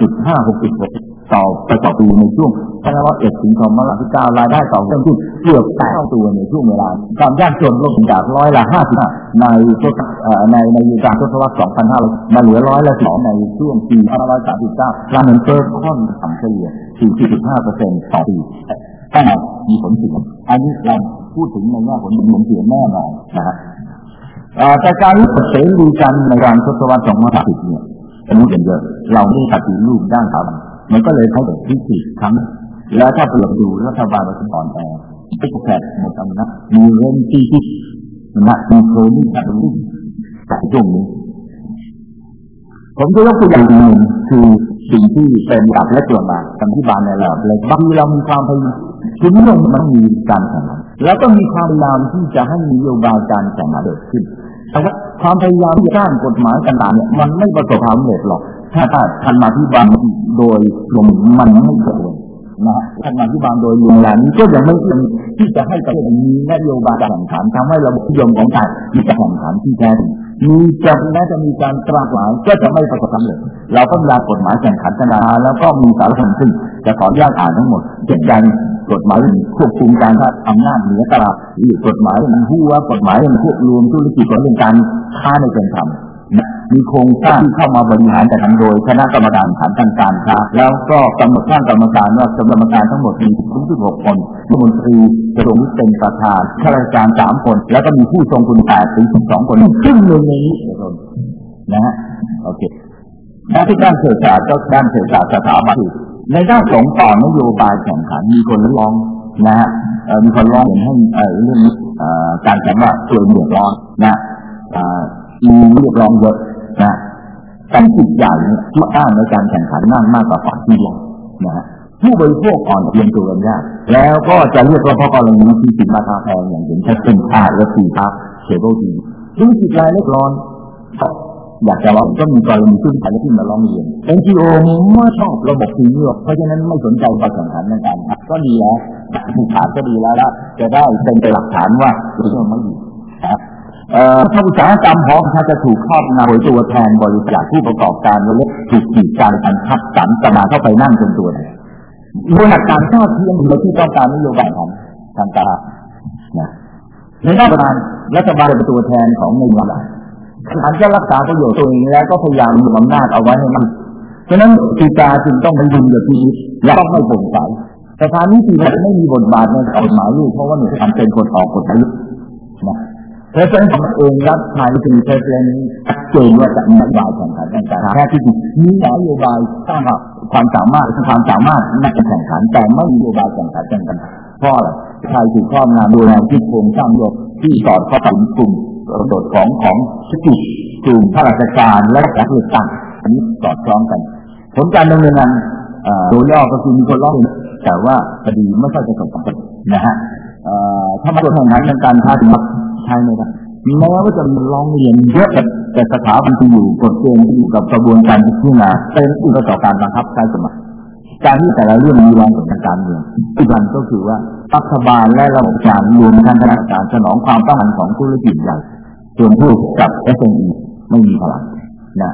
6.5-6.6 ต่อปีในช่วง2501 ถึง 2519 รายได้ต่อเพิ่มขึ้นเกือบ8 เท่าตัวในช่วงเวลาความยากจนลดลงจาก55%ในการทศวรรษ 2500 มาเหลือ2%ในช่วงปี 2539 การเงินเฟ้อค่อนข้างเฉลี่ย 4.5% ต่อปีแต่มีผลเสียอันนี้เราพูดถึงในแง่ผลเสียแน่นอนนะฮะแต่การที่เสรีกันในการทศวรรษ 2540 เนี่ยเป็นรูปเยอะเราไม่ได้ปฏิรูปด้านการมันก็เลยเข้าถึงวิกฤตครั้งแล้วถ้าเปิดดูรัฐบาลมันอ่อนแอไม่แข็งหมดอำนาจมีเรื่องที่นะมีโควิดแต่ช่วงนี้ผมจะยกตัวอย่างหนึ่งคือสิ่งที่เป็นหลักและตัวมาการที่บานในระดับเลยบางทีเรามีความพยายามคือเรื่องมันมีการแข่งขันแล้วก็มีความพยายามที่จะให้มีนโยบายการแข่งขันเกิดขึ้นแต่ว่าความพยายามที่สร้างกฎหมายต่างๆเนี่ยมันไม่ประสบความสำเร็จหรอกถ้าทันมาที่บางโดยรวมมันไม่เกิดเลยนะทันมาที่บางโดยรวมแล้วนี้ก็ยังไม่ที่จะให้ประเทศมีนโยบายการแข่งขันทำให้ระบบนิยมของไทยมีการแข่งขันที่แท้จริงแม้จะมีการตราหมายก็จะไม่ประสบความสำเร็จเราต้องมีกฎหมายแข่งขันกันมาแล้วก็มีสารพัดซึ่งจะขออนุญาตอ่านทั้งหมดเจ็ดอย่างกฎหมายควบคุมการอำนาจเหนือตลาดหรือกฎหมายมันหัวกฎหมายมันควบรวมธุรกิจของเรื่องการค้าในเป็นธรรมมีโครงสร้างที่เข้ามาบริหารจัดการโดยคณะกรรมการการค้าแล้วก็กำหนดตั้งกรรมการว่ากรรมการทั้งหมดมี26 คนรัฐมนตรีกระทรวงวิทย์เป็นประธานข้าราชการ3 คนแล้วก็มีผู้ทรงคุณ8 ถึง 12 คนครึ่งหนึ่งในนี้นะฮะโอเคและที่ด้านเศรษฐศาสตร์ก็ด้านเศรษฐศาสตร์สถาบันในด้านสงต่อนโยบายแข่งขันมีคนร้องนะฮะมีคนร้องให้เรื่องการแข่งว่าช่วยเดือดร้อนนะมีเรียกร้องเยอะนะแต่จุดใหญ่ที่อ้างในการแข่งขันมากกว่าฝ่ายที่ร้องนะผู้บริโภคอ่อนเพียงตัวกันยากแล้วก็จะเรียกว่าเพราะกรณีที่สินค้าแพงอย่างเห็นชัดเจนและสีฟ้าเคเบิลทีธุรกิจรายเล็กร้อนอยากจะร้องก็มีกรณีขึ้นไปแล้วที่มาร้องเรียน NGO ไม่ชอบระบบทีเลือกเพราะฉะนั้นไม่สนใจการแข่งขันในการก็ดีแล้วผู้ขายก็ดีแล้วจะได้เป็นหลักฐานว่าเรื่องไม่ดีถ้าอุตสาหกรรมของถ้าจะถูกครอบงำโดยตัวแทนบริษัทผู้ประกอบการเล็กถูกกีดกันคัดสรรจะมาเข้าไปนั่งจนตัวเลยโดยหลักการชาติเทียมโดยที่ต้องการนโยบายของทางการนะในด้านรัฐบาลเป็นตัวแทนของในเมืองการจะรักษาประโยชน์ตัวเองแล้วก็พยายามมีอำนาจเอาไว้ให้มันฉะนั้นกิจการจึงต้องเป็นดุลยพินิจและต้องไม่โปร่งใสแต่ทางนี้ที่ไม่มีบทบาทในกฎหมายลูกเพราะว่าหนูทำเป็นคนออกกฎหมายลูกนะเพราะฉะนั้นเองรัฐไทยจึงใช้เพลงนี้เกณฑ์ว่าจะมีนโยบายแข่งขันในการแค่ที่มีนโยบายสร้างความสามารถในการแข่งขันแต่ไม่มีนโยบายแข่งขันกันเพราะอะไรไทยถูกครอบงำโดยแนวคิดโครงสร้างโยกที่สอดเข้าถึงกลุ่มโดดของธุรกิจกลุ่มข้าราชการและการเลือกตั้งอันนี้สอดคล้องกันผลการดำเนินงานโดยย่อก็คือมีคนร้องแต่ว่าคดีไม่ค่อยประสบความสำเร็จนะฮะถ้ามาตรวจแข่งขันในการค้าถึงใช่ไหมครับแม้ว่าจะมีร้องเรียนเยอะแต่สถาบันที่อยู่กฎเกณฑ์ที่อยู่กับกระบวนการพิจารณาเป็นอุปสรรคการบังคับใช้กฎหมายการที่แต่ละเรื่องมีแรงกดดันการเมืองที่มันก็คือว่ารัฐบาลและระบบการรวมทั้งคณะการสนองความต้องการของธุรกิจใหญ่ส่วนผู้กับ SME ไม่มีพลังนะ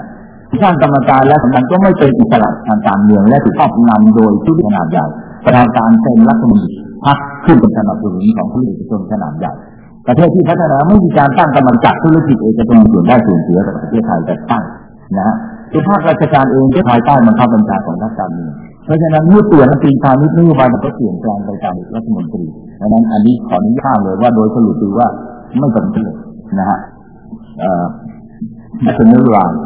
สร้างกรรมการและมันก็ไม่เป็นอิสระทางการเมืองและถูกครอบงำโดยธุรกิจขนาดใหญ่ประธานการเป็นรัฐมนตรีพรรคขึ้นเป็นสนับสนุนของธุรกิจเอกชนขนาดใหญ่ประเทศที่พัฒนาไม่มีการตั้งกรรมการธุรกิจเอกชนส่วนได้ส่วนเสียกับประเทศไทยจะตั้งนะฮะคือภาคราชการเองก็ภายใต้บังคับบัญชาของนักการเมืองเพราะฉะนั้นเมื่อเปลี่ยนรัฐมนตรีพาณิชย์นโยบายมันก็เปลี่ยนแปลงไปตามรัฐมนตรีดังนั้นอันนี้ขออนุญาตเลยว่าโดยสรุปดูว่าไม่สมบูรณ์นะฮะเป็นนโยบาย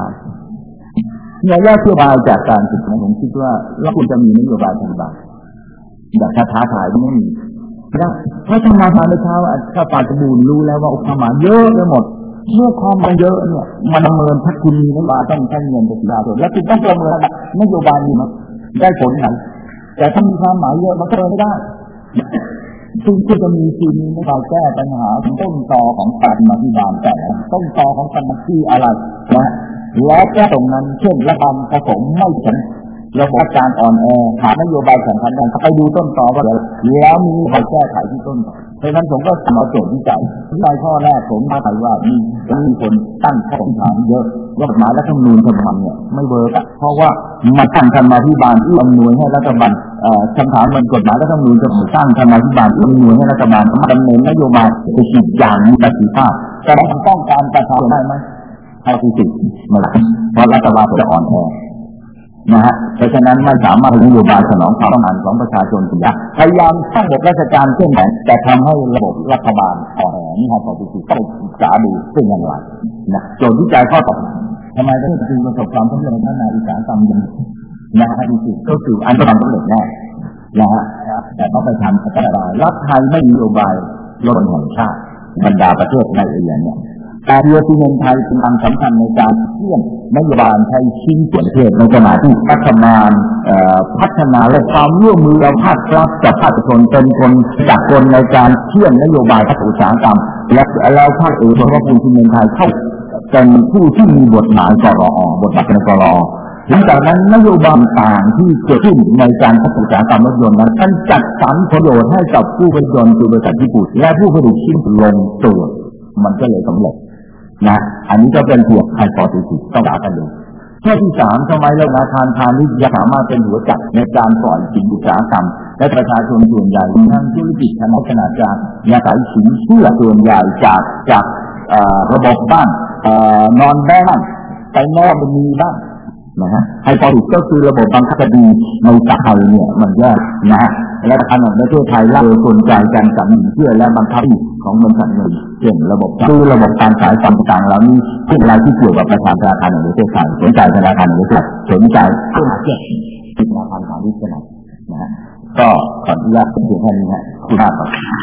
ระยะนโยบายจากการศึกษาผมคิดว่าเราควรจะมีนโยบายปฏิบัติแบบท้าทายไม่มีเพราะทำงานทางเช้าถ้าปาจบูรรู้แล้วว่าความหมายเยอะไปหมดเมื่อความมันเยอะเนี่ยมันประเมินถ้าคุณมีนโยบายต้องใช้เงินไปสิบล้านแล้วคุณต้องประเมินนโยบายนี้มันได้ผลไหนแต่ถ้ามีความหมายเยอะมันก็ไม่ได้ซึ่งจะมีทีมในการแก้ปัญหาต้นตอของการมาที่บานแต่ต้นตอของการที่อะไรนะแล้วแก้ตรงนั้นเช่นระบำผสมไม่ถึงระบบการอ่อนแอหานโยบายสำคัญกันไปดูต้นตอว่าแล้วมีใครแก้ไขที่ต้นตอเพราะฉะนั้นผมก็เอาโจทย์วิจัยข้อแรกผมมาถามว่ามีคนตั้งข้อสงสัยเยอะว่ากฎหมายรัฐธรรมนูญฉบับเนี่ยไม่เวิร์กเพราะว่ามาตั้งธรรมาภิบาลที่อำนวยให้รัฐบาลคำถามมันกฎหมายรัฐธรรมนูญจะสร้างธรรมาภิบาลที่อำนวยให้รัฐบาลดำเนินนโยบายไปฉีดอย่างมีประสิทธิภาพแต่ต้องการประชาชนได้ไหมให้ที่สุดไม่ได้เพราะรัฐบาลจะอ่อนแอนะฮะเพราะฉะนั้นไม่สามารถนโยบายสนองความต้องการของประชาชนได้พยายามสร้างระบบราชการเข้มแข็งแต่ทำให้ระบบรัฐบาลอ่อนแอนี่ให้ความรู้สึกต้องศึกษาดูเป็นอย่างไรนะโจทย์วิจัยข้อต่อทำไมประเทศจีนประสบความสำเร็จในพัฒนาอุตสาหกรรมนะฮะที่สุดก็คืออันความสำเร็จแน่นะฮะแต่ต้องไปทำอะไรรัฐไทยไม่มีนโยบายลดแห่งชาติบรรดาประเทศในเอเชียเนี่ยแต่เรือที่เมืองไทยเป็นอันสำคัญในการเชื่อมนโยบายไทยชิ้นส่วนประเทศในขณะที่พัฒนาและความร่วมมือระภาครัฐกับภาคเอกชนเป็นคนจากคนในการเชื่อมนโยบายภาคอุตสาหกรรมแล้วภาคเอกชนว่าผู้ที่เมืองไทยเข้าเป็นผู้ที่มีบทบาทกรอบทบาทในกรอหลังจากนั้นนโยบายต่างที่เกิดขึ้นในการพัฒนาอุตสาหกรรมรถยนต์นั้นท่านจัดสรรประโยชน์ให้กับผู้ผลิตยนต์คือบริษัทญี่ปุ่นและผู้ผลิตชิ้นลงตัวมันก็เลยสำเร็จนะอันนี้ก็เป็นเพียงไฮโปเทซิสต้องด่ากันดูข้อที่3ทำไมธนาคารพาณิชย์สามารถเป็นหัวจักรในการปล่อยสินอุตสาหกรรมและประชาชนส่วนใหญ่ทั้งธุรกิจขนาดกลางอาศัยสินเชื่อส่วนใหญ่จากระบบบ้านนอนแบงก์ไปนอกมันมีบ้างนะฮะไฮโปเทซิสก็คือระบบบังคับคดีในไทยเนี่ยมันแย่นะฮะและขณะประเทศไทยเราสนใจการจับสินเชื่อและบังคับของบริษัทเงินเช่นระบบการขายต่างๆแล้วนี่เป็นอะไรที่เกี่ยวกับธนาคารแห่งประเทศไทยสนใจธนาคารแห่งประเทศไทยสนใจผู้เกี่ยวกับธนาคารพาณิชย์นะฮะก็ขออนุญาตเพียงแค่นี้ฮะคุณภาพ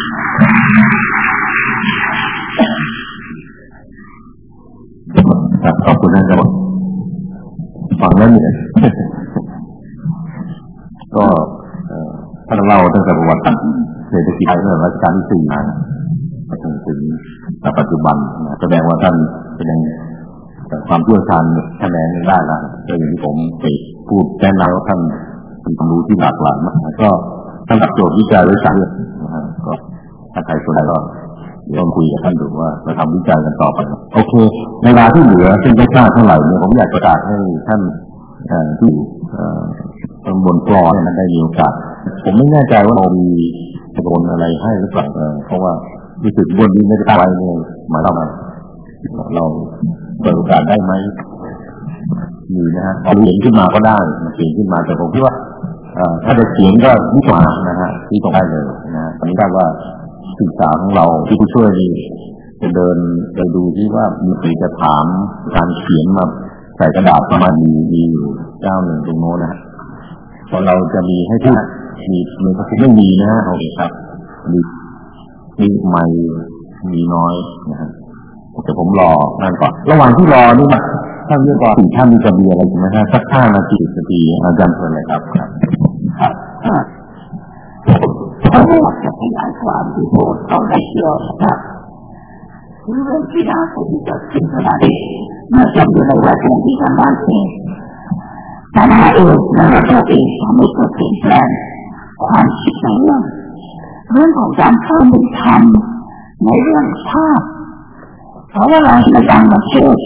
ครับขอบคุณนะครับฟังแล้วเนี่ยก็ถ้าเราตั้งแต่ประวัติเศรษฐกิจเรื่องรัชกาลที่4มาจนถึงปัจจุบันแสดงว่าท่านแสดงความเชี่ยวชาญคะแนนได้แล้วก็อย่างที่ผมไปพูดแนะนำว่าท่านมีความรู้ที่หลากหลายมากก็ท่านโจทย์วิจัยไว้3เรื่องก็ถ้าใครสนใจก็ลองคุยกับท่านดูว่าจะทำวิจัยกันต่อไปโอเคในเวลาที่เหลือซึ่งไม่ทราบเท่าไหร่เนี่ยผมอยากประกาศให้ท่านที่บนฟลอร์นั้นได้มีโอกาสผมไม่แน่ใจว่าเรามีโดนอะไรให้หรือเปล่าเพราะว่ารู้สึกบนนี้ไม่ได้ไปเนี่ยหมายความว่าเราเปิดโอกาสได้ไหมมีนะฮะเอาเขียนขึ้นมาก็ได้เขียนขึ้นมาแต่ผมคิดว่าถ้าจะเขียนก็ดีกว่านะฮะที่ตรงได้เลยนะตอนนี้ได้ว่าศึกษาของเราที่ผู้ช่วยนี่จะเดินไปดูที่ว่ามีใครจะถามการเขียนมาใส่กระดาษประมาณมีอยู่เจ้าหนึ่งตรงโน้นนะพอเราจะมีให้พูดมีก็ไม่มีนะโอเคครับมีไม่มีน้อยนะฮะแต่ผมรอนั่นก่อนระหว่างที่รอนี่นะท่านเรียกว่าท่านมีจะมีอะไรไหมฮะสัก5 นาทีอาจารย์เชิญเลยครับผมจะขยายความที่พูดต้องได้เชื่อครับคือเรื่องที่น่าสนใจขึ้นขนาดนี้เมื่อจำอยู่ในวัดที่ทำงานเองปัญหาเองและระบบเองทำให้เกิดเปลี่ยนแปลงความคิดในเรื่องของการเพิ่มธรรมในเรื่องชาติเพราะว่าเราในต่างประเทศ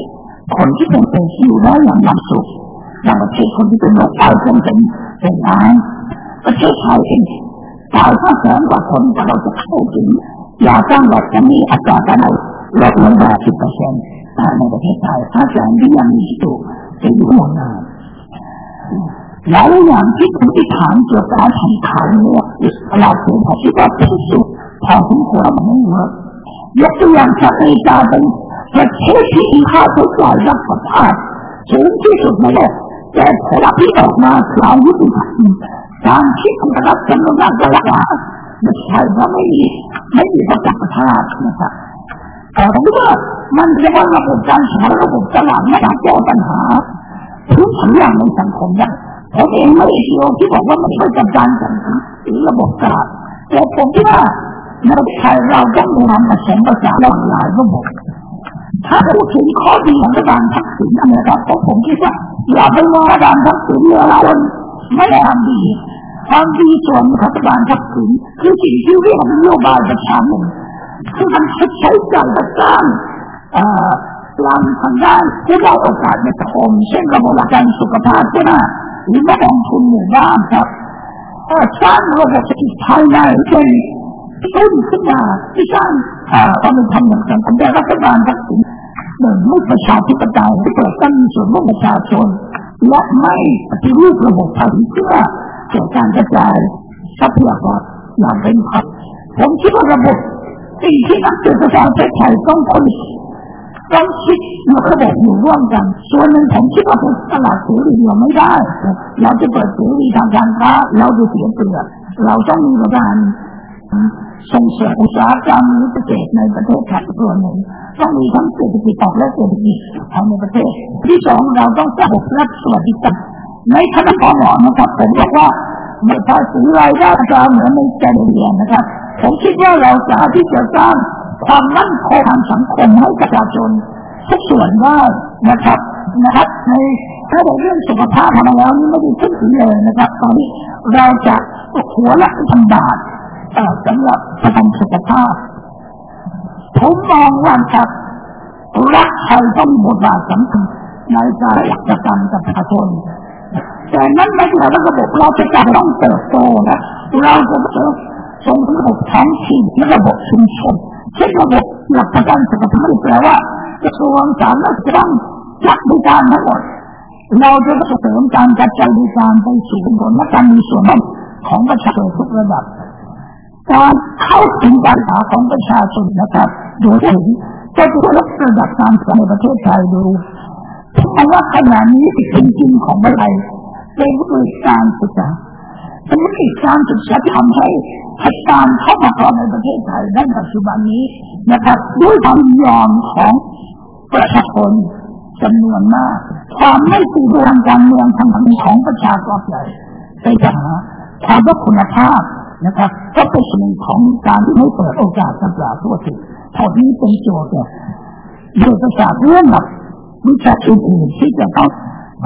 คนที่เป็นอยู่ได้อย่างมีสุขในประเทศคนที่เป็นโรคตายเป็นล้านประเทศไทยเองตาย500,000 กว่าคนแต่เราจะเข้าถึงยาต้านโรคจะมีอัตราการลดลงได้ 10% ในประเทศไทย500,000ที่ยังมีอยู่เป็นอยู่หมดเลยหลายอย่างที่คุณที่ถามเกี่ยวกับทางข่าวเนี่ยเราถือว่าที่ว่าพิสูจน์พอสมควรมันไม่เวิร์กยกตัวอย่างจากอเมริกาเป็นประเทศที่มีค่าใช้จ่ายรักษาภาพสูงที่สุดในโลกแต่ผลที่ออกมาคล้ายยุติธรรมการคิดของรัฐจำนวนมากจะรักษาไม่ใช่ว่าไม่มีประกันภาพนะครับแต่ผมว่ามันจะว่าระบบการสอนระบบตลาดไม่ได้แก้ปัญหาทุกอย่างในสังคมได้ผมเองไม่ได้เกี่ยวที่บอกว่ามันไม่จำเป็นหรือระบบตลาดแต่ผมคิดว่าในประเทศไทยเราต้องมีการผสมผสานหลายระบบถ้าพูดถึงข้อดีของการทักษิณนะครับผมคิดว่าอย่าไปว่าการทักษิณเราไม่ได้ทำดีความดีส่วนของการทักษิณคือสิ่งที่เรียกว่านโยบายประชาชนคือมันใช้จ่ายประกันหลังทางด้านที่เราโอกาสในสังคมเช่นระบบประกันสุขภาพก็ได้หรือแม้กองทุนหมู่บ้านครับสร้างระบบเศรษฐกิจภายในเป็นต้นขึ้นมาที่สร้างความเป็นธรรมอย่างสังคมแต่รัฐบาลทักษิณไม่ประชาธิปไตยไม่เปิดตั้งส่วนร่วมประชาชนและไม่ปฏิรูประบบภาษีเพื่อเกิดการกระจายทรัพยากรอย่างเป็นธรรมผมคิดว่าระบบสิ่งที่นักเศรษฐศาสตร์ไทยต้องคิดในระบบอยู่ร่วมกันส่วนหนึ่งผมคิดว่าเป็นตลาดเสรีเราไม่ได้เราจะเปิดเสรีทางการค้าเราจะเสียเปรียบเราต้องมีการส่งเสริมอุตสาหกรรมเกษตรในประเทศไทยส่วนหนึ่งต้องมีทั้งเศรษฐกิจออกและเศรษฐกิจภายในประเทศที่สองเราต้องสร้างระบบรัฐสวัสดิการในคณะกรรมการนะครับผมบอกว่าไม่ภาษีรายได้จะเหมือนในแคนาดานะครับผมคิดว่าเราสามารถที่จะสร้างความมั่นคงทางสังคมให้ประชาชนทุกส่วนได้นะครับในถ้าในเรื่องสุขภาพมาแล้วนี่ไม่ได้พูดถึงเลยนะครับตอนนี้เราจะหัวละ1,000 บาทสำหรับประกันสุขภาพผมมองว่าครับรัฐไทยต้องมีบทบาทสำคัญในการประกันกับประชาชนแต่นั้นไม่ใช่ระบบเราจะต้องเติบโตนะเราจะส่งระบบท้องถิ่นและระบบชุมชนเช่นระบบหลักประกันสุขภาพแปลว่ากระทรวงสาธารณสุขต้องจัดบริการทั้งหมดเราจะส่งเสริมการกระจายบริการไปสู่ชุมชนและการมีส่วนร่วมของประชาชนทุกระดับการเข้าถึงปัญหาของประชาชนนะครับโดยถึงจะดูลดระดับการศึกษาในประเทศไทยดูเพราะว่าขณะนี้จริงๆของประเทศไทยเป็นวิธีการศึกษาเป็นวิธีการศึกษาที่ทำให้การเข้ามาก่อนในประเทศไทยในปัจจุบันนี้นะครับด้วยความยอมของประชาชนจำนวนมากความไม่สะดวกทางการเมืองทางของประชากรใหญ่เป็นปัญหาความว่าคุณภาพนะครับก็เป็นส่วนหนึ่งของการที่ไม่เปิดโอกาสศึกษาทั่วถึงผลนี้เป็นโจทย์เนี่ยโดยประชาชนเรื่องแบบวิชาอื่นๆที่จะต้อง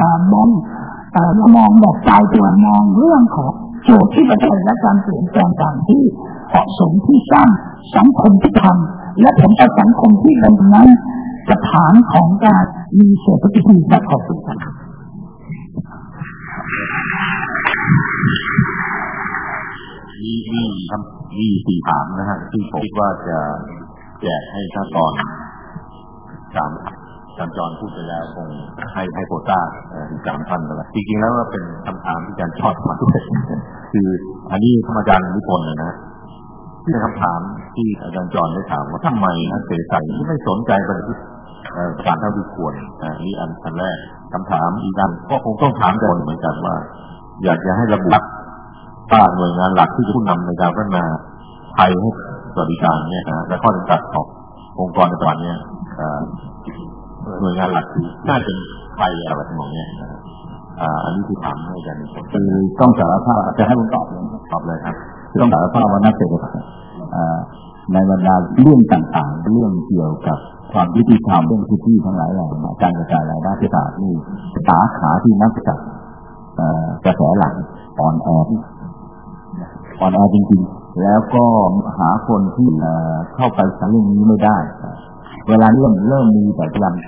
มองแบบตายตัวมองเรื่องของโจทย์ที่ประเทศและการเปลี่ยนแปลงต่างที่เหมาะสมที่สร้างสังคมที่ทำและผมจะสังคมที่เป็นนั้นสถานของการมีเศรษฐกิจและขอบคุณครับมี4 ถามนะฮะที่ผมคิดว่าจะแจกให้ท่านตอน3 ท่านจอนพูดไปแล้วคงให้โควต้า3 ท่านแล้วจริงๆแล้วก็เป็นคำถามที่อาจารย์ชอบมาด้วยคืออันนี้ท่านอาจารย์นิพนธ์นะที่เป็นคำถามที่อาจารย์จอนได้ถามว่าทำไมนักเศรษฐศาสตร์ไม่สนใจประเด็นการเท่าที่ควรนี่อันแรกคำถามอีกอันก็คงต้องถามกันเหมือนกันว่าอยากจะให้ระบุว่าหน่วยงานหลักที่จะผู้นำในการพัฒนาไทยให้สวัสดิการเนี่ยนะและข้อจำกัดขององค์กรในตอนนี้หน่วยงานหลักคือน่าจะใครอะไรทั้งหมดเนี่ยอันนี้คือถามให้กันคือต้องสารภาพจะให้ผมตอบเลยครับต้องสารภาพว่านักเศรษฐศาสตร์ในบรรดาเรื่องต่างๆเรื่องเกี่ยวกับความยุติธรรมเรื่องที่ทั้งหลายแหล่การกระจายรายได้ที่ต่างนี่สาขาที่นักศึกษากระแสหลักอ่อนแอจริงๆแล้วก็หาคนที่เข้าไปทางเรื่องนี้ไม่ได้เวลาเริ่มมีแต่พยายามผมคิด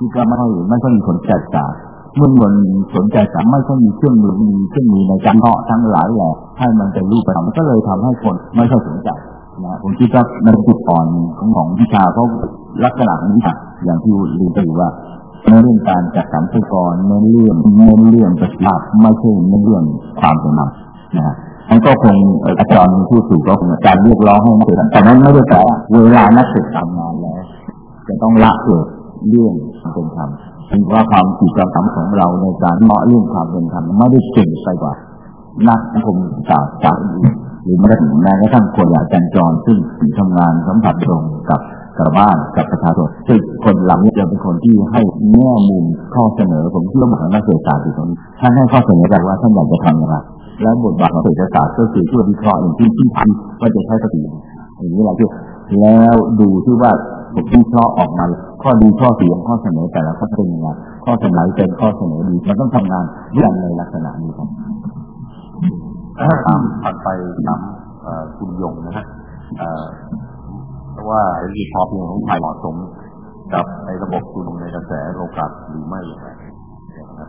คิดว่าไม่ค่อยมีคนสนใจเมื่อมันสนใจแต่ไม่ค่อยมีเครื่องมือในการเพาะทั้งหลายแหละให้มันเป็นรูปธรรมก็เลยทำให้คนไม่ค่อยสนใจนะผมคิดว่าในจุดอ่อนของวิชาเขาลักษณะของวิชาอย่างที่ลืมไปว่าในเรื่องการจัดสรรทรัพยากรในเรื่องประสิทธิภาพไม่ใช่ในเรื่องความเป็นธรรมนะมันก็คงอาจารย์ผู้สื่อก็คงการเรียกร้องให้นักศึกษาแต่นั้นไม่ได้แปลว่าเวลานักศึกษาทำงานแล้วจะต้องละเรื่องเป็นธรรมถือว่าความผิดความสำคัญของเราในการเพาะเรื่องความเป็นธรรมไม่ได้เก่งไปกว่านักสังคมจากอื่นหรือแม้กระทั่งคนหลายจันจรซึ่งทำงานสัมผัสตรงกับชาวบ้านกับประชาชนซึ่งคนเหล่านี้จะเป็นคนที่ให้แง่มุมข้อเสนอผมที่เราบอกนักเศรษฐศาสตร์อยู่ตรงนี้ท่านให้ข้อเสนอแบบว่าท่านอยากจะทำอะไรและบทบาทของเศรษฐศาสตร์ก็คือช่วยวิเคราะห์อย่างที่ทำว่าจะใช้สติอย่างนี้แหละที่แล้วดูที่ว่าวิเคราะห์ออกมาข้อดีข้อเสียข้อเสนอแต่ละข้อเป็นยังไงข้อเสนอเป็นข้อเสนอดีมันต้องทำงานร่วมในลักษณะนี้ครับผ่านไปนำคุณยงนะฮะเพราะว่าเศรษฐกิจพอเพียงของไทยเหมาะสมกับในระบบทุนในกระแสโลกาหรือไม่อย่างไรนะครับ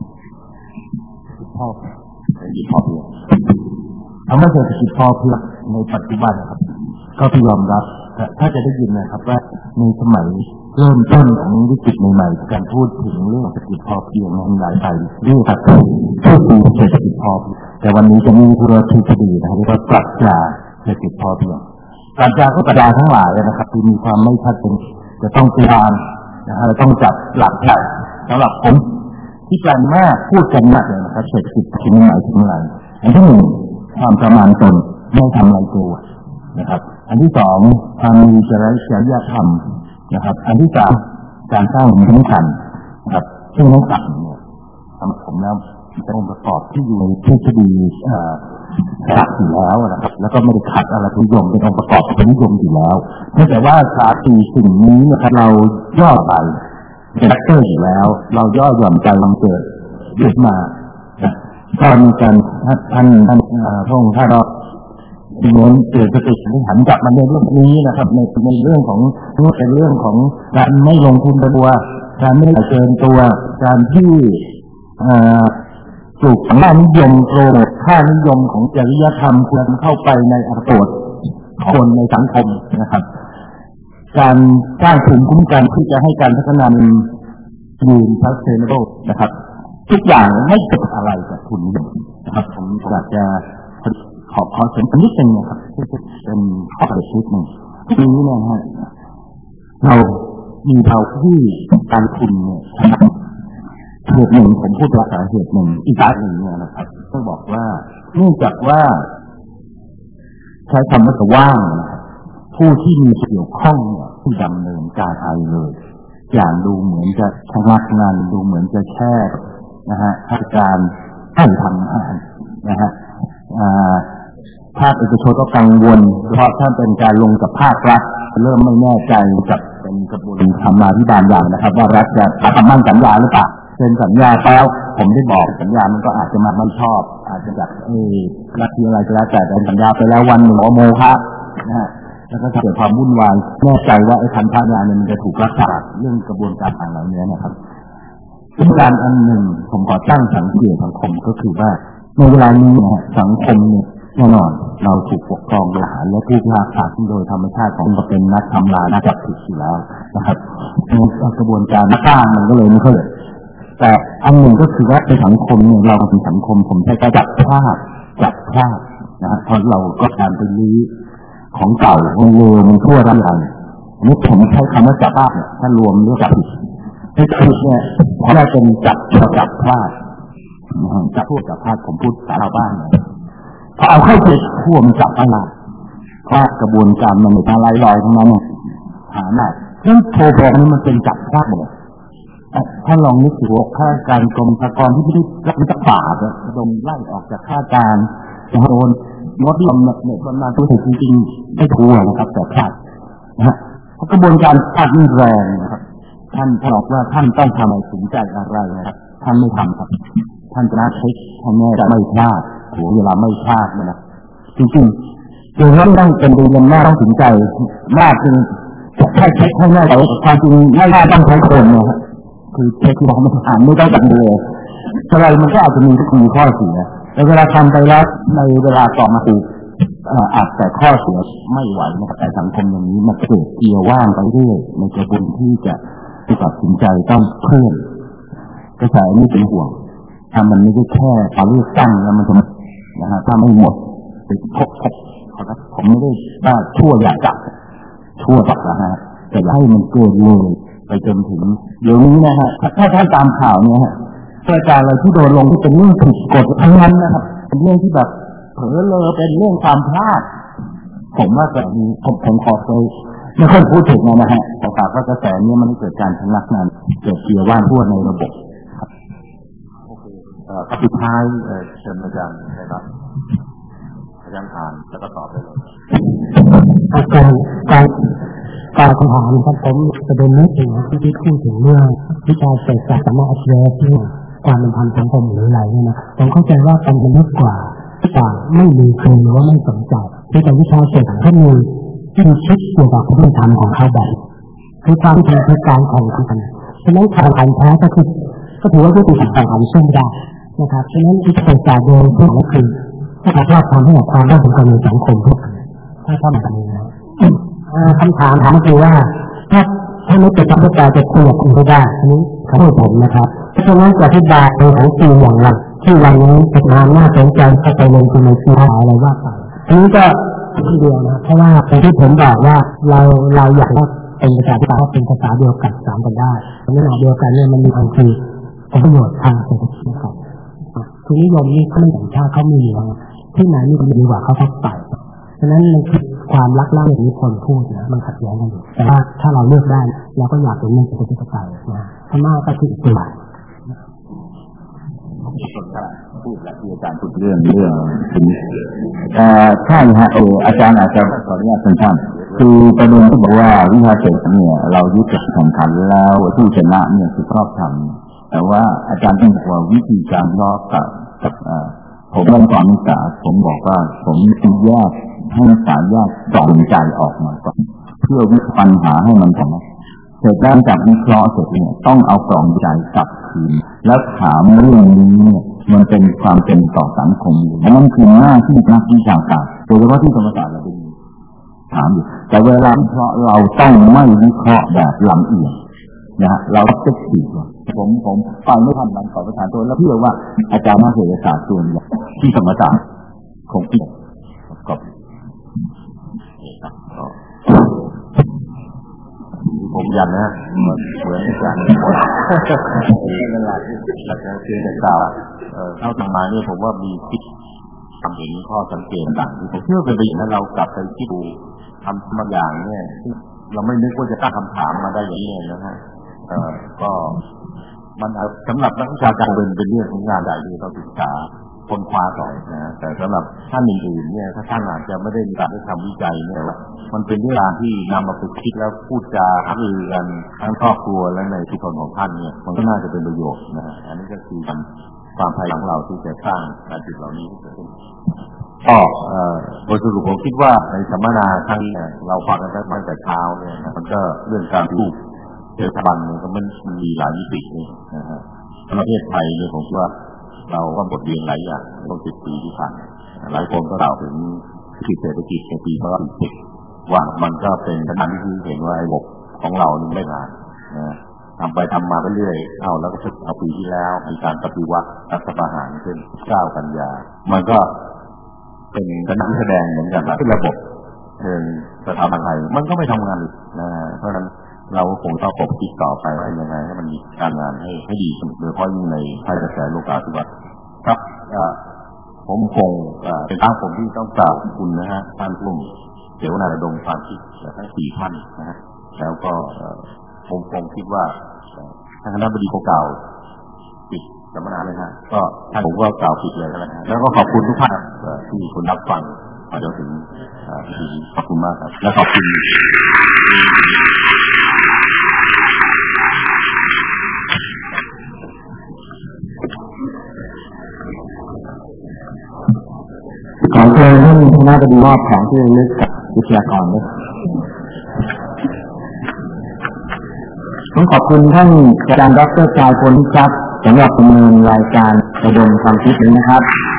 เศรษฐกิจพอเพียงคำว่าเศรษฐกิจพอเพียงในปัจจุบันนะครับก็ต้องยอมรับถ้าจะได้ยินนะครับว่าในสมัยเริ่มต้นของวิกฤตใหม่ๆการพูดถึงเรื่องเศรษฐกิจพอเพียงนั้นหลายไปเรื่องตัดพูดถึงเศรษฐกิจพอเพียงแต่วันนี้จะมีธุรกิจดีนะครับเรียกว่าปรัชญาเศรษฐกิจพอเพียงปรัชญาก็ปรัชญาทั้งหลายนะครับที่มีความไม่ชัดเจนจะต้องตีรางนะฮะต้องจับหลักใหญ่สำหรับผมที่การมากพูดกันมากเลยนะครับเศรษฐกิจที่หมายถึงอะไรอันที่หนึ่งความประมาณตนไม่ทำลายตัวนะครับอันที่สองความมีจริยธรรมนะครับอันที่สามการสร้างสมดุลนะครับซึ่งทั้งสามเนี่ยสำหรับผมแล้วเป็นองค์ประกอบที่อยู่ในทฤษฎีหลักอยู่แล้วนะครับแล้วก็ไม่ได้ขัดอะไรนิยมเป็นองค์ประกอบที่นิยมอยู่แล้วแต่ว่าศาสตร์สิ่งนี้นะครับเราย่อไปเป็นแฟกเตอร์อยู่แล้วเราย่อหย่อนใจลงเกิดขึ้นมาก็มีการท่านพระองค์ท่านเราเหมือนเกิดสติที่หันกลับมาในเรื่องนี้นะครับในเรื่องของเป็นเรื่องของการไม่ลงทุนตัวการไม่เกินตัวการที่ปลูกค่านิยมโปรโมทค่านิยมของจริยธรรมควรเข้าไปในอัตโนมัติคนในสังคมนะครับการสร้างภูมิคุ้มกันที่จะให้การพัฒนายืน sustainable นะครับทุกอย่างไม่เกี่ยวอะไรกับทุนนิยมนะครับผมอยากจะขอเสริมนิดนึงนะครับที่เป็นข้อคิดหนึ่งทีนี้นะฮะเรามีเราที่การทุนเนี่ยเหตุหนึ่งผมพูดว่าเหตุหนึ่งอีกอันหนึ่งเนี่ยนะครับต้องบอกว่าเนื่องจากว่าใช้คำว่าว่างนะครับผู้ที่มีเกี่ยวข้องเนี่ยที่ดำเนินการอะไรเลยอย่างดูเหมือนจะชะงักงานดูเหมือนจะแค่นะฮะการให้ทำงานนะฮะภาคเอกชนก็กังวลเพราะถ้าเป็นการลงกับภาครัฐเริ่มไม่แน่ใจกับเป็นกระบวนการธรรมาภิบาลอย่างนะครับว่ารัฐจะทำมั่นสัญญาหรือเปล่าเซ็นสัญญาแล้วผมได้บอกสัญญามันก็อาจจะมาไม่ชอบอาจจะแบบรัฐที่อะไรก็แล้วแต่สัญญาไปแล้ววันหนึ่งโมฆะนะฮะแล้วก็เกิดความวุ่นวายแน่ใจว่าไอ้คันธนาเนี่ยมันจะถูกรักษาเรื่องกระบวนการต่างๆเหล่านี้นะครับซึ่งการอันหนึ่งผมขอตั้งสังเกตสังคมก็คือว่าในเวลานี้นะสังคมเนี่ยแน่นอนเราถูกปกครองโดยทหารและผู้พิพากษาโดยธรรมชาติของเราเป็นนักทำลายนักจับผิดอยู่แล้วนะครับกระบวนการสร้างมันก็เลยไม่ค่อยแต่อันหนึ่งก็คือว่าในสังคมเนี่ยเราเป็นสังคมผมใช้การจับพลาดนะฮะเพราะเราก็การไปลื้อของเก่าของเลวมันทั่วทั้งวันนี่ผมใช้คำว่าจับพลาดเนี่ยถ้ารวมเรื่องจับผิดเนี่ยเพราะว่าเป็นจับพลาดจับพวกจับพลาดผมพูดสาวบ้านพอเอาเข้าไปทั่วมันจับอะไรเพราะกระบวนการมันเป็นอะไรลอยทั้งนั้นหาได้เรื่องโทรบอกนี่มันเป็นจับพลาดหมดถ้าลองนึกถึงว่าข้าราชการกรมสรรพากรที่ไม่ได้รับวิชาป่าเนี่ยโดนไล่ออกจากข้าราชการโดนลดลงเนี่ยบำนาญตัวจริงๆไม่ทั่วนะครับแต่พลาดนะฮะกระบวนการพลาดนี่แรงนะครับท่านบอกว่าท่านต้องทำอะไรสนใจอะไรนะครับท่านไม่ทำครับท่านจะน่าเช็คท่านแน่จะไม่พลาดเวลาไม่พลาดนะจริงๆคือเราต้องเป็นดูมันน่าต้องสนใจมากจริงแค่เช็คให้แน่แต่ความจริงไม่ได้ต้องใช้คนนะครับคือเทคนิคมันอ่านไม่ได้ดังเลยอะไรมันก็อาจจะมีข้อเสียแต่เวลาทำไปแล้วในเวลาต่อมาคืออาจแต่ข้อเสียไม่ไหวนะครับแต่สังคมอย่างนี้มันเกิดเกียร์ว่างไปเรื่อยในกระบวนที่จะตัดสินใจต้องเคลื่อนกระแสนี้เป็นห่วงถ้ามันไม่ได้แค่เอาเลือกตั้งแล้วมันจะนะฮะถ้าไม่หมดติดผมไม่ได้ว่าชั่วอยากจับชั่วจับนะฮะแต่ให้มันเกินเลยไปจนถึงเดี๋ยวนี้นะฮะถ้าท่านตามข่าวเนี่ยฮะรายการอะไรที่โดนลงที่เป็นเรื่องผิดกฎทั้งนั้นนะครับเป็นเรื่องที่แบบเผลอเลยเป็นเรื่องความพลาดผมว่าแบบนี้ผมขอเคยไม่ค่อยพูดถึงนะฮะแต่ฝากว่ากระแสนี้มันเกิดการชะงักงานเกิดเกียร์ว่างทั่วในระบบครับโอเคสุดท้ายเชิญอาจารย์นะครับอาจารย์อ่านแล้วก็ตอบได้เลยการคำถามครับผมประเด็นนี้ถึงที่พูดถึงเรื่องวิชาเศรษฐศาสตร์สามารถแยกที่ความเป็นธรรมสังคมหรืออะไรเนี่ยนะผมเข้าใจว่าเป็นมนุษย์กว่าไม่มีใครหรือว่าไม่สนใจที่แต่วิชาเศรษฐศาสตร์ท่านมีที่คิดเกี่ยวกับพฤติกรรมของเขาแบบคือความเป็นคือการแข่งขันฉะนั้นการแข่งขันก็ถือว่าเป็นการแข่งขันซึ่งได้นะครับฉะนั้นวิชาเศรษฐศาสตร์โดยทั่วไปคือถ้าเราทำให้ความได้สำคัญในสังคมทุกคนถ้าทำแบบนี้นะคำถามคือว่าถ้าไม่เป็นนักวิชาจะคุยกับคุณไม่ได้อันนี้เขาพูดผมนะครับเพราะฉะนั้นจะอธิบายของปีอย่างไรที่วันนี้เป็นงานน่าสนใจจะไปลงทุนในปีอะไรว่าไปอันนี้ก็ทีเดียวนะเพราะว่าที่ผมบอกว่าเราอยากว่าเป็นภาษาที่เราเป็นภาษาเดียวกันสามกันได้เนื้อหาเดียวกันเนี่ยมันมีความคือประโยชน์ทางเศรษฐกิจนะครับคือนิยมนี่เขาไม่อย่างชาติเขามีที่ไหนนี่ดีกว่าเขาพักไปฉะนั้นมันคือความรักล่าอย่างนี้คนพูดนะมันขัดแย้งกันอยู่แต่ว่าถ้าเราเลือกได้เราก็อยากเป็นเรื่องประชาธิปไตยนะพม่าก็คืออีกตัวพูดแล้วที่อาจารย์พูดเรื่องถึงใช่ฮะอาจารย์อาจจะขออนุญาตสั้นๆคือประเด็นที่บอกว่าวิชาเศรษฐศาสตร์เนี่ยเรายึดกับแข่งขันแล้วผู้ชนะเนี่ยคือครอบธรรมแต่ว่าอาจารย์ต้องบอกว่าวิธีการรอบกับผมเรื่องความศึกษาผมบอกว่าผมต้องแยกให้นักศึกษาแยกสองใจออกมาก่อนเพื่อวิเคราะห์ปัญหาให้มันตรงเสร็จแล้วจากวิเคราะห์เสร็จเนี่ยต้องเอากล่องใจกลับคืนแล้วถามเรื่องนี้เนี่ยมันเป็นความเป็นต่อสังคมอยู่นั่นคือหน้าที่นักวิชาการโดยเฉพาะที่ธรรมศาสตร์เราเป็นถามอยู่แต่เวลาวิเคราะห์เราต้องไม่วิเคราะห์แบบลำเอียงนะเราจะขีดผมฟังไม่ทันมันขอประทานโทษแล้วเพื่อว่าอาจารย์นักเศรษฐศาสตร์ส่วนใหญ่ที่ธรรมศาสตร์คงคิดกับผมยันนะเหมือนอาจารย์เป็นหลักอาจารย์เชื่อในข่าวเข้าทางมาเนี่ยผมว่ามีคิดทำเห็นข้อสังเกตต่างที่ผมเชื่อเป็นไปอย่างนั้นเรากลับไปที่ดูทำบางอย่างเนี่ยเราไม่นึกว่าจะตั้งคำถามมาได้อย่างนี้นะฮะก็มันสำหรับนักวิชาการเป็นเรื่องของงานใหญ่ที่เราศึกษาค้นคว้าต่อนะแต่สำหรับท่านอื่นๆเนี่ยถ้าท่านอาจจะไม่ได้มีการทำวิจัยเนี่ยมันเป็นเรื่องที่นำมาฝึกคิดแล้วพูดจาหารือกันทั้งครอบครัวและในชุมชนของท่านเนี่ยมันก็น่าจะเป็นประโยชน์นะอันนี้ก็คือความพยายามของเราที่จะสร้างการจุดเหล่านี้ขึ้นโดยสรุปผมคิดว่าในสัมมนาครั้งนี้เราฟังกันตั้งแต่เช้าเนี่ยมันก็เรื่องการพูดเกี่ยวกับบันเนี่ยก็มันมีหลายมิติเลยนะฮะประเทศไทยเนี่ยผมว่าเราก็บทเรียนหลายอย่างต้อง10 ปีที่ผ่านหลายคนก็กล่าวถึงเศรษฐกิจในปี2010ว่ามันก็เป็นขนาดที่เห็นว่าระบบของเรานี่ไม่ผ่านทำไปทำมาไปเรื่อยแล้วก็เอาปีที่แล้วมีการปฏิวัติรัฐประหารขึ้น9 กันยามันก็เป็นการแสดงเหมือนกันว่าระบบสถาบันไทยมันก็ไม่ทำงานเพราะฉะนั้นเราคงต้องปกปิดต่อไปว่ายังไงให้มันมีการงานให้ดีโดยเฉพาะยิ่งในภายกระแสโลกาภิวัตน์ครับผมคงเป็นทางผมที่ต้องกล่าวขอบคุณนะฮะท่านผู้เสวนาระดมความคิดทั้ง4 ท่านนะฮะแล้วก็ผมคงคิดว่าท่านคณบดีเขากล่าวปิดสัมมนาเลยฮะก็ท่านผมก็กล่าวปิดเลยแล้วนะแล้วก็ขอบคุณทุกท่านที่คุณรับฟังมาจนถึงขอบคุณมากครับและขอบคุณขอเชิญท่านคณบดีมอบของที่ระลึกกับวิทยากรด้วยผมขอบคุณท่านอาจารย์ดร.ชายพลพิชัดสำหรับดำเนินรายการระดมความคิดนี้นะครับ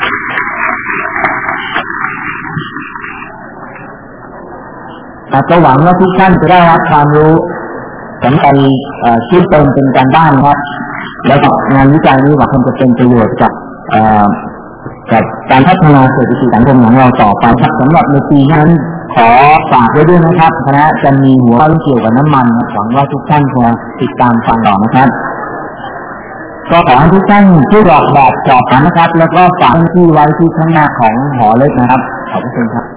ก็หวังว่าทุกท่านจะได้รับความรู้สำคัญชื่นชมเป็นการบ้านครับแล้วก็งานวิจัยนี้หวังจะเป็นประโยชน์กับการพัฒนาเศรษฐกิจสังคมของเราต่อไปครับสำหรับในปีนั้นขอฝากไว้ด้วยนะครับคณะจะมีหัวข้อเกี่ยวกับน้ำมันหวังว่าทุกท่านจะติดตามฟังต่อนะครับก็ขอให้ทุกท่านช่วยออกแบบสอบนะครับแล้วก็ฝากที่ไว้ที่ข้างหน้าของหอเล็กนะครับขอบคุณครับ